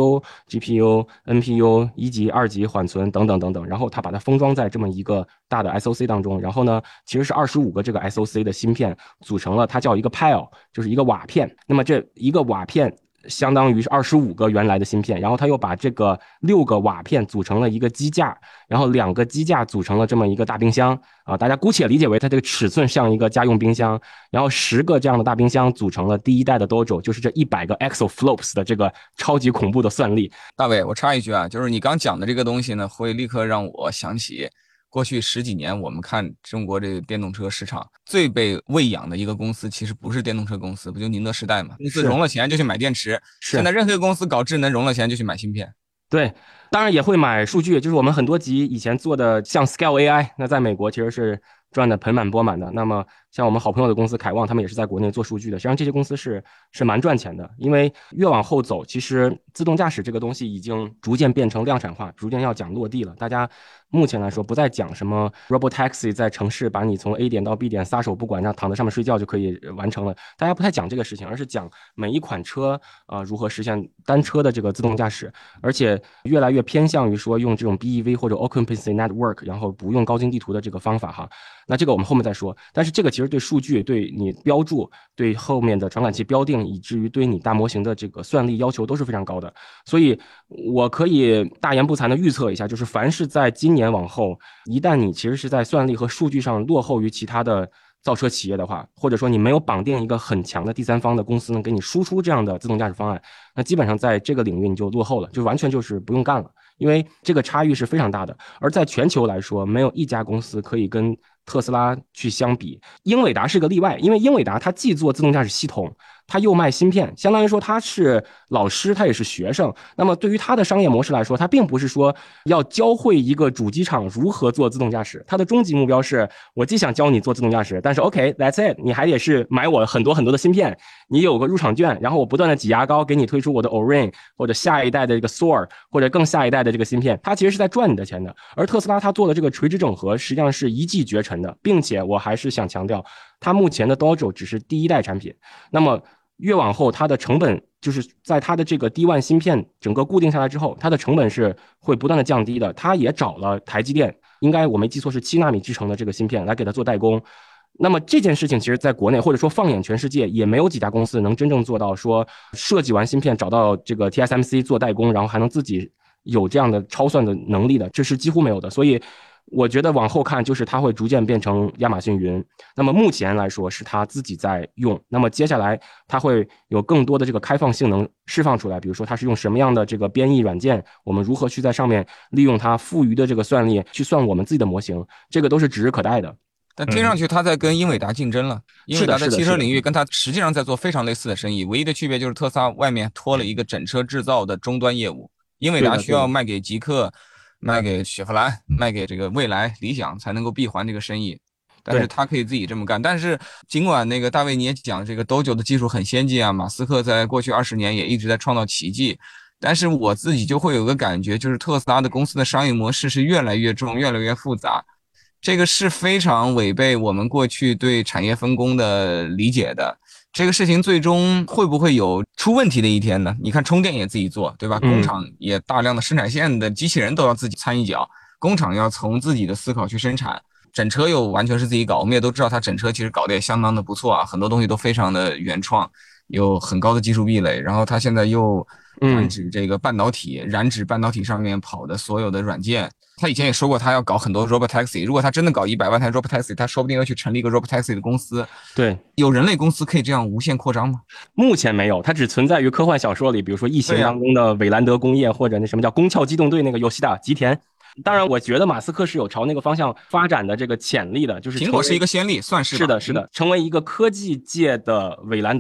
CPU、GPU、NPU 一级、二级缓存等等等等，然后它把它封装在这么一个大的 SoC 当中，然后呢，其实是25个这个 SoC 的芯片组成了，它叫一个 pile， 就是一个瓦片。那么这一个瓦片相当于是25个原来的芯片，然后它又把这个6个瓦片组成了一个机架，然后2个机架组成了这么一个大冰箱啊，大家姑且理解为它这个尺寸像一个家用冰箱，然后10个这样的大冰箱组成了第一代的 Dojo， 就是这100个 exaflops 的这个超级恐怖的算力。 大卫，我插一句啊，就是你刚讲的这个东西呢，会立刻让我想起过去10几年，我们看中国这个电动车市场最被喂养的一个公司，其实不是电动车公司，不就宁德时代嘛？公司融了钱就去买电池，现在任何一个公司搞智能融了钱就去买芯片。 对，当然也会买数据，就是我们很多集以前做的像 Scale AI， 那在美国其实是赚的盆满钵满的。那么像我们好朋友的公司凯旺，他们也是在国内做数据的。实际上这些公司是蛮赚钱的，因为越往后走，其实自动驾驶这个东西已经逐渐变成量产化，逐渐要讲落地了。大家目前来说不再讲什么 Robotaxi 在城市把你从 A 点到 B 点撒手不管，让躺在上面睡觉就可以完成了。大家不太讲这个事情，而是讲每一款车如何实现单车的这个自动驾驶，而且越来越偏向于说用这种 BEV 或者 Occupancy Network， 然后不用高精地图的这个方法哈。那这个我们后面再说，但是这个其实对数据、对你标注、对后面的传感器标定，以至于对你大模型的这个算力要求都是非常高的。所以我可以大言不惭的预测一下，就是凡是在今年往后，一旦你其实是在算力和数据上落后于其他的造车企业的话，或者说你没有绑定一个很强的第三方的公司能给你输出这样的自动驾驶方案，那基本上在这个领域你就落后了，就完全就是不用干了，因为这个差异是非常大的。而在全球来说，没有一家公司可以跟特斯拉去相比。英伟达是个例外，因为英伟达它既做自动驾驶系统，它又卖芯片，相当于说它是老师，它也是学生。那么对于它的商业模式来说，它并不是说要教会一个主机厂如何做自动驾驶，它的终极目标是我既想教你做自动驾驶，但是 OK that's it， 你还得是买我很多的芯片，你有个入场券，然后我不断的挤牙膏给你推出我的 Orin 或者下一代的这个 Soar 或者更下一代的这个芯片，它其实是在赚你的钱的。而特斯拉它做的这个垂直整合实际上是一骑绝尘的，并且我还是想强调，它目前的 Dojo 只是第一代产品，那么越往后它的成本就是在它的这个D1芯片整个固定下来之后，它的成本是会不断的降低的。它也找了台积电，应该我没记错是7纳米制程的这个芯片来给它做代工。那么这件事情其实在国内或者说放眼全世界也没有几家公司能真正做到说设计完芯片找到这个 TSMC 做代工，然后还能自己有这样的超算的能力的，这是几乎没有的。所以我觉得往后看就是它会逐渐变成亚马逊云，那么目前来说是它自己在用，那么接下来它会有更多的这个开放性能释放出来，比如说它是用什么样的这个编译软件，我们如何去在上面利用它富余的这个算力去算我们自己的模型，这个都是指日可待的。 但听上去它在跟英伟达竞争了，英伟达在汽车领域跟它实际上在做非常类似的生意，唯一的区别就是特斯拉外面拖了一个整车制造的终端业务，英伟达需要卖给极客，卖给雪佛兰，卖给这个蔚来、理想才能够闭环这个生意，但是他可以自己这么干。但是尽管那个大卫你也讲这个 Dojo 的技术很先进啊，马斯克在过去20年也一直在创造奇迹，但是我自己就会有个感觉，就是特斯拉的公司的商业模式是越来越重，越来越复杂，这个是非常违背我们过去对产业分工的理解的。这个事情最终会不会有出问题的一天呢？你看充电也自己做，对吧？工厂也大量的生产线的机器人都要自己参一脚，工厂要从自己的思考去生产，整车又完全是自己搞。我们也都知道它整车其实搞得也相当的不错啊，很多东西都非常的原创，有很高的技术壁垒。然后它现在又染指这个半导体，染指半导体上面跑的所有的软件。他以前也说过他要搞很多 Robotaxi， 如果他真的搞100万台 Robotaxi， 他说不定要去成立一个 Robotaxi 的公司。对，有人类公司可以这样无限扩张吗？ 目前没有，它只存在于科幻小说里，比如说异形当中的韦兰德工业，或者那什么叫宫壳机动队那个游戏的吉田。当然我觉得马斯克是有朝那个方向发展的这个潜力的，就是苹果是一个先例，算是是的成为一个科技界的韦兰德，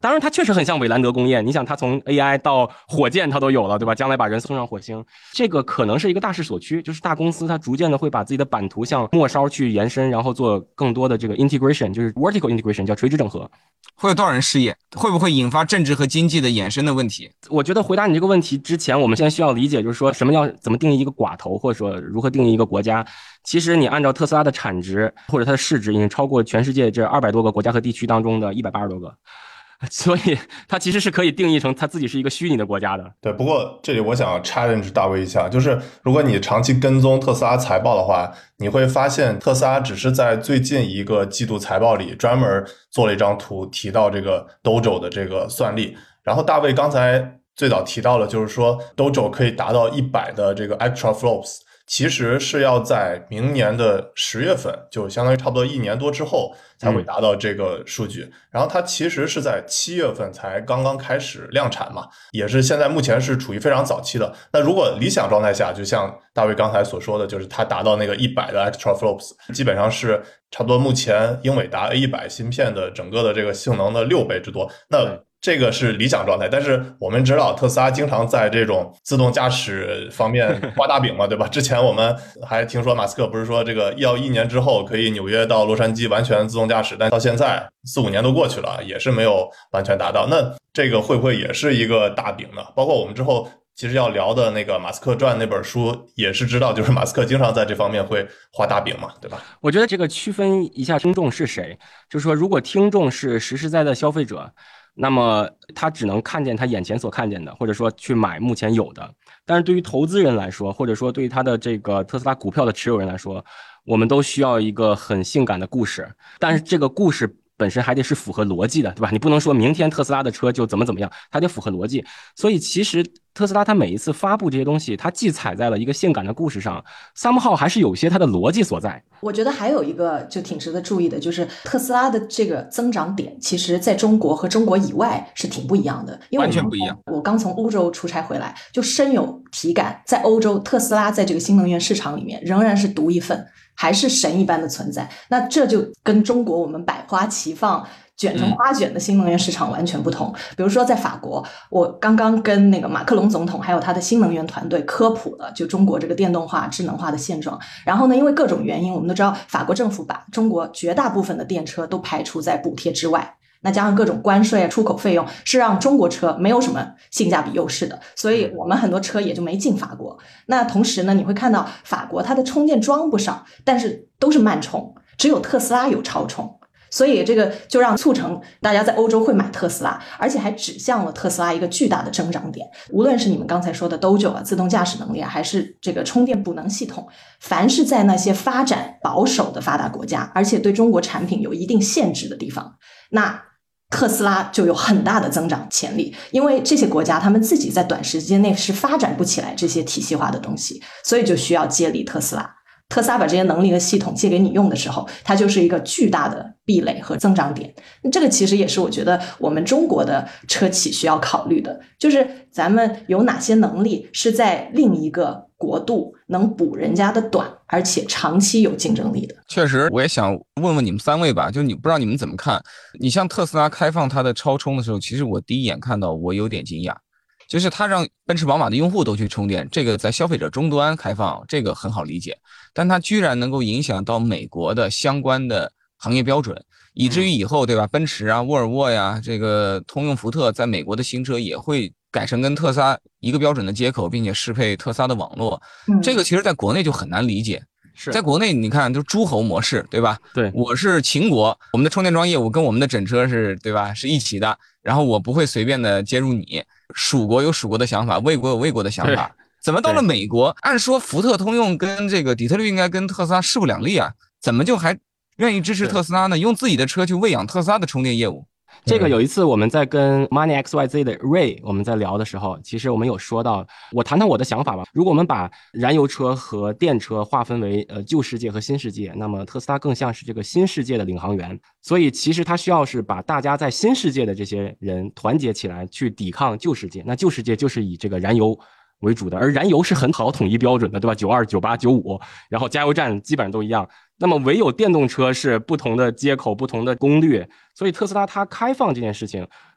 当然它确实很像韦兰德工业，你想它从 AI 到火箭它都有了，对吧？将来把人送上火星，这个可能是一个大势所趋，就是大公司它逐渐的会把自己的版图向末梢去延伸，然后做更多的这个 integration， 就是 vertical integration， 叫垂直整合。 会有多少人失业？会不会引发政治和经济的衍生的问题？ 我觉得回答你这个问题之前，我们先需要理解，就是说什么叫怎么定义一个寡头，或者说如何定义一个国家。其实你按照特斯拉的产值或者它的市值，已经超过全世界这200多个国家和地区当中的180多个。所以它其实是可以定义成它自己是一个虚拟的国家的。 对，不过这里我想 challenge 大卫一下，就是如果你长期跟踪特斯拉财报的话，你会发现特斯拉只是在最近一个季度财报里专门做了一张图，提到这个 Dojo 的这个算力。然后大卫刚才最早提到了，就是说 Dojo 可以达到100的这个 extra flops，其实是要在明年的10月份，就相当于差不多1年多之后才会达到这个数据。然后它其实是在7月份才刚刚开始量产嘛，也是现在目前是处于非常早期的。那如果理想状态下，就像大卫刚才所说的，就是它达到那个100的 extra flops， 基本上是差不多目前英伟达 A100 芯片的整个的这个性能的6倍之多。那这个是理想状态，但是我们知道特斯拉经常在这种自动驾驶方面画大饼嘛，对吧？之前我们还听说马斯克不是说这个要1年之后可以纽约到洛杉矶完全自动驾驶，但到现在4-5年都过去了，也是没有完全达到。那这个会不会也是一个大饼呢？包括我们之后其实要聊的那个马斯克传那本书也是知道，就是马斯克经常在这方面会画大饼嘛，对吧？ 我觉得这个区分一下听众是谁，就是说如果听众是实实在在的消费者，那么他只能看见他眼前所看见的，或者说去买目前有的。但是对于投资人来说，或者说对于他的这个特斯拉股票的持有人来说，我们都需要一个很性感的故事，但是这个故事本身还得是符合逻辑的，对吧？你不能说明天特斯拉的车就怎么样，它得符合逻辑。所以其实特斯拉它每一次发布这些东西，它既踩在了一个性感的故事上 somehow 还是有些它的逻辑所在。 我觉得还有一个就挺值得注意的，就是特斯拉的这个增长点，其实在中国和中国以外是挺不一样的，因为完全不一样。 我刚从欧洲出差回来，就深有体感，在欧洲特斯拉在这个新能源市场里面仍然是独一份，还是神一般的存在。那这就跟中国我们百花齐放卷成花卷的新能源市场完全不同。比如说在法国，我刚刚跟那个马克龙总统还有他的新能源团队科普了就中国这个电动化智能化的现状。然后呢，因为各种原因，我们都知道法国政府把中国绝大部分的电车都排除在补贴之外，那加上各种关税啊、出口费用，是让中国车没有什么性价比优势的，所以我们很多车也就没进法国。那同时呢，你会看到法国它的充电桩不少，但是都是慢充，只有特斯拉有超充。所以这个就让促成大家在欧洲会买特斯拉，而且还指向了特斯拉一个巨大的增长点。无论是你们刚才说的 Dojo 啊、自动驾驶能力啊，还是这个充电补能系统，凡是在那些发展保守的发达国家，而且对中国产品有一定限制的地方，那特斯拉就有很大的增长潜力。因为这些国家他们自己在短时间内是发展不起来这些体系化的东西，所以就需要借力特斯拉。特斯拉把这些能力和系统借给你用的时候，它就是一个巨大的壁垒和增长点。这个其实也是我觉得我们中国的车企需要考虑的，就是咱们有哪些能力是在另一个国度能补人家的短，而且长期有竞争力的。 确实，我也想问问你们3位吧，就你不知道你们怎么看？你像特斯拉开放它的超充的时候，其实我第一眼看到我有点惊讶。就是它让奔驰宝马的用户都去充电，这个在消费者终端开放，这个很好理解，但它居然能够影响到美国的相关的行业标准，以至于以后对吧，奔驰啊、沃尔沃呀、这个通用福特在美国的新车也会改成跟特斯拉一个标准的接口，并且适配特斯拉的网络。这个其实在国内就很难理解。在国内你看就是诸侯模式，对吧？对，我是秦国，我们的充电桩业务跟我们的整车是，对吧？是一起的，然后我不会随便的接入你。蜀国有蜀国的想法，魏国有魏国的想法，怎么到了美国？按说福特、通用跟这个底特律应该跟特斯拉势不两立啊，怎么就还愿意支持特斯拉呢？用自己的车去喂养特斯拉的充电业务。 这个有一次我们在跟 Money XYZ 的 Ray 我们在聊的时候，其实我们有说到，我谈谈我的想法吧。如果我们把燃油车和电车划分为旧世界和新世界，那么特斯拉更像是这个新世界的领航员，所以其实它需要是把大家在新世界的这些人团结起来去抵抗旧世界。那旧世界就是以这个燃油为主的，而燃油是很好统一标准的，对吧？92、98、95，然后加油站基本上都一样。那么唯有电动车是不同的接口、不同的功率，所以特斯拉它开放这件事情，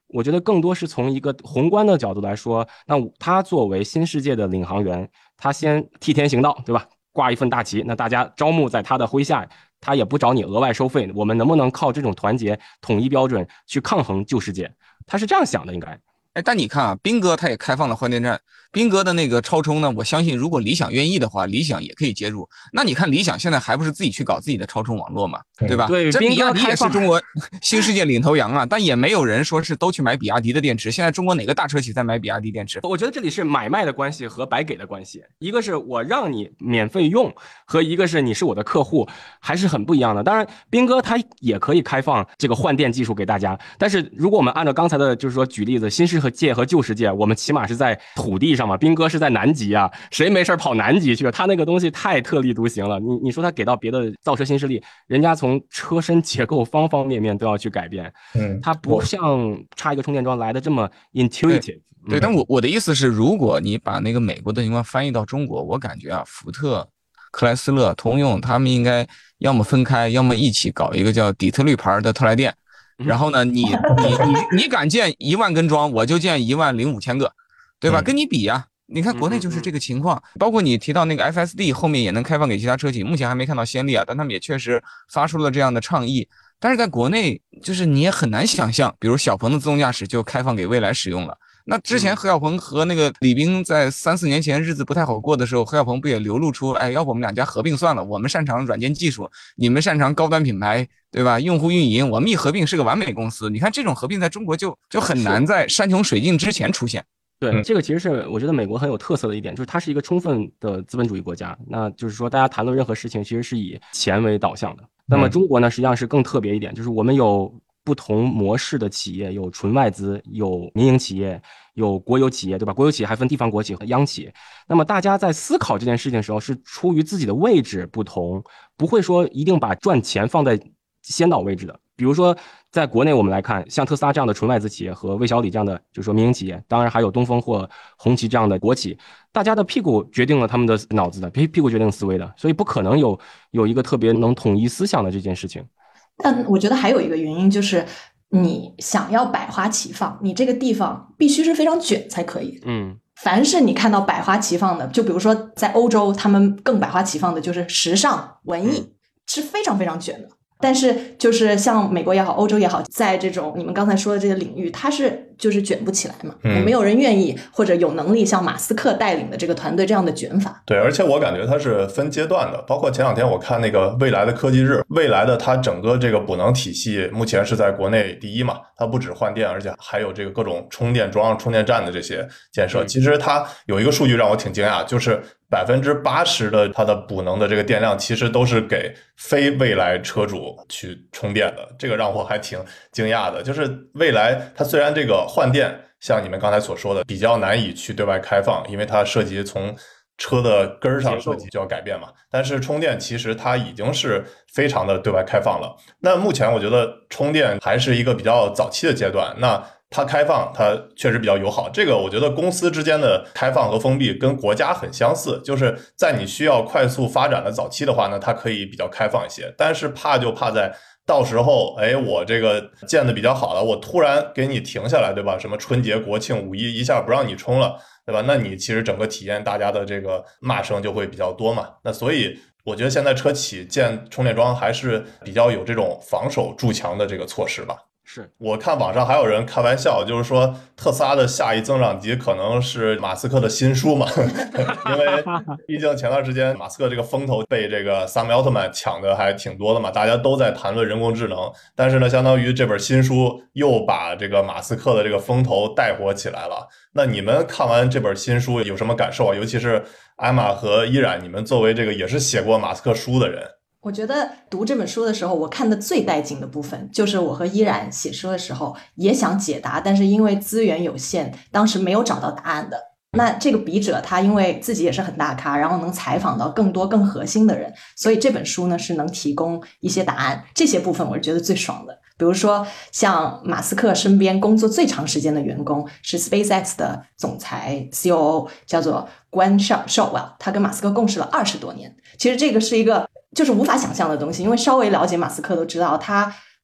我觉得更多是从一个宏观的角度来说，那他作为新世界的领航员，他先替天行道，对吧？挂一份大旗，那大家招募在他的麾下，他也不找你额外收费，我们能不能靠这种团结统一标准去抗衡旧世界？他是这样想的，应该。 哎，但你看啊，斌哥他也开放了换电站，斌哥的那个超充呢，我相信如果理想愿意的话，理想也可以接入。那你看理想现在还不是自己去搞自己的超充网络嘛，对吧？ 对， 这比亚迪也是中国斌哥新世界领头羊啊，但也没有人说是都去买比亚迪的电池。现在中国哪个大车企在买比亚迪电池？ 我觉得这里是买卖的关系和白给的关系，一个是我让你免费用，和一个是你是我的客户，还是很不一样的。当然，斌哥他也可以开放这个换电技术给大家，但是如果我们按照刚才的就是说举例子，新世界和旧世界，我们起码是在土地上嘛，斌哥是在南极啊，谁没事跑南极去？他那个东西太特立独行了。你说他给到别的造车新势力，人家从车身结构方方面面都要去改变，他不像插一个充电桩来的这么 intuitive。 对，但我的意思是，如果你把那个美国的情况翻译到中国，我感觉啊，福特、克莱斯勒、通用他们应该要么分开，要么一起搞一个叫底特律牌的特来电。然后呢，你敢建1万根桩，我就建15000个，对吧？跟你比呀。你看国内就是这个情况，包括你提到那个 FSD 后面也能开放给其他车企，目前还没看到先例啊，但他们也确实发出了这样的倡议。但是在国内，就是你也很难想象，比如小鹏的自动驾驶就开放给蔚来使用了。那之前何小鹏和那个李斌在3-4年前日子不太好过的时候，何小鹏不也流露出，哎，要不我们两家合并算了，我们擅长软件技术，你们擅长高端品牌，对吧？用户运营，我们一合并是个完美公司。你看这种合并在中国就很难在山穷水尽之前出现。 对，这个其实是我觉得美国很有特色的一点，就是它是一个充分的资本主义国家。那就是说，大家谈论任何事情其实是以钱为导向的。那么中国呢，实际上是更特别一点，就是我们有不同模式的企业，有纯外资，有民营企业，有国有企业，对吧？国有企业还分地方国企和央企。那么大家在思考这件事情的时候，是出于自己的位置不同，不会说一定把赚钱放在先导位置的。比如说，在国内我们来看，像特斯拉这样的纯外资企业和魏小李这样的就是说民营企业，当然还有东风或红旗这样的国企，大家的屁股决定了他们的脑子的，屁股决定思维的，所以不可能有一个特别能统一思想的这件事情。 但我觉得还有一个原因就是，你想要百花齐放，你这个地方必须是非常卷才可以。凡是你看到百花齐放的，就比如说在欧洲，他们更百花齐放的就是时尚、文艺，是非常非常卷的。但是就是像美国也好，欧洲也好，在这种你们刚才说的这个领域，它是就是卷不起来嘛，没有人愿意或者有能力像马斯克带领的这个团队这样的卷法。 对，而且我感觉它是分阶段的，包括前两天我看那个未来的科技日，未来的它整个这个补能体系目前是在国内第一嘛，它不止换电，而且还有这个各种充电桩、充电站的这些建设。其实它有一个数据让我挺惊讶，就是80%的它的补能的这个电量其实都是给非未来车主去充电的，这个让我还挺惊讶的。就是未来它虽然这个换电像你们刚才所说的比较难以去对外开放，因为它涉及从车的根儿上设计就要改变嘛，但是充电其实它已经是非常的对外开放了。那目前我觉得充电还是一个比较早期的阶段，那它开放它确实比较友好，这个我觉得公司之间的开放和封闭跟国家很相似，就是在你需要快速发展的早期的话呢，它可以比较开放一些，但是怕就怕在到时候我这个建的比较好了，我突然给你停下来，对吧？什么春节国庆五一一下不让你充了，对吧？那你其实整个体验大家的这个骂声就会比较多嘛。那所以我觉得现在车企建充电桩还是比较有这种防守筑墙的这个措施吧。 是我看网上还有人开玩笑，就是说特斯拉的下一增长极可能是马斯克的新书嘛，因为毕竟前段时间马斯克这个风头被这个 Sam Altman 抢的还挺多的嘛，大家都在谈论人工智能，但是呢，相当于这本新书又把这个马斯克的这个风头带火起来了。那你们看完这本新书有什么感受啊？尤其是艾玛和依然，你们作为这个也是写过马斯克书的人。 我觉得读这本书的时候，我看的最带劲的部分就是我和依然写书的时候也想解答，但是因为资源有限，当时没有找到答案的。那这个笔者他因为自己也是很大咖，然后能采访到更多更核心的人，所以这本书呢是能提供一些答案，这些部分我是觉得最爽的。比如说像马斯克身边工作最长时间的员工是 SpaceX 的总裁 COO 叫做 Gwen Shotwell， 他跟马斯克共事了20多年。其实这个是一个就是无法想象的东西，因为稍微了解马斯克都知道他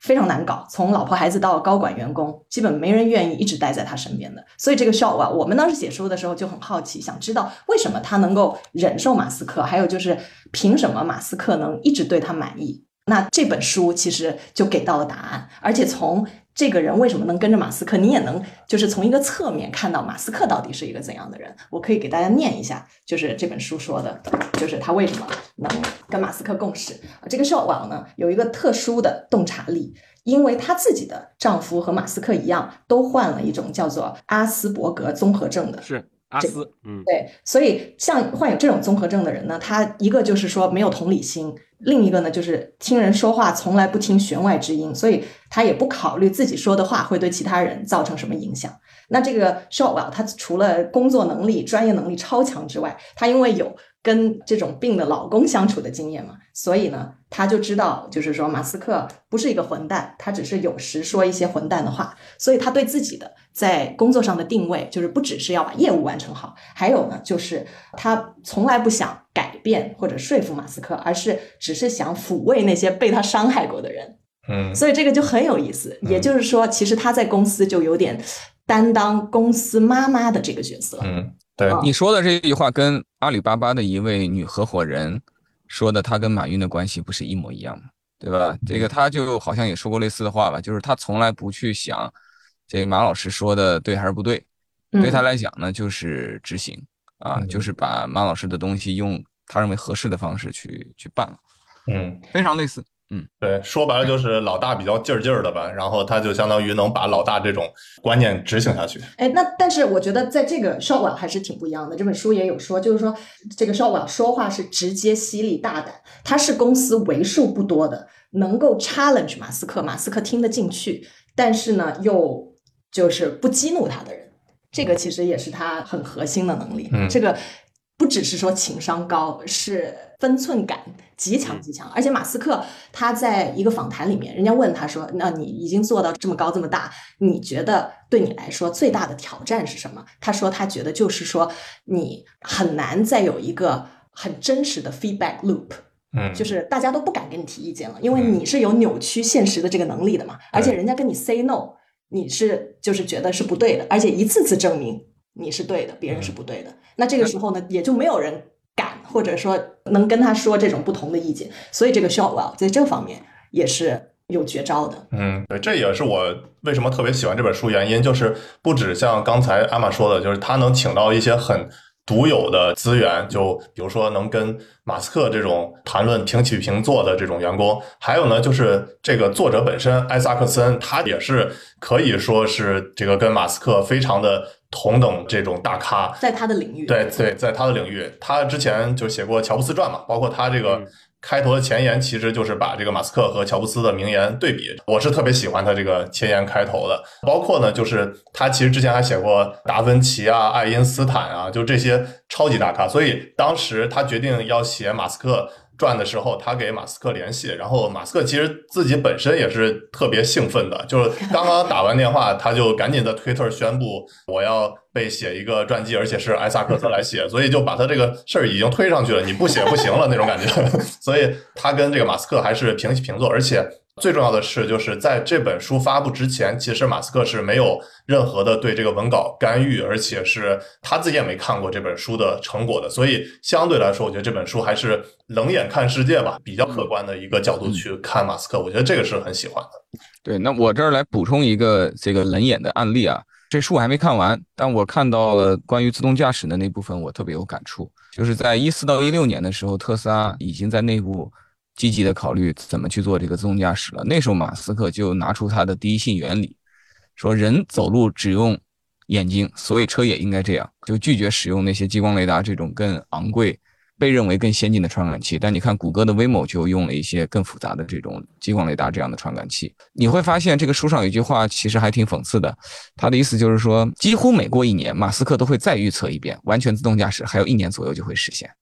非常难搞，从老婆孩子到高管员工，基本没人愿意一直待在他身边的。所以这个 Shotwell， 我们当时写书的时候就很好奇，想知道为什么他能够忍受马斯克，还有就是凭什么马斯克能一直对他满意。那这本书其实就给到了答案，而且从这个人为什么能跟着马斯克，你也能就是从一个侧面看到马斯克到底是一个怎样的人。我可以给大家念一下，就是这本书说的，就是他为什么能跟马斯克共事。这个Shotwell呢有一个特殊的洞察力，因为她自己的丈夫和马斯克一样，都患了一种叫做阿斯伯格综合症的。 是阿斯， 对，所以像患有这种综合症的人呢，他一个就是说没有同理心，另一个呢就是听人说话从来不听弦外之音，所以他也不考虑自己说的话会对其他人造成什么影响。那这个 Shotwell 他除了工作能力、专业能力超强之外，他因为有跟这种病的老公相处的经验嘛，所以呢他就知道就是说马斯克不是一个混蛋，他只是有时说一些混蛋的话，所以他对自己的在工作上的定位就是不只是要把业务完成好，还有呢就是他从来不想改变或者说服马斯克，而是只是想抚慰那些被他伤害过的人。所以这个就很有意思，也就是说其实他在公司就有点担当公司妈妈的这个角色。 对， 你说的这句话跟阿里巴巴的一位女合伙人说的他跟马云的关系不是一模一样吗？对吧？这个他就好像也说过类似的话吧，就是他从来不去想这个马老师说的对还是不对，对他来讲呢就是执行啊，就是把马老师的东西用他认为合适的方式去办了。非常类似。 对，说白了就是老大比较劲儿的吧，然后他就相当于能把老大这种观念执行下去。 那但是我觉得在这个 Shotwell 还是挺不一样的，这本书也有说，就是说这个 Shotwell 说话是直接犀利大胆，他是公司为数不多的能够 challenge 马斯克听得进去，但是呢又就是不激怒他的人，这个其实也是他很核心的能力。这个不只是说情商高，是分寸感极强，而且马斯克他在一个访谈里面，人家问他说，那你已经做到这么高这么大，你觉得对你来说最大的挑战是什么？他说他觉得就是说你很难再有一个很真实的 feedback loop，就是大家都不敢给你提意见了，因为你是有扭曲现实的这个能力的嘛，而且人家跟你 say no， 你是就是觉得是不对的，而且一次次证明你是对的，别人是不对的，那这个时候呢也就没有人敢或者说能跟他说这种不同的意见，所以这个 Shotwell 在这方面也是有绝招的。 对，这也是我为什么特别喜欢这本书原因，就是不止像刚才艾玛说的，就是他能请到一些很独有的资源，就比如说能跟马斯克这种谈论平起平坐的这种员工，还有呢就是这个作者本身艾萨克森，他也是可以说是这个跟马斯克非常的同等这种大咖， 在他的领域。 对，在他的领域，他之前就写过乔布斯传嘛，包括他这个开头的前言其实就是把这个马斯克和乔布斯的名言对比，我是特别喜欢他这个前言开头的。包括呢就是他其实之前还写过达芬奇啊、爱因斯坦啊，就这些超级大咖，所以当时他决定要写马斯克传的时候，他给马斯克联系，然后马斯克其实自己本身也是特别兴奋的，就是刚刚打完电话他就赶紧在推特宣布我要被写一个传记，而且是艾萨克森来写，所以就把他这个事儿已经推上去了，你不写不行了那种感觉。所以他跟这个马斯克还是平起平坐，而且最重要的是就是在这本书发布之前，其实马斯克是没有任何的对这个文稿干预，而且是他自己也没看过这本书的成果的，所以相对来说我觉得这本书还是冷眼看世界吧，比较客观的一个角度去看马斯克，我觉得这个是很喜欢的。 对，那我这儿来补充一个这个冷眼的案例啊，这书我还没看完，但我看到了关于自动驾驶的那部分，我特别有感触。就是在14到16年的时候，特斯拉已经在内部积极的考虑怎么去做这个自动驾驶了。那时候马斯克就拿出他的第一性原理，说人走路只用眼睛，所以车也应该这样，就拒绝使用那些激光雷达这种更昂贵、被认为更先进的传感器。但你看谷歌的 Waymo 就用了一些更复杂的这种激光雷达这样的传感器。你会发现这个书上有一句话其实还挺讽刺的，他的意思就是说几乎每过1年马斯克都会再预测一遍完全自动驾驶还有1年左右就会实现。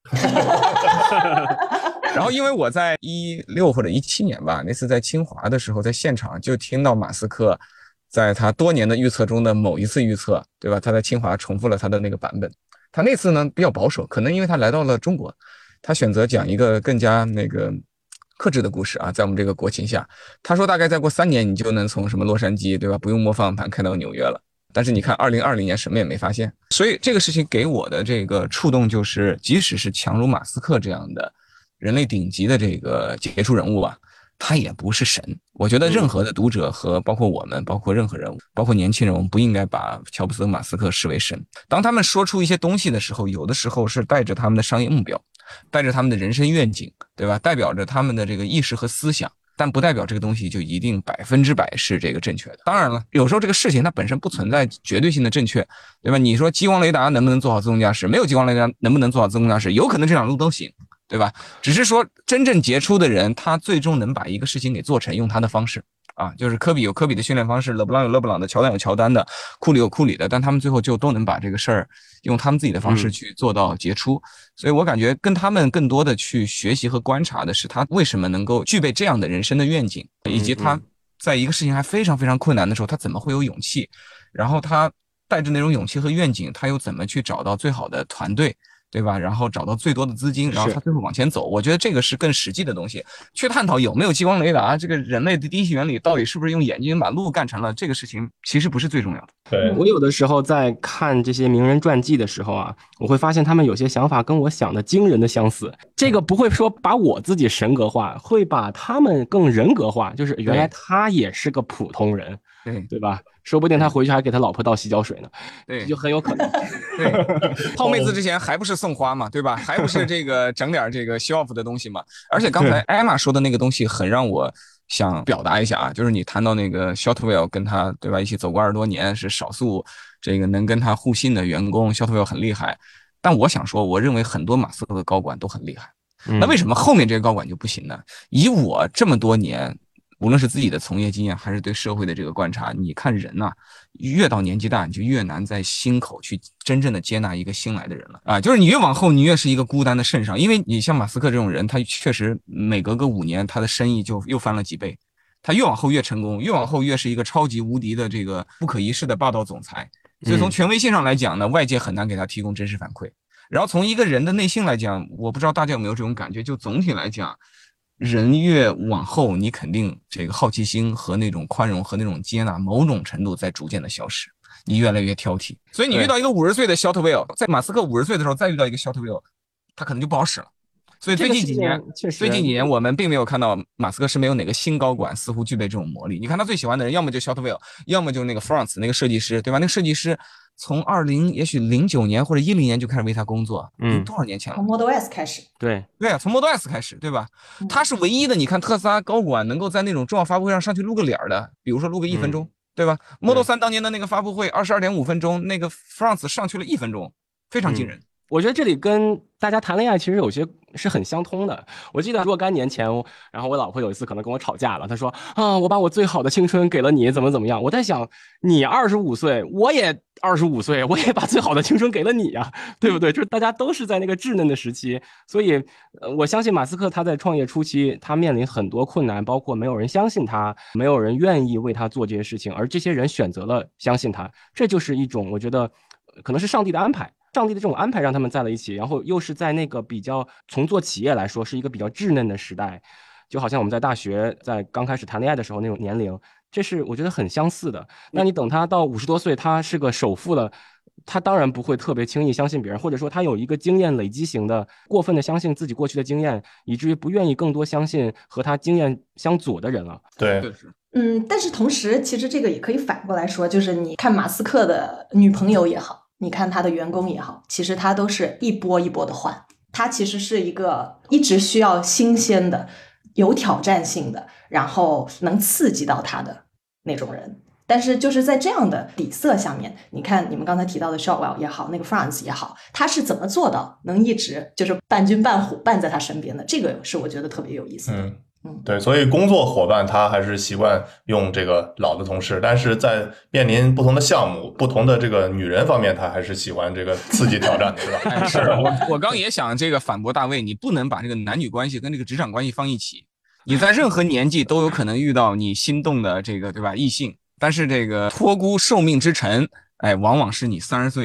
然后因为我在16或者17年吧，那次在清华的时候在现场就听到马斯克在他多年的预测中的某一次预测，对吧，他在清华重复了他的那个版本。他那次呢比较保守，可能因为他来到了中国，他选择讲一个更加那个克制的故事啊，在我们这个国情下，他说大概再过3年，你就能从什么洛杉矶，对吧？不用摸方向盘开到纽约了。但是你看，2020年什么也没发现，所以这个事情给我的这个触动就是，即使是强如马斯克这样的人类顶级的这个杰出人物啊，他也不是神。我觉得任何的读者和包括我们，包括任何人物，包括年轻人，我们不应该把乔布斯和马斯克视为神。当他们说出一些东西的时候，有的时候是带着他们的商业目标，带着他们的人生愿景，对吧？代表着他们的这个意识和思想。但不代表这个东西就一定100%是这个正确的。当然了，有时候这个事情它本身不存在绝对性的正确，对吧？你说激光雷达能不能做好自动驾驶？没有激光雷达能不能做好自动驾驶？有可能这两路都行，对吧？只是说真正杰出的人，他最终能把一个事情给做成，用他的方式啊，就是科比有科比的训练方式，勒布朗有勒布朗的，乔丹有乔丹的，库里有库里的，但他们最后就都能把这个事儿用他们自己的方式去做到杰出。所以我感觉跟他们更多的去学习和观察的是他为什么能够具备这样的人生的愿景，以及他在一个事情还非常非常困难的时候，他怎么会有勇气，然后他带着那种勇气和愿景，他又怎么去找到最好的团队，对吧？然后找到最多的资金，然后他最后往前走。我觉得这个是更实际的东西，去探讨有没有激光雷达，这个人类的第一性原理到底是不是用眼睛把路干成了，这个事情其实不是最重要的。 对， 我有的时候在看这些名人传记的时候啊，我会发现他们有些想法跟我想的惊人的相似。这个不会说把我自己神格化，会把他们更人格化，就是原来他也是个普通人，对吧？说不定他回去还给他老婆倒洗脚水呢，对，就很有可能。 对，泡妹子之前还不是送花嘛，对吧？还不是这个整点这个 show off 的东西嘛。而且刚才艾玛说的那个东西很让我想表达一下啊，就是你谈到那个 Shotwell 跟他对吧一起走过20多年，是少数这个能跟他互信的员工 ，Shotwell 很厉害。但我想说，我认为很多马斯克的高管都很厉害。那为什么后面这个高管就不行呢？以我这么多年，无论是自己的从业经验，还是对社会的这个观察，你看人啊，越到年纪大，你就越难在心口去真正的接纳一个新来的人了啊！就是你越往后，你越是一个孤单的圣上，因为你像马斯克这种人，他确实每隔个5年，他的生意就又翻了几倍。他越往后越成功，越往后越是一个超级无敌的这个不可一世的霸道总裁。所以从权威性上来讲呢，外界很难给他提供真实反馈。然后从一个人的内心来讲，我不知道大家有没有这种感觉，就总体来讲，人越往后，你肯定这个好奇心和那种宽容和那种接纳，某种程度在逐渐的消失，你越来越挑剔。所以你遇到一个50岁的肖特威尔，在马斯克50岁的时候再遇到一个肖特威尔，他可能就不好使了。所以最近几年我们并没有看到马斯克身边有哪个新高管似乎具备这种魔力。你看他最喜欢的人，要么就肖特威尔，要么就那个 France 那个设计师，对吧？那个设计师从也许09年或者10年就开始为他工作，多少年前了？ 从 Model S 开始。 对啊，从 Model S 开始，对吧？他是唯一的，你看特斯拉高管能够在那种重要发布会上上去露个脸的，比如说露个1分钟，对吧？Model 3当年的那个发布会22.5分钟，那个 France 上去了1分钟，非常惊人。 我觉得这里跟大家谈恋爱其实有些是很相通的。我记得若干年前，然后我老婆有一次可能跟我吵架了，她说啊，我把我最好的青春给了你，怎么样？我在想，你25岁，我也25岁，我也把最好的青春给了你呀，对不对？就是大家都是在那个稚嫩的时期，所以我相信马斯克他在创业初期，他面临很多困难，包括没有人相信他，没有人愿意为他做这些事情，而这些人选择了相信他，这就是一种我觉得可能是上帝的安排。上帝的这种安排让他们在了一起，然后又是在那个比较从做企业来说是一个比较稚嫩的时代，就好像我们在大学在刚开始谈恋爱的时候那种年龄，这是我觉得很相似的。那你等他到50多岁，他是个首富了，他当然不会特别轻易相信别人，或者说他有一个经验累积型的过分的相信自己过去的经验，以至于不愿意更多相信和他经验相左的人了。 对。 但是同时其实这个也可以反过来说，就是你看马斯克的女朋友也好，你看他的员工也好，其实他都是一波一波的换，他其实是一个一直需要新鲜的、有挑战性的，然后能刺激到他的那种人。但是就是在这样的底色下面，你看你们刚才提到的 Shotwell 也好，那个 France 也好，他是怎么做到能一直就是伴君伴虎伴在他身边的，这个是我觉得特别有意思的。 对，所以工作伙伴他还是习惯用这个老的同事，但是在面临不同的项目、不同的这个女人方面，他还是喜欢这个刺激挑战的，是吧？ 是我刚也想这个反驳大卫，你不能把这个男女关系跟这个职场关系放一起。你在任何年纪都有可能遇到你心动的这个对吧异性，但是这个托孤受命之臣，往往是你30岁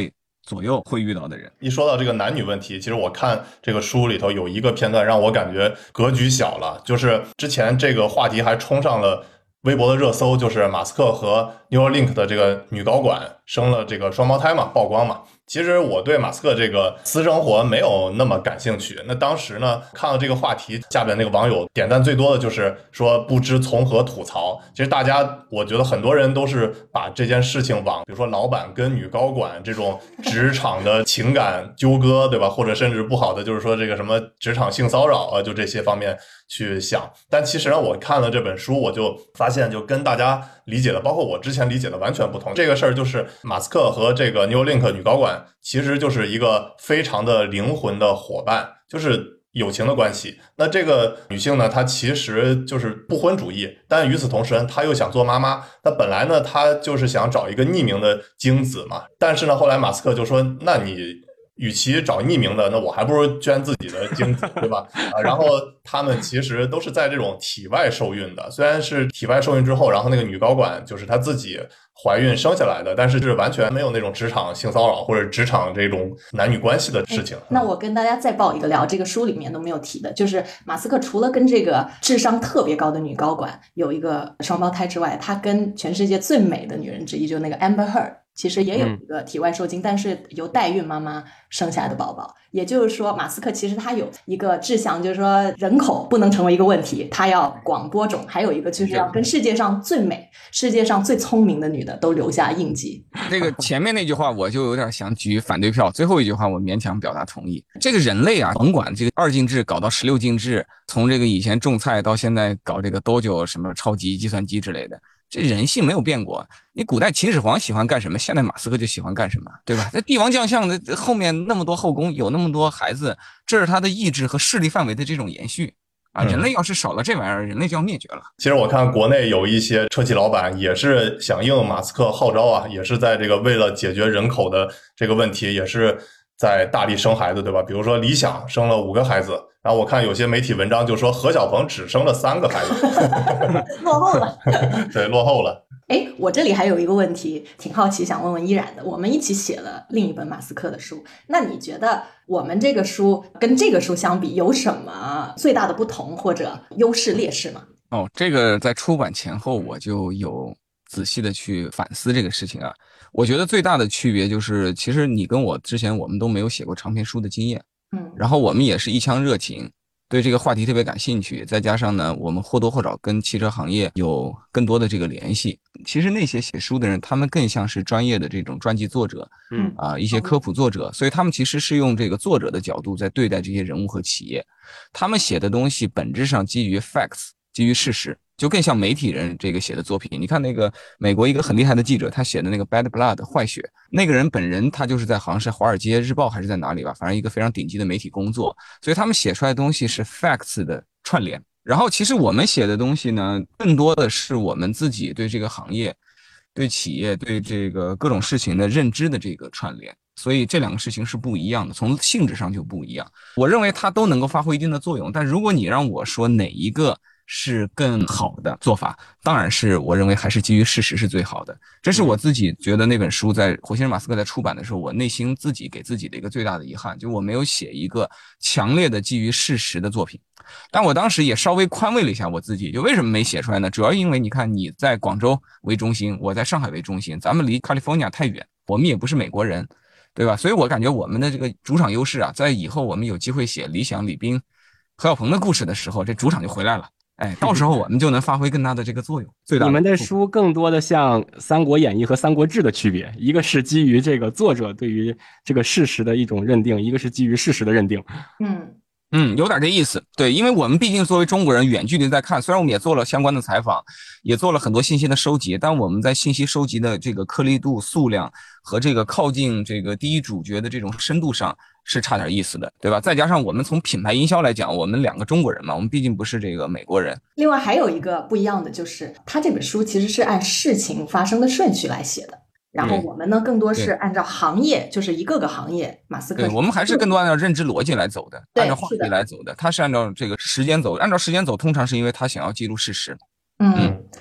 左右会遇到的人。 一说到这个男女问题，其实我看这个书里头有一个片段让我感觉格局小了，就是之前这个话题还冲上了微博的热搜，就是马斯克和 Neuralink 的这个女高管生了这个双胞胎嘛，曝光嘛。其实我对马斯克这个私生活没有那么感兴趣。那当时呢，看到这个话题，下边那个网友点赞最多的就是说不知从何吐槽。其实大家，我觉得很多人都是把这件事情往比如说老板跟女高管这种职场的情感纠葛，对吧？或者甚至不好的就是说这个什么职场性骚扰啊，就这些方面去想。但其实呢，我看了这本书，我就发现就跟大家理解的，包括我之前理解的完全不同。这个事儿就是马斯克和这个 Neuralink 女高管其实就是一个非常的灵魂的伙伴，就是友情的关系。那这个女性呢，她其实就是不婚主义，但与此同时她又想做妈妈。那本来呢，她就是想找一个匿名的精子嘛，但是呢，后来马斯克就说，那你与其找匿名的，那我还不如捐自己的精子，对吧？然后他们其实都是在这种体外受孕的，虽然是体外受孕之后，然后那个女高管就是她自己怀孕生下来的，但是是完全没有那种职场性骚扰或者职场这种男女关系的事情。 那我跟大家再爆一个料，这个书里面都没有提的，就是马斯克除了跟这个智商特别高的女高管有一个双胞胎之外，他跟全世界最美的女人之一，就那个 Amber Heard，其实也有一个体外受精，但是由代孕妈妈生下来的宝宝。也就是说，马斯克其实他有一个志向，就是说人口不能成为一个问题，他要广播种，还有一个就是要跟世界上最美、世界上最聪明的女的都留下印记。 这个前面那句话我就有点想举反对票，最后一句话我勉强表达同意。这个人类啊，甭管这个2进制搞到16进制，从这个以前种菜到现在搞这个Dojo什么超级计算机之类的，这人性没有变过。你古代秦始皇喜欢干什么，现在马斯克就喜欢干什么，对吧？在帝王将相的后面那么多后宫，有那么多孩子，这是他的意志和势力范围的这种延续啊！人类要是少了这玩意儿，人类就要灭绝了。 其实我看国内有一些车企老板也是响应马斯克号召啊，也是在这个为了解决人口的这个问题，也是在大力生孩子，对吧？比如说理想生了5个孩子，然后我看有些媒体文章就说何小鹏只生了3个孩子， 落后了。 对，落后了。 哎，我这里还有一个问题，挺好奇，想问问依然的。我们一起写了另一本马斯克的书，那你觉得我们这个书跟这个书相比，有什么最大的不同或者优势劣势吗？ 哦，这个在出版前后我就有仔细的去反思这个事情啊。我觉得最大的区别就是，其实你跟我之前我们都没有写过长篇书的经验，然后我们也是一腔热情，对这个话题特别感兴趣，再加上呢，我们或多或少跟汽车行业有更多的这个联系。其实那些写书的人，他们更像是专业的这种传记作者，一些科普作者，所以他们其实是用这个作者的角度在对待这些人物和企业。他们写的东西本质上基于 facts， 基于事实，就更像媒体人这个写的作品。你看那个美国一个很厉害的记者，他写的那个 Bad Blood 坏血，那个人本人他就是在好像是华尔街日报还是在哪里吧，反正一个非常顶级的媒体工作，所以他们写出来的东西是 facts 的串联。然后其实我们写的东西呢，更多的是我们自己对这个行业、对企业、对这个各种事情的认知的这个串联。所以这两个事情是不一样的，从性质上就不一样。我认为它都能够发挥一定的作用，但如果你让我说哪一个是更好的做法，当然是我认为还是基于事实是最好的。这是我自己觉得那本书在火星人马斯克在出版的时候，我内心自己给自己的一个最大的遗憾，就我没有写一个强烈的基于事实的作品。但我当时也稍微宽慰了一下我自己，就为什么没写出来呢？主要因为你看你在广州为中心，我在上海为中心，咱们离 California 太远，我们也不是美国人，对吧？所以我感觉我们的这个主场优势啊，在以后我们有机会写理想、李斌、何小鹏的故事的时候，这主场就回来了。哎，到时候我们就能发挥更大的这个作用。最大的你们的书更多的像《三国演义》和《三国志》的区别，一个是基于这个作者对于这个事实的一种认定，一个是基于事实的认定。 有点这意思。对，因为我们毕竟作为中国人远距离在看，虽然我们也做了相关的采访，也做了很多信息的收集，但我们在信息收集的这个颗粒度、数量和这个靠近这个第一主角的这种深度上是差点意思的，对吧？再加上我们从品牌营销来讲，我们两个中国人嘛，我们毕竟不是这个美国人。 另外还有一个不一样的就是，他这本书其实是按事情发生的顺序来写的。然后我们呢，更多是按照行业，就是一个个行业，马斯克。 对，我们还是更多按照认知逻辑来走的，按照话题来走的。他是按照这个时间走，按照时间走，通常是因为他想要记录事实。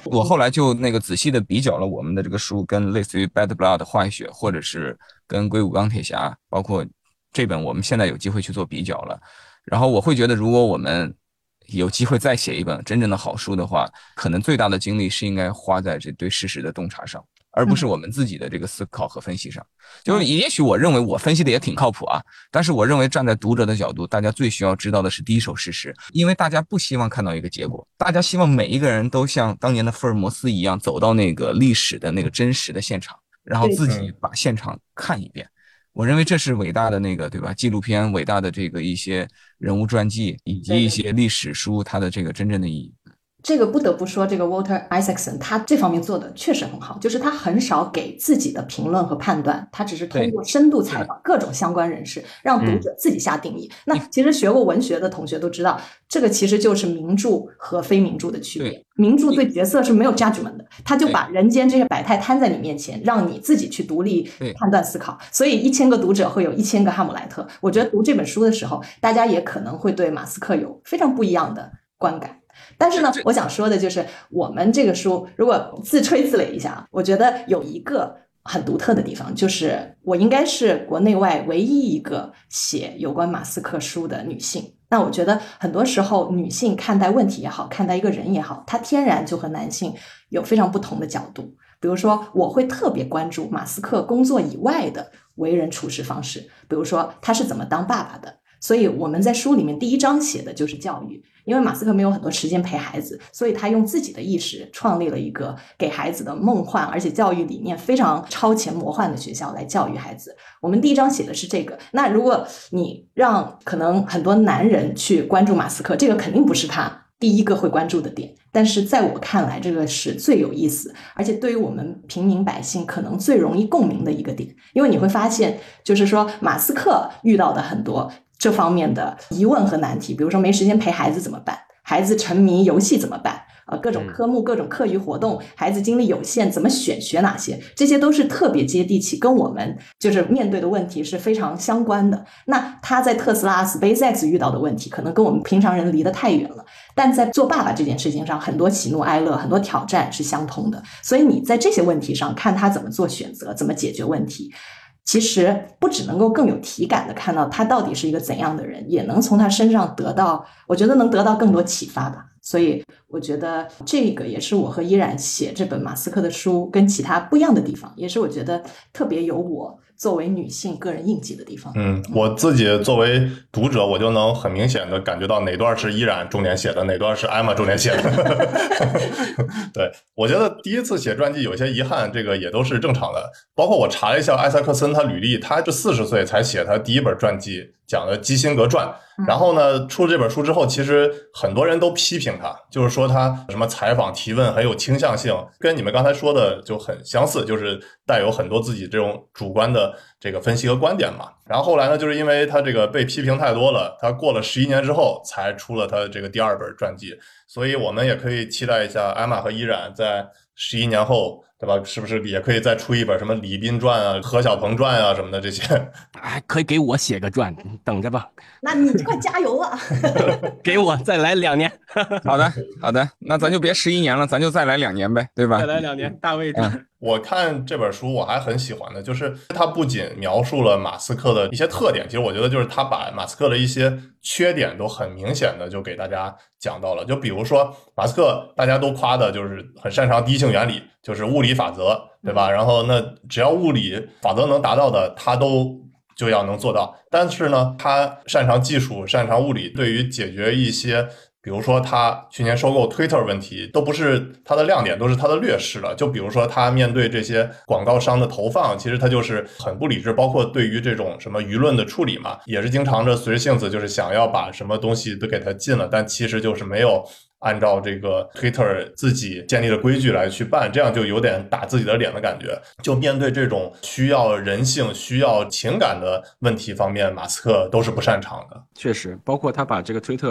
我后来就那个仔细的比较了我们的这个书跟类似于 Bad Blood 坏血，或者是跟硅谷钢铁侠，包括这本我们现在有机会去做比较了。然后我会觉得，如果我们有机会再写一本真正的好书的话，可能最大的精力是应该花在这对事实的洞察上，而不是我们自己的这个思考和分析上。就是也许我认为我分析的也挺靠谱啊，但是我认为站在读者的角度，大家最需要知道的是第一手事实，因为大家不希望看到一个结果，大家希望每一个人都像当年的福尔摩斯一样，走到那个历史的那个真实的现场，然后自己把现场看一遍。我认为这是伟大的那个，对吧？纪录片，伟大的这个一些人物传记，以及一些历史书，它的这个真正的意义。 这个不得不说，这个 Walter Isaacson 他这方面做的确实很好，就是他很少给自己的评论和判断，他只是通过深度采访各种相关人士，让读者自己下定义。那其实学过文学的同学都知道，这个其实就是名著和非名著的区别。名著对角色是没有 judgment 的，他就把人间这些百态摊在你面前，让你自己去独立判断思考。所以1000个读者会有1000个哈姆莱特。我觉得读这本书的时候，大家也可能会对马斯克有非常不一样的观感。但是呢，我想说的就是，我们这个书如果自吹自擂一下，我觉得有一个很独特的地方，就是我应该是国内外唯一一个写有关马斯克书的女性。那我觉得很多时候女性看待问题也好，看待一个人也好，她天然就和男性有非常不同的角度。比如说，我会特别关注马斯克工作以外的为人处事方式，比如说他是怎么当爸爸的。所以我们在书里面第1章写的就是教育，因为马斯克没有很多时间陪孩子，所以他用自己的意识创立了一个给孩子的梦幻而且教育理念非常超前魔幻的学校来教育孩子。我们第1章写的是这个。那如果你让可能很多男人去关注马斯克，这个肯定不是他第一个会关注的点，但是在我看来，这个是最有意思，而且对于我们平民百姓可能最容易共鸣的一个点。因为你会发现，就是说马斯克遇到的很多这方面的疑问和难题，比如说没时间陪孩子怎么办，孩子沉迷游戏怎么办，各种科目各种课余活动，孩子精力有限怎么学哪些，这些都是特别接地气，跟我们就是面对的问题是非常相关的。那他在特斯拉 SpaceX 遇到的问题可能跟我们平常人离得太远了，但在做爸爸这件事情上，很多喜怒哀乐，很多挑战是相通的。所以你在这些问题上看他怎么做选择，怎么解决问题，其实不只能够更有体感的看到他到底是一个怎样的人，也能从他身上得到，我觉得能得到更多启发吧。所以我觉得这个也是我和依然写这本马斯克的书跟其他不一样的地方，也是我觉得特别有我作为女性个人印记的地方。 我自己作为读者，我就能很明显的感觉到哪段是依然重点写的，哪段是艾玛重点写的。对，我觉得第一次写传记有些遗憾，这个也都是正常的。包括我查了一下艾萨克森他履历，他是40岁才写他第一本传记，讲的基辛格传。然后呢，出了这本书之后，其实很多人都批评他，就是说他什么采访提问很有倾向性，跟你们刚才说的就很相似，就是带有很多自己这种主观的这个分析和观点嘛。然后后来呢，就是因为他这个被批评太多了，他过了11年之后才出了他这个第2本传记，所以我们也可以期待一下艾玛和依然在11年后，对吧？是不是也可以再出一本什么李斌传啊、何小鹏传啊什么的这些？ 哎，可以给我写个传，等着吧。 那你快加油啊！ 给我再来2年。 好的，好的，那咱就别11年了，咱就再来2年呗，对吧？ 再来2年，大卫传。 我看这本书我还很喜欢的，就是它不仅描述了马斯克的一些特点，其实我觉得就是他把马斯克的一些缺点都很明显的就给大家讲到了。就比如说马斯克大家都夸的就是很擅长第一性原理，就是物理法则，对吧？然后那只要物理法则能达到的，他都就要能做到。但是呢，他擅长技术，擅长物理，对于解决一些比如说他去年收购 Twitter 问题都不是他的亮点，都是他的劣势了。就比如说他面对这些广告商的投放，其实他就是很不理智，包括对于这种什么舆论的处理嘛，也是经常的随着性子，就是想要把什么东西都给他禁了，但其实就是没有按照这个 Twitter 自己建立的规矩来去办，这样就有点打自己的脸的感觉。就面对这种需要人性、需要情感的问题方面，马斯克都是不擅长的。 确实，包括他把这个推特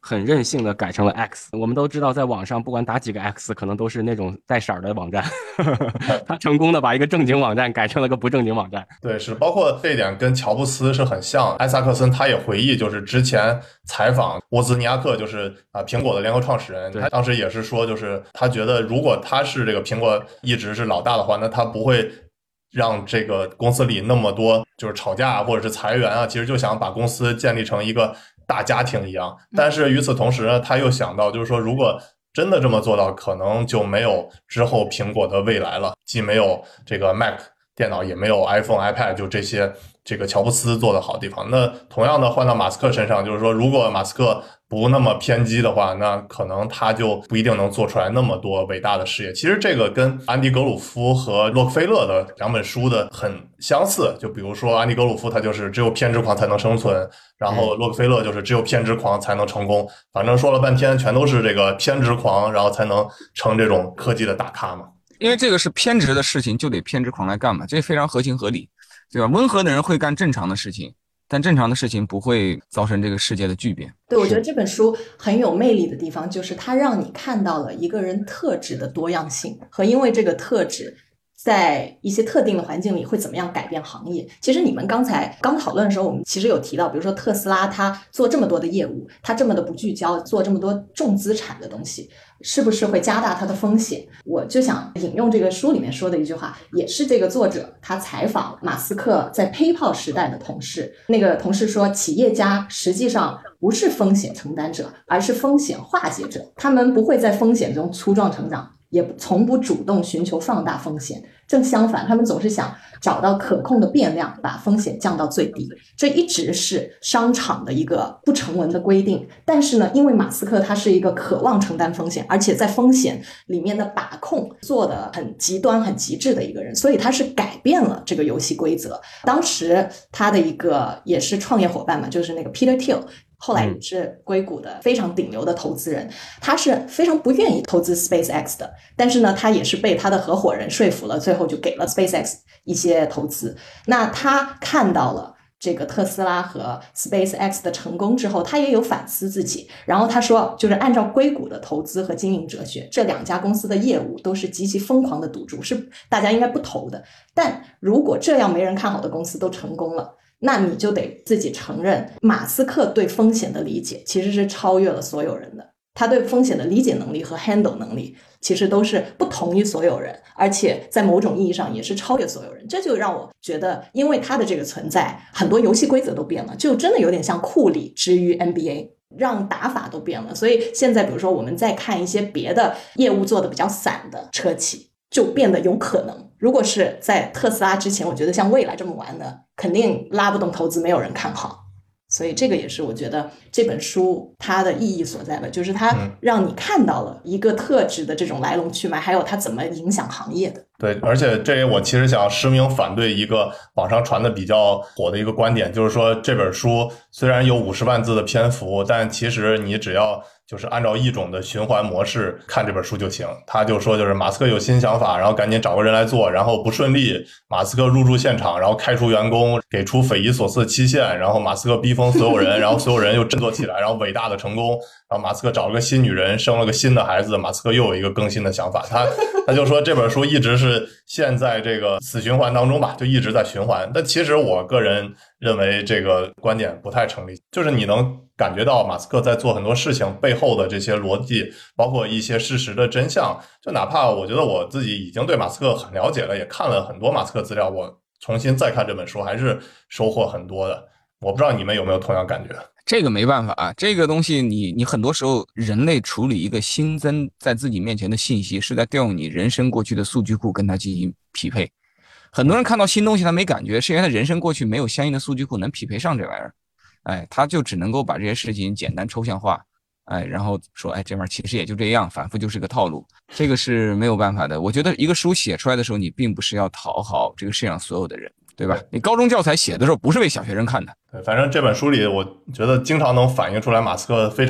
很任性的改成了 X。我们都知道，在网上不管打几个 X，可能都是那种带色儿的网站。他成功的把一个正经网站改成了个不正经网站。 对，是包括这一点跟乔布斯是很像。艾萨克森他也回忆，就是之前采访沃兹尼亚克，就是苹果的联合创始人，他当时也是说，就是他觉得如果他是这个苹果一直是老大的话，那他不会让这个公司里那么多就是吵架或者是裁员啊，其实就想把公司建立成一个大家庭一样。但是与此同时呢，他又想到就是说，如果真的这么做到，可能就没有之后苹果的未来了，既没有这个 Mac 电脑，也没有 iPhone、iPad， 就这些这个乔布斯做的好地方。那同样的换到马斯克身上，就是说如果马斯克不那么偏激的话，那可能他就不一定能做出来那么多伟大的事业。其实这个跟安迪·格鲁夫和洛克菲勒的两本书的很相似，就比如说安迪·格鲁夫他就是只有偏执狂才能生存，然后洛克菲勒就是只有偏执狂才能成功。反正说了半天全都是这个偏执狂，然后才能成这种科技的大咖嘛。 因为这个是偏执的事情，就得偏执狂来干嘛，这非常合情合理，对吧？温和的人会干正常的事情，但正常的事情不会造成这个世界的巨变。 对，我觉得这本书很有魅力的地方，就是它让你看到了一个人特质的多样性，和因为这个特质在一些特定的环境里会怎么样改变行业。其实你们刚讨论的时候，我们其实有提到，比如说特斯拉它做这么多的业务，它这么的不聚焦，做这么多重资产的东西，是不是会加大它的风险？我就想引用这个书里面说的一句话，也是这个作者他采访马斯克在 PayPal 时代的同事，那个同事说，企业家实际上不是风险承担者，而是风险化解者，他们不会在风险中粗壮成长，也从不主动寻求放大风险，正相反，他们总是想找到可控的变量，把风险降到最低。这一直是商场的一个不成文的规定，但是呢，因为马斯克他是一个渴望承担风险，而且在风险里面的把控做得很极端很极致的一个人，所以他是改变了这个游戏规则。当时他的一个也是创业伙伴嘛，就是那个 Peter Thiel，后来也是硅谷的非常顶流的投资人，他是非常不愿意投资 SpaceX 的，但是呢，他也是被他的合伙人说服了，最后就给了 SpaceX 一些投资。那他看到了这个特斯拉和 SpaceX 的成功之后，他也有反思自己，然后他说，就是按照硅谷的投资和经营哲学，这两家公司的业务都是极其疯狂的赌注，是大家应该不投的。但如果这样没人看好的公司都成功了，那你就得自己承认，马斯克对风险的理解其实是超越了所有人的。他对风险的理解能力和 handle 能力其实都是不同于所有人，而且在某种意义上也是超越所有人。这就让我觉得，因为他的这个存在，很多游戏规则都变了，就真的有点像库里之于 NBA， 让打法都变了。所以现在比如说我们再看一些别的业务做的比较散的车企，就变得有可能。如果是在特斯拉之前，我觉得像蔚来这么玩的，肯定拉不动投资，没有人看好。所以这个也是我觉得这本书它的意义所在的，就是它让你看到了一个特质的这种来龙去脉，还有它怎么影响行业的。 对，而且这也我其实想实名反对一个网上传的比较火的一个观点，就是说这本书虽然有50万字的篇幅，但其实你只要就是按照一种的循环模式看这本书就行。他就说，就是马斯克有新想法，然后赶紧找个人来做，然后不顺利，马斯克入驻现场，然后开除员工，给出匪夷所思的期限，然后马斯克逼疯所有人，然后所有人又振作起来，然后伟大的成功，然后马斯克找了个新女人，生了个新的孩子，马斯克又有一个更新的想法。他就说这本书一直是陷在这个死循环当中吧，就一直在循环。但其实我个人认为这个观点不太成立，就是你能感觉到马斯克在做很多事情背后的这些逻辑，包括一些事实的真相。就哪怕我觉得我自己已经对马斯克很了解了，也看了很多马斯克资料，我重新再看这本书还是收获很多的。我不知道你们有没有同样感觉。 这个没办法啊，这个东西你很多时候人类处理一个新增在自己面前的信息，是在调用你人生过去的数据库跟它进行匹配。很多人看到新东西他没感觉，是因为他人生过去没有相应的数据库能匹配上这玩意儿。他就只能够把这些事情简单抽象化，然后说这玩意儿其实也就这样，反复就是个套路，这个是没有办法的。我觉得一个书写出来的时候，你并不是要讨好这个世界上所有的人，对吧？你高中教材写的时候不是为小学生看的。 对，反正这本书里我觉得经常能反映出来马斯克非常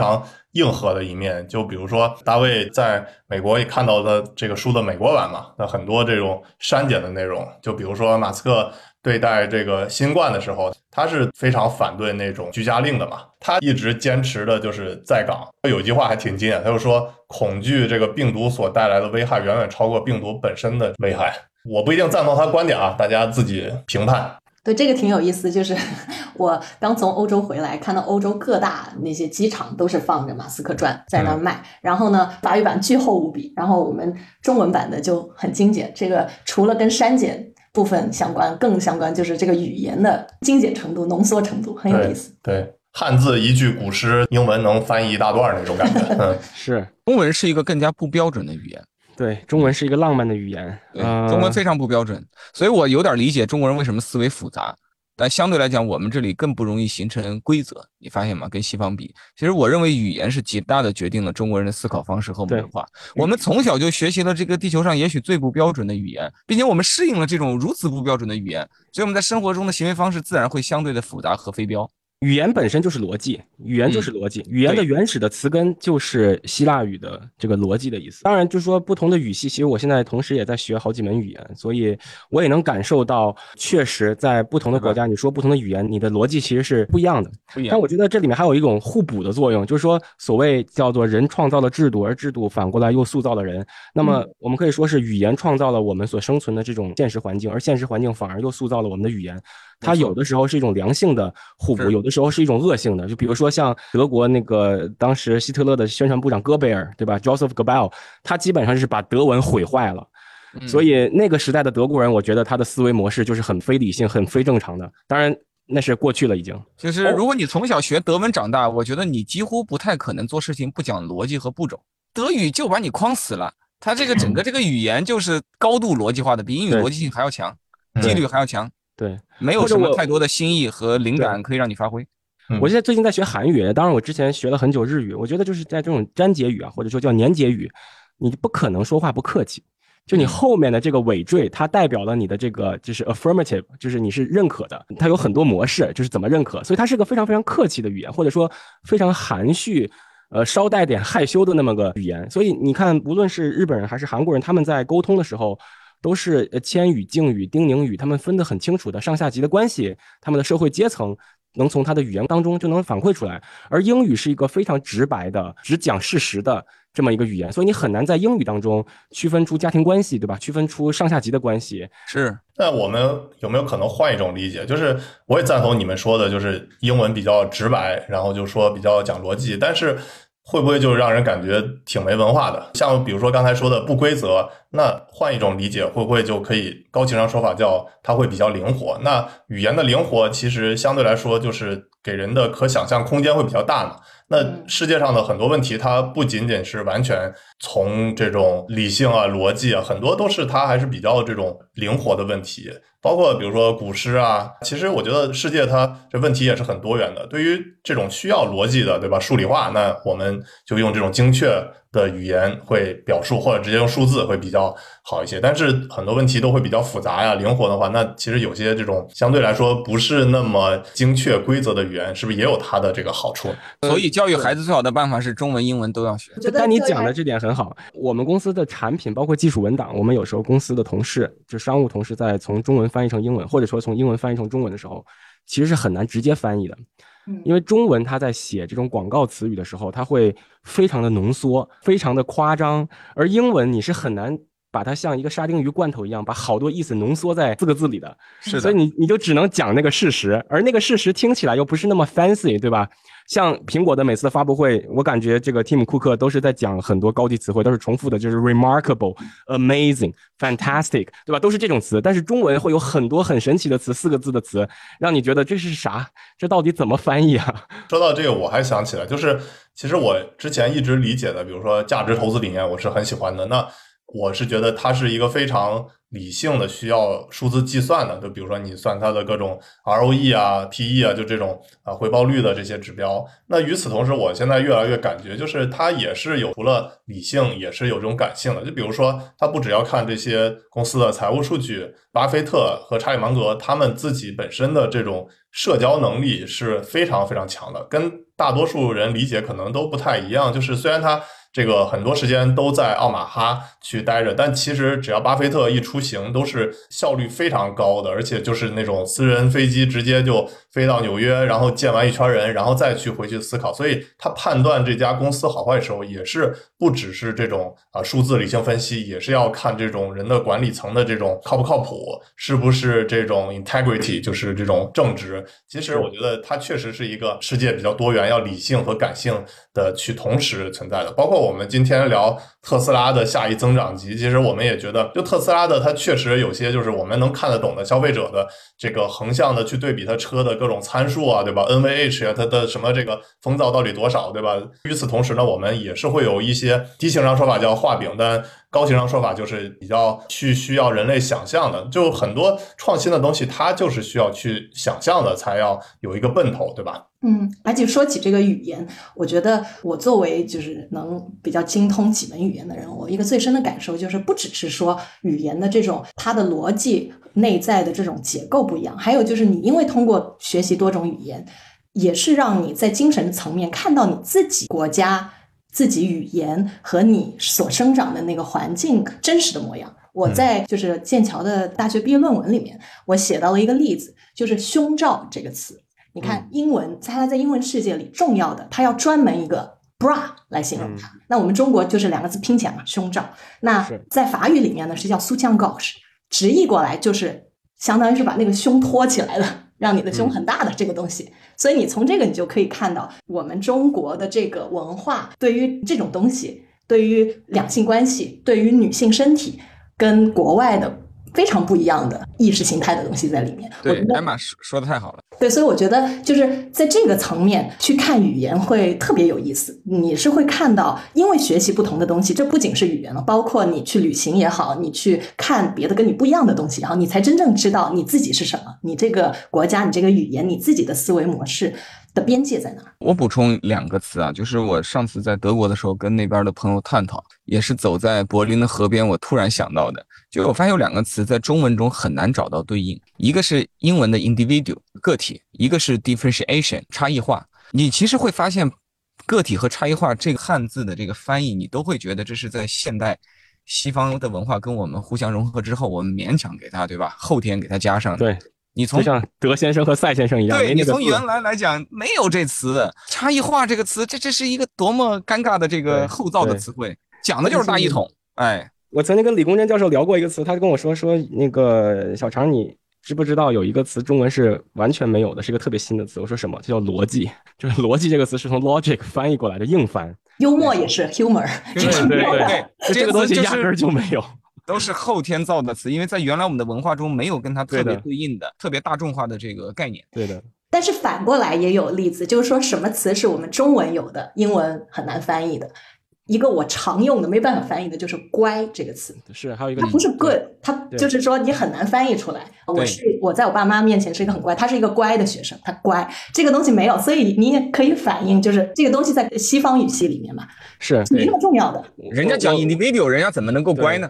硬核的一面。就比如说大卫在美国也看到的这个书的美国版嘛，那很多这种删减的内容，就比如说马斯克对待这个新冠的时候，他是非常反对那种居家令的嘛，他一直坚持的就是在岗。有一句话还挺经典，他就说恐惧这个病毒所带来的危害远远超过病毒本身的危害。我不一定赞同他观点啊，大家自己评判。 对，这个挺有意思，就是我刚从欧洲回来，看到欧洲各大那些机场都是放着马斯克传在那卖，然后呢法语版巨厚无比，然后我们中文版的就很精简，这个除了跟删减部分相关，更相关就是这个语言的精简程度、浓缩程度很有意思。 对，汉字一句古诗，英文能翻译一大段那种感觉。 是， 中文是一个更加不标准的语言。 对，中文是一个浪漫的语言， 中文非常不标准，所以我有点理解中国人为什么思维复杂，但相对来讲，我们这里更不容易形成规则。你发现吗？跟西方比，其实我认为语言是极大的决定了中国人的思考方式和文化。我们从小就学习了这个地球上也许最不标准的语言，并且我们适应了这种如此不标准的语言，所以我们在生活中的行为方式自然会相对的复杂和非标。 语言本身就是逻辑，语言就是逻辑，语言的原始的词根就是希腊语的这个逻辑的意思。当然就是说不同的语系，其实我现在同时也在学好几门语言，所以我也能感受到确实在不同的国家你说不同的语言，你的逻辑其实是不一样的。但我觉得这里面还有一种互补的作用，就是说所谓叫做人创造了制度，而制度反过来又塑造了人。那么我们可以说是语言创造了我们所生存的这种现实环境，而现实环境反而又塑造了我们的语言。它有的时候是一种良性的互补，有的时候是一种恶性的。就比如说像德国那个当时希特勒的宣传部长戈贝尔，对吧 ？Joseph Goebbels， 他基本上是把德文毁坏了。所以那个时代的德国人，我觉得他的思维模式就是很非理性、很非正常的。当然，那是过去了已经。 就是如果你从小学德文长大，我觉得你几乎不太可能做事情不讲逻辑和步骤。德语就把你框死了，它这个整个这个语言就是高度逻辑化的，比英语逻辑性还要强，纪律还要强。 对， 没有什么太多的新意和灵感可以让你发挥。 我现在最近在学韩语，当然我之前学了很久日语。我觉得就是在这种粘结语啊，或者说叫年结语，你不可能说话不客气。就你后面的这个尾缀，它代表了你的这个就是 affirmative， 就是你是认可的。它有很多模式，就是怎么认可，所以它是个非常非常客气的语言，或者说非常含蓄。稍带点害羞的那么个语言。所以你看，无论是日本人还是韩国人，他们在沟通的时候。都是谦语、敬语、丁宁语，他们分得很清楚的上下级的关系，他们的社会阶层能从他的语言当中就能反馈出来。而英语是一个非常直白的、只讲事实的这么一个语言，所以你很难在英语当中区分出家庭关系，对吧？区分出上下级的关系。 是。 那我们有没有可能换一种理解？就是我也赞同你们说的，就是英文比较直白，然后就说比较讲逻辑，但是会不会就让人感觉挺没文化的？像比如说刚才说的不规则，那换一种理解，会不会就可以高情商说法叫它会比较灵活？那语言的灵活其实相对来说就是给人的可想象空间会比较大嘛。那世界上的很多问题，它不仅仅是完全从这种理性啊、逻辑啊，很多都是它还是比较这种灵活的问题。包括比如说古诗啊，其实我觉得世界它这问题也是很多元的。对于这种需要逻辑的，对吧？数理化，那我们就用这种精确的语言会表述，或者直接用数字会比较好一些。但是很多问题都会比较复杂呀、灵活的话，那其实有些这种相对来说不是那么精确规则的语言，是不是也有它的这个好处？ 所以教育孩子最好的办法是中文、英文都要学。 但你讲的这点很好，我们公司的产品包括技术文档，我们有时候公司的同事，就商务同事在从中文翻译成英文，或者说从英文翻译成中文的时候，其实是很难直接翻译的。因为中文它在写这种广告词语的时候，它会非常的浓缩，非常的夸张，而英文你是很难把它像一个沙丁鱼罐头一样，把好多意思浓缩在4个字里的。 是的， 所以你就只能讲那个事实，而那个事实听起来又不是那么 fancy， 对吧？像苹果的每次的发布会，我感觉这个蒂姆·库克都是在讲很多高级词汇，都是重复的，就是 remarkable、amazing、fantastic， 对吧？都是这种词。但是中文会有很多很神奇的词，4个字的词，让你觉得这是啥？这到底怎么翻译啊？ 说到这个，我还想起来，就是其实我之前一直理解的，比如说价值投资理念，我是很喜欢的。那我是觉得它是一个非常理性的需要数字计算的，就比如说你算它的各种 ROE 啊 PE 啊，就这种回报率的这些指标。那与此同时，我现在越来越感觉就是它也是有除了理性也是有这种感性的，就比如说它不只要看这些公司的财务数据，巴菲特和查理芒格他们自己本身的这种社交能力是非常非常强的，跟大多数人理解可能都不太一样。就是虽然他这个很多时间都在奥马哈去待着，但其实只要巴菲特一出行都是效率非常高的，而且就是那种私人飞机直接就飞到纽约，然后见完一圈人，然后再去回去思考。所以他判断这家公司好坏的时候，也是不只是这种数字理性分析，也是要看这种人的管理层的这种靠不靠谱，是不是这种 integrity， 就是这种正直。其实我觉得它确实是一个世界比较多元，要理性和感性的去同时存在的。包括我们今天聊特斯拉的下一增长极，其实我们也觉得就特斯拉的它确实有些就是我们能看得懂的消费者的这个横向的去对比它车的各种参数啊，对吧？ NVH 啊，它的什么这个风噪到底多少，对吧？与此同时呢，我们也是会有一些低情商说法叫画饼，但高情商说法就是比较需要人类想象的，就很多创新的东西它就是需要去想象的才要有一个奔头，对吧？ 而且说起这个语言，我觉得我作为就是能比较精通几门语言的人，我一个最深的感受就是不只是说语言的这种它的逻辑内在的这种结构不一样，还有就是你因为通过学习多种语言，也是让你在精神层面看到你自己国家自己语言和你所生长的那个环境真实的模样。我在就是剑桥的大学毕业论文里面，我写到了一个例子，就是胸罩这个词。你看英文它在英文世界里重要的，它要专门一个 bra 来形容它。那我们中国就是两个字拼起来嘛，胸罩。那在法语里面呢是叫 soutien-gorge， 直译过来就是相当于是把那个胸托起来了，让你的胸很大的这个东西。所以你从这个你就可以看到我们中国的这个文化对于这种东西，对于两性关系，对于女性身体跟国外的非常不一样的意识形态的东西在里面。 对，艾玛说的太好了。 对，所以我觉得就是在这个层面去看语言会特别有意思。你是会看到，因为学习不同的东西，这不仅是语言了，包括你去旅行也好，你去看别的跟你不一样的东西，然后你才真正知道你自己是什么，你这个国家，你这个语言，你自己的思维模式的边界在哪儿。 我补充2个词啊，就是我上次在德国的时候跟那边的朋友探讨，也是走在柏林的河边，我突然想到的，就我发现有2个词在中文中很难找到对应，一个是英文的 individual 个体，一个是 differentiation 差异化。你其实会发现个体和差异化这个汉字的这个翻译，你都会觉得这是在现代西方的文化跟我们互相融合之后，我们勉强给它，对吧？后天给它加上。 对， 你从就像德先生和赛先生一样， 对，你从原来讲没有这词，差异化这个词，这是一个多么尴尬的这个后造的词汇，讲的就是大一统。哎， 我曾经跟李公真教授聊过一个词，他跟我说那个小常，你知不知道有一个词中文是完全没有的，是一个特别新的词。我说什么？叫逻辑，就是逻辑这个词是从 logic 翻译过来的，硬翻。 幽默也是 humor， 对，这个东西压根儿就没有。 都是后天造的词，因为在原来我们的文化中没有跟它特别对应的特别大众化的这个概念。 对的。 但是反过来也有例子，就是说什么词是我们中文有的，英文很难翻译的。一个我常用的没办法翻译的就是乖这个词， 是还有一个它不是 good， 它就是说你很难翻译出来。我在我爸妈面前是一个很乖，他是一个乖的学生，他乖这个东西没有，所以你也可以反映就是这个东西在西方语系里面嘛是没那么重要的。 人家讲 individual， 人家怎么能够乖呢？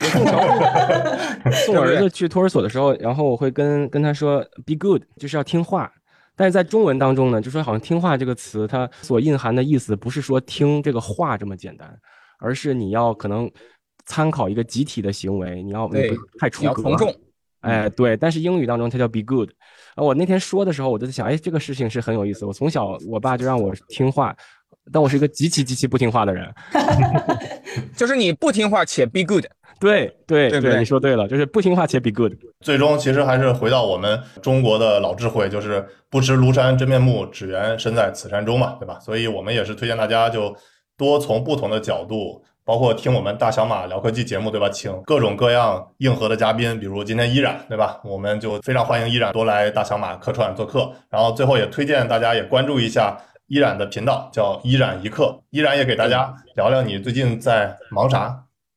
送我儿子去托儿所的时候，然后我会跟他说 be good， 就是要听话。但是在中文当中呢，就说好像听话这个词它所蕴含的意思不是说听这个话这么简单，而是你要可能参考一个集体的行为，你不太出格， 你要从众。 哎，对，但是英语当中它叫 be good。我那天说的时候，我就在想，哎，这个事情是很有意思。我从小我爸就让我听话，但我是一个极其不听话的人。 就是你不听话且 be good。 对，你说对了，就是不听话且 be good。 最终其实还是回到我们中国的老智慧，就是不知庐山真面目，只缘身在此山中嘛，对吧？所以我们也是推荐大家就多从不同的角度，包括听我们大小马聊科技节目，对吧？请各种各样硬核的嘉宾，比如今天依然，对吧？我们就非常欢迎依然多来大小马客串做客。然后最后也推荐大家也关注一下依然的频道，叫依然一刻。依然也给大家聊聊你最近在忙啥。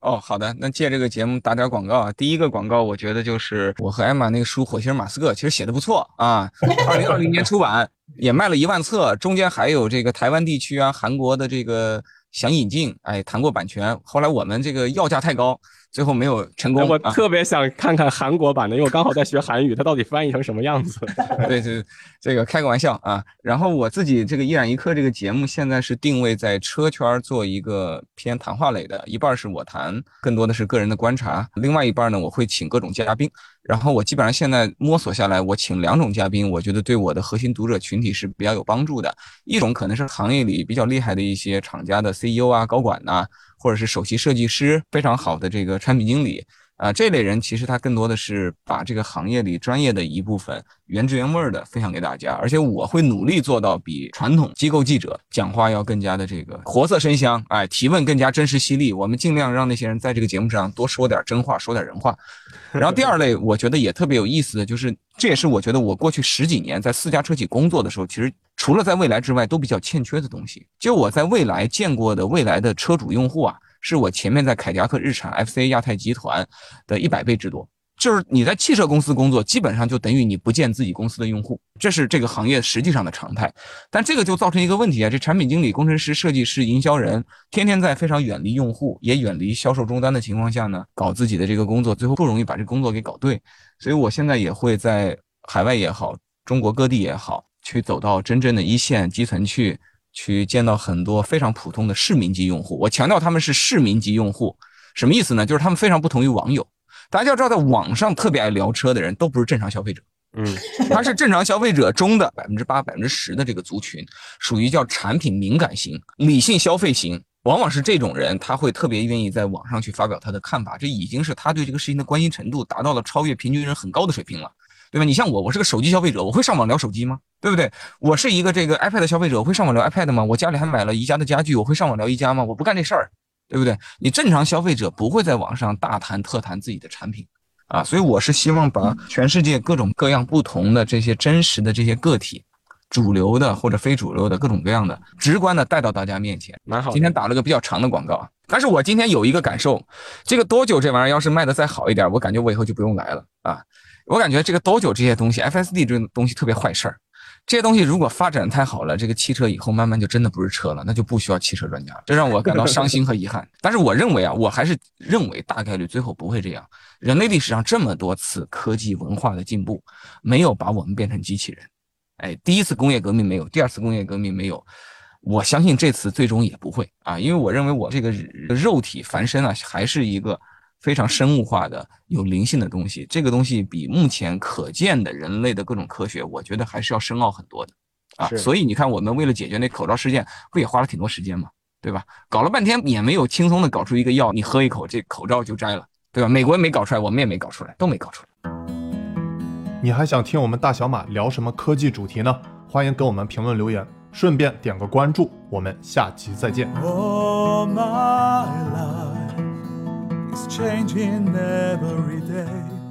哦，好的，那借这个节目打点广告啊。第一个广告，我觉得就是我和艾玛那个书《火星人马斯克》，其实写的不错啊。2020年出版，也卖了1万册，中间还有这个台湾地区啊、韩国的这个想引进，谈过版权，后来我们这个要价太高，最后没有成功。 我特别想看看韩国版的，因为我刚好在学韩语，它到底翻译成什么样子？ 对，这个开个玩笑啊。然后我自己这个一染一刻这个节目现在是定位在车圈做一个偏谈话类的，一半是我谈，更多的是个人的观察，另外一半呢我会请各种嘉宾。然后我基本上现在摸索下来，我请2种嘉宾，我觉得对我的核心读者群体是比较有帮助的。一种可能是行业里比较厉害的一些厂家的 CEO 啊、高管呐，或者是首席设计师，非常好的这个产品经理这类人其实他更多的是把这个行业里专业的一部分原汁原味的分享给大家，而且我会努力做到比传统机构记者讲话要更加的这个活色生香，提问更加真实犀利。我们尽量让那些人在这个节目上多说点真话，说点人话。然后第二类我觉得也特别有意思的就是，这也是我觉得我过去10几年在4家车企工作的时候，其实除了在蔚来之外都比较欠缺的东西。就我在蔚来见过的蔚来的车主用户是我前面在凯迪拉克、日产、FCA 亚太集团的100倍之多。就是你在汽车公司工作，基本上就等于你不见自己公司的用户，这是这个行业实际上的常态。但这个就造成一个问题这产品经理、工程师、设计师、营销人，天天在非常远离用户，也远离销售终端的情况下呢，搞自己的这个工作，最后不容易把这个工作给搞对。所以我现在也会在海外也好，中国各地也好，去走到真正的一线基层去见到很多非常普通的市民级用户。我强调他们是市民级用户，什么意思呢？就是他们非常不同于网友。大家要知道，在网上特别爱聊车的人都不是正常消费者，他是正常消费者中的8%、10%的这个族群，属于叫产品敏感型、理性消费型。往往是这种人，他会特别愿意在网上去发表他的看法，这已经是他对这个事情的关心程度达到了超越平均人很高的水平了，对吧？你像我是个手机消费者，我会上网聊手机吗？对不对？我是一个这个 iPad 消费者，我会上网聊 iPad 吗？我家里还买了宜家的家具，我会上网聊宜家吗？我不干这事儿，对不对？你正常消费者不会在网上大谈特谈自己的产品所以我是希望把全世界各种各样不同的这些真实的这些个体，主流的或者非主流的各种各样的直观的带到大家面前。 蛮好的。 今天打了个比较长的广告，但是我今天有一个感受，这个多久这玩意儿要是卖的再好一点，我感觉我以后就不用来了我感觉这个多久这些东西 FSD 这个东西特别坏事儿，这些东西如果发展太好了，这个汽车以后慢慢就真的不是车了，那就不需要汽车专家了，这让我感到伤心和遗憾。但是我认为我还是认为大概率最后不会这样。人类历史上这么多次科技文化的进步，没有把我们变成机器人。第一次工业革命没有，第二次工业革命没有，我相信这次最终也不会因为我认为我这个肉体凡身还是一个非常生物化的有灵性的东西，这个东西比目前可见的人类的各种科学，我觉得还是要深奥很多的所以你看我们为了解决那口罩事件，不也花了挺多时间吗？对吧？搞了半天也没有轻松的搞出一个药，你喝一口这口罩就摘了，对吧？美国没搞出来，我们也没搞出来，都没搞出来。 你还想听我们大小马聊什么科技主题呢？欢迎给我们评论留言，顺便点个关注，我们下期再见。 Oh, my life is changing every day.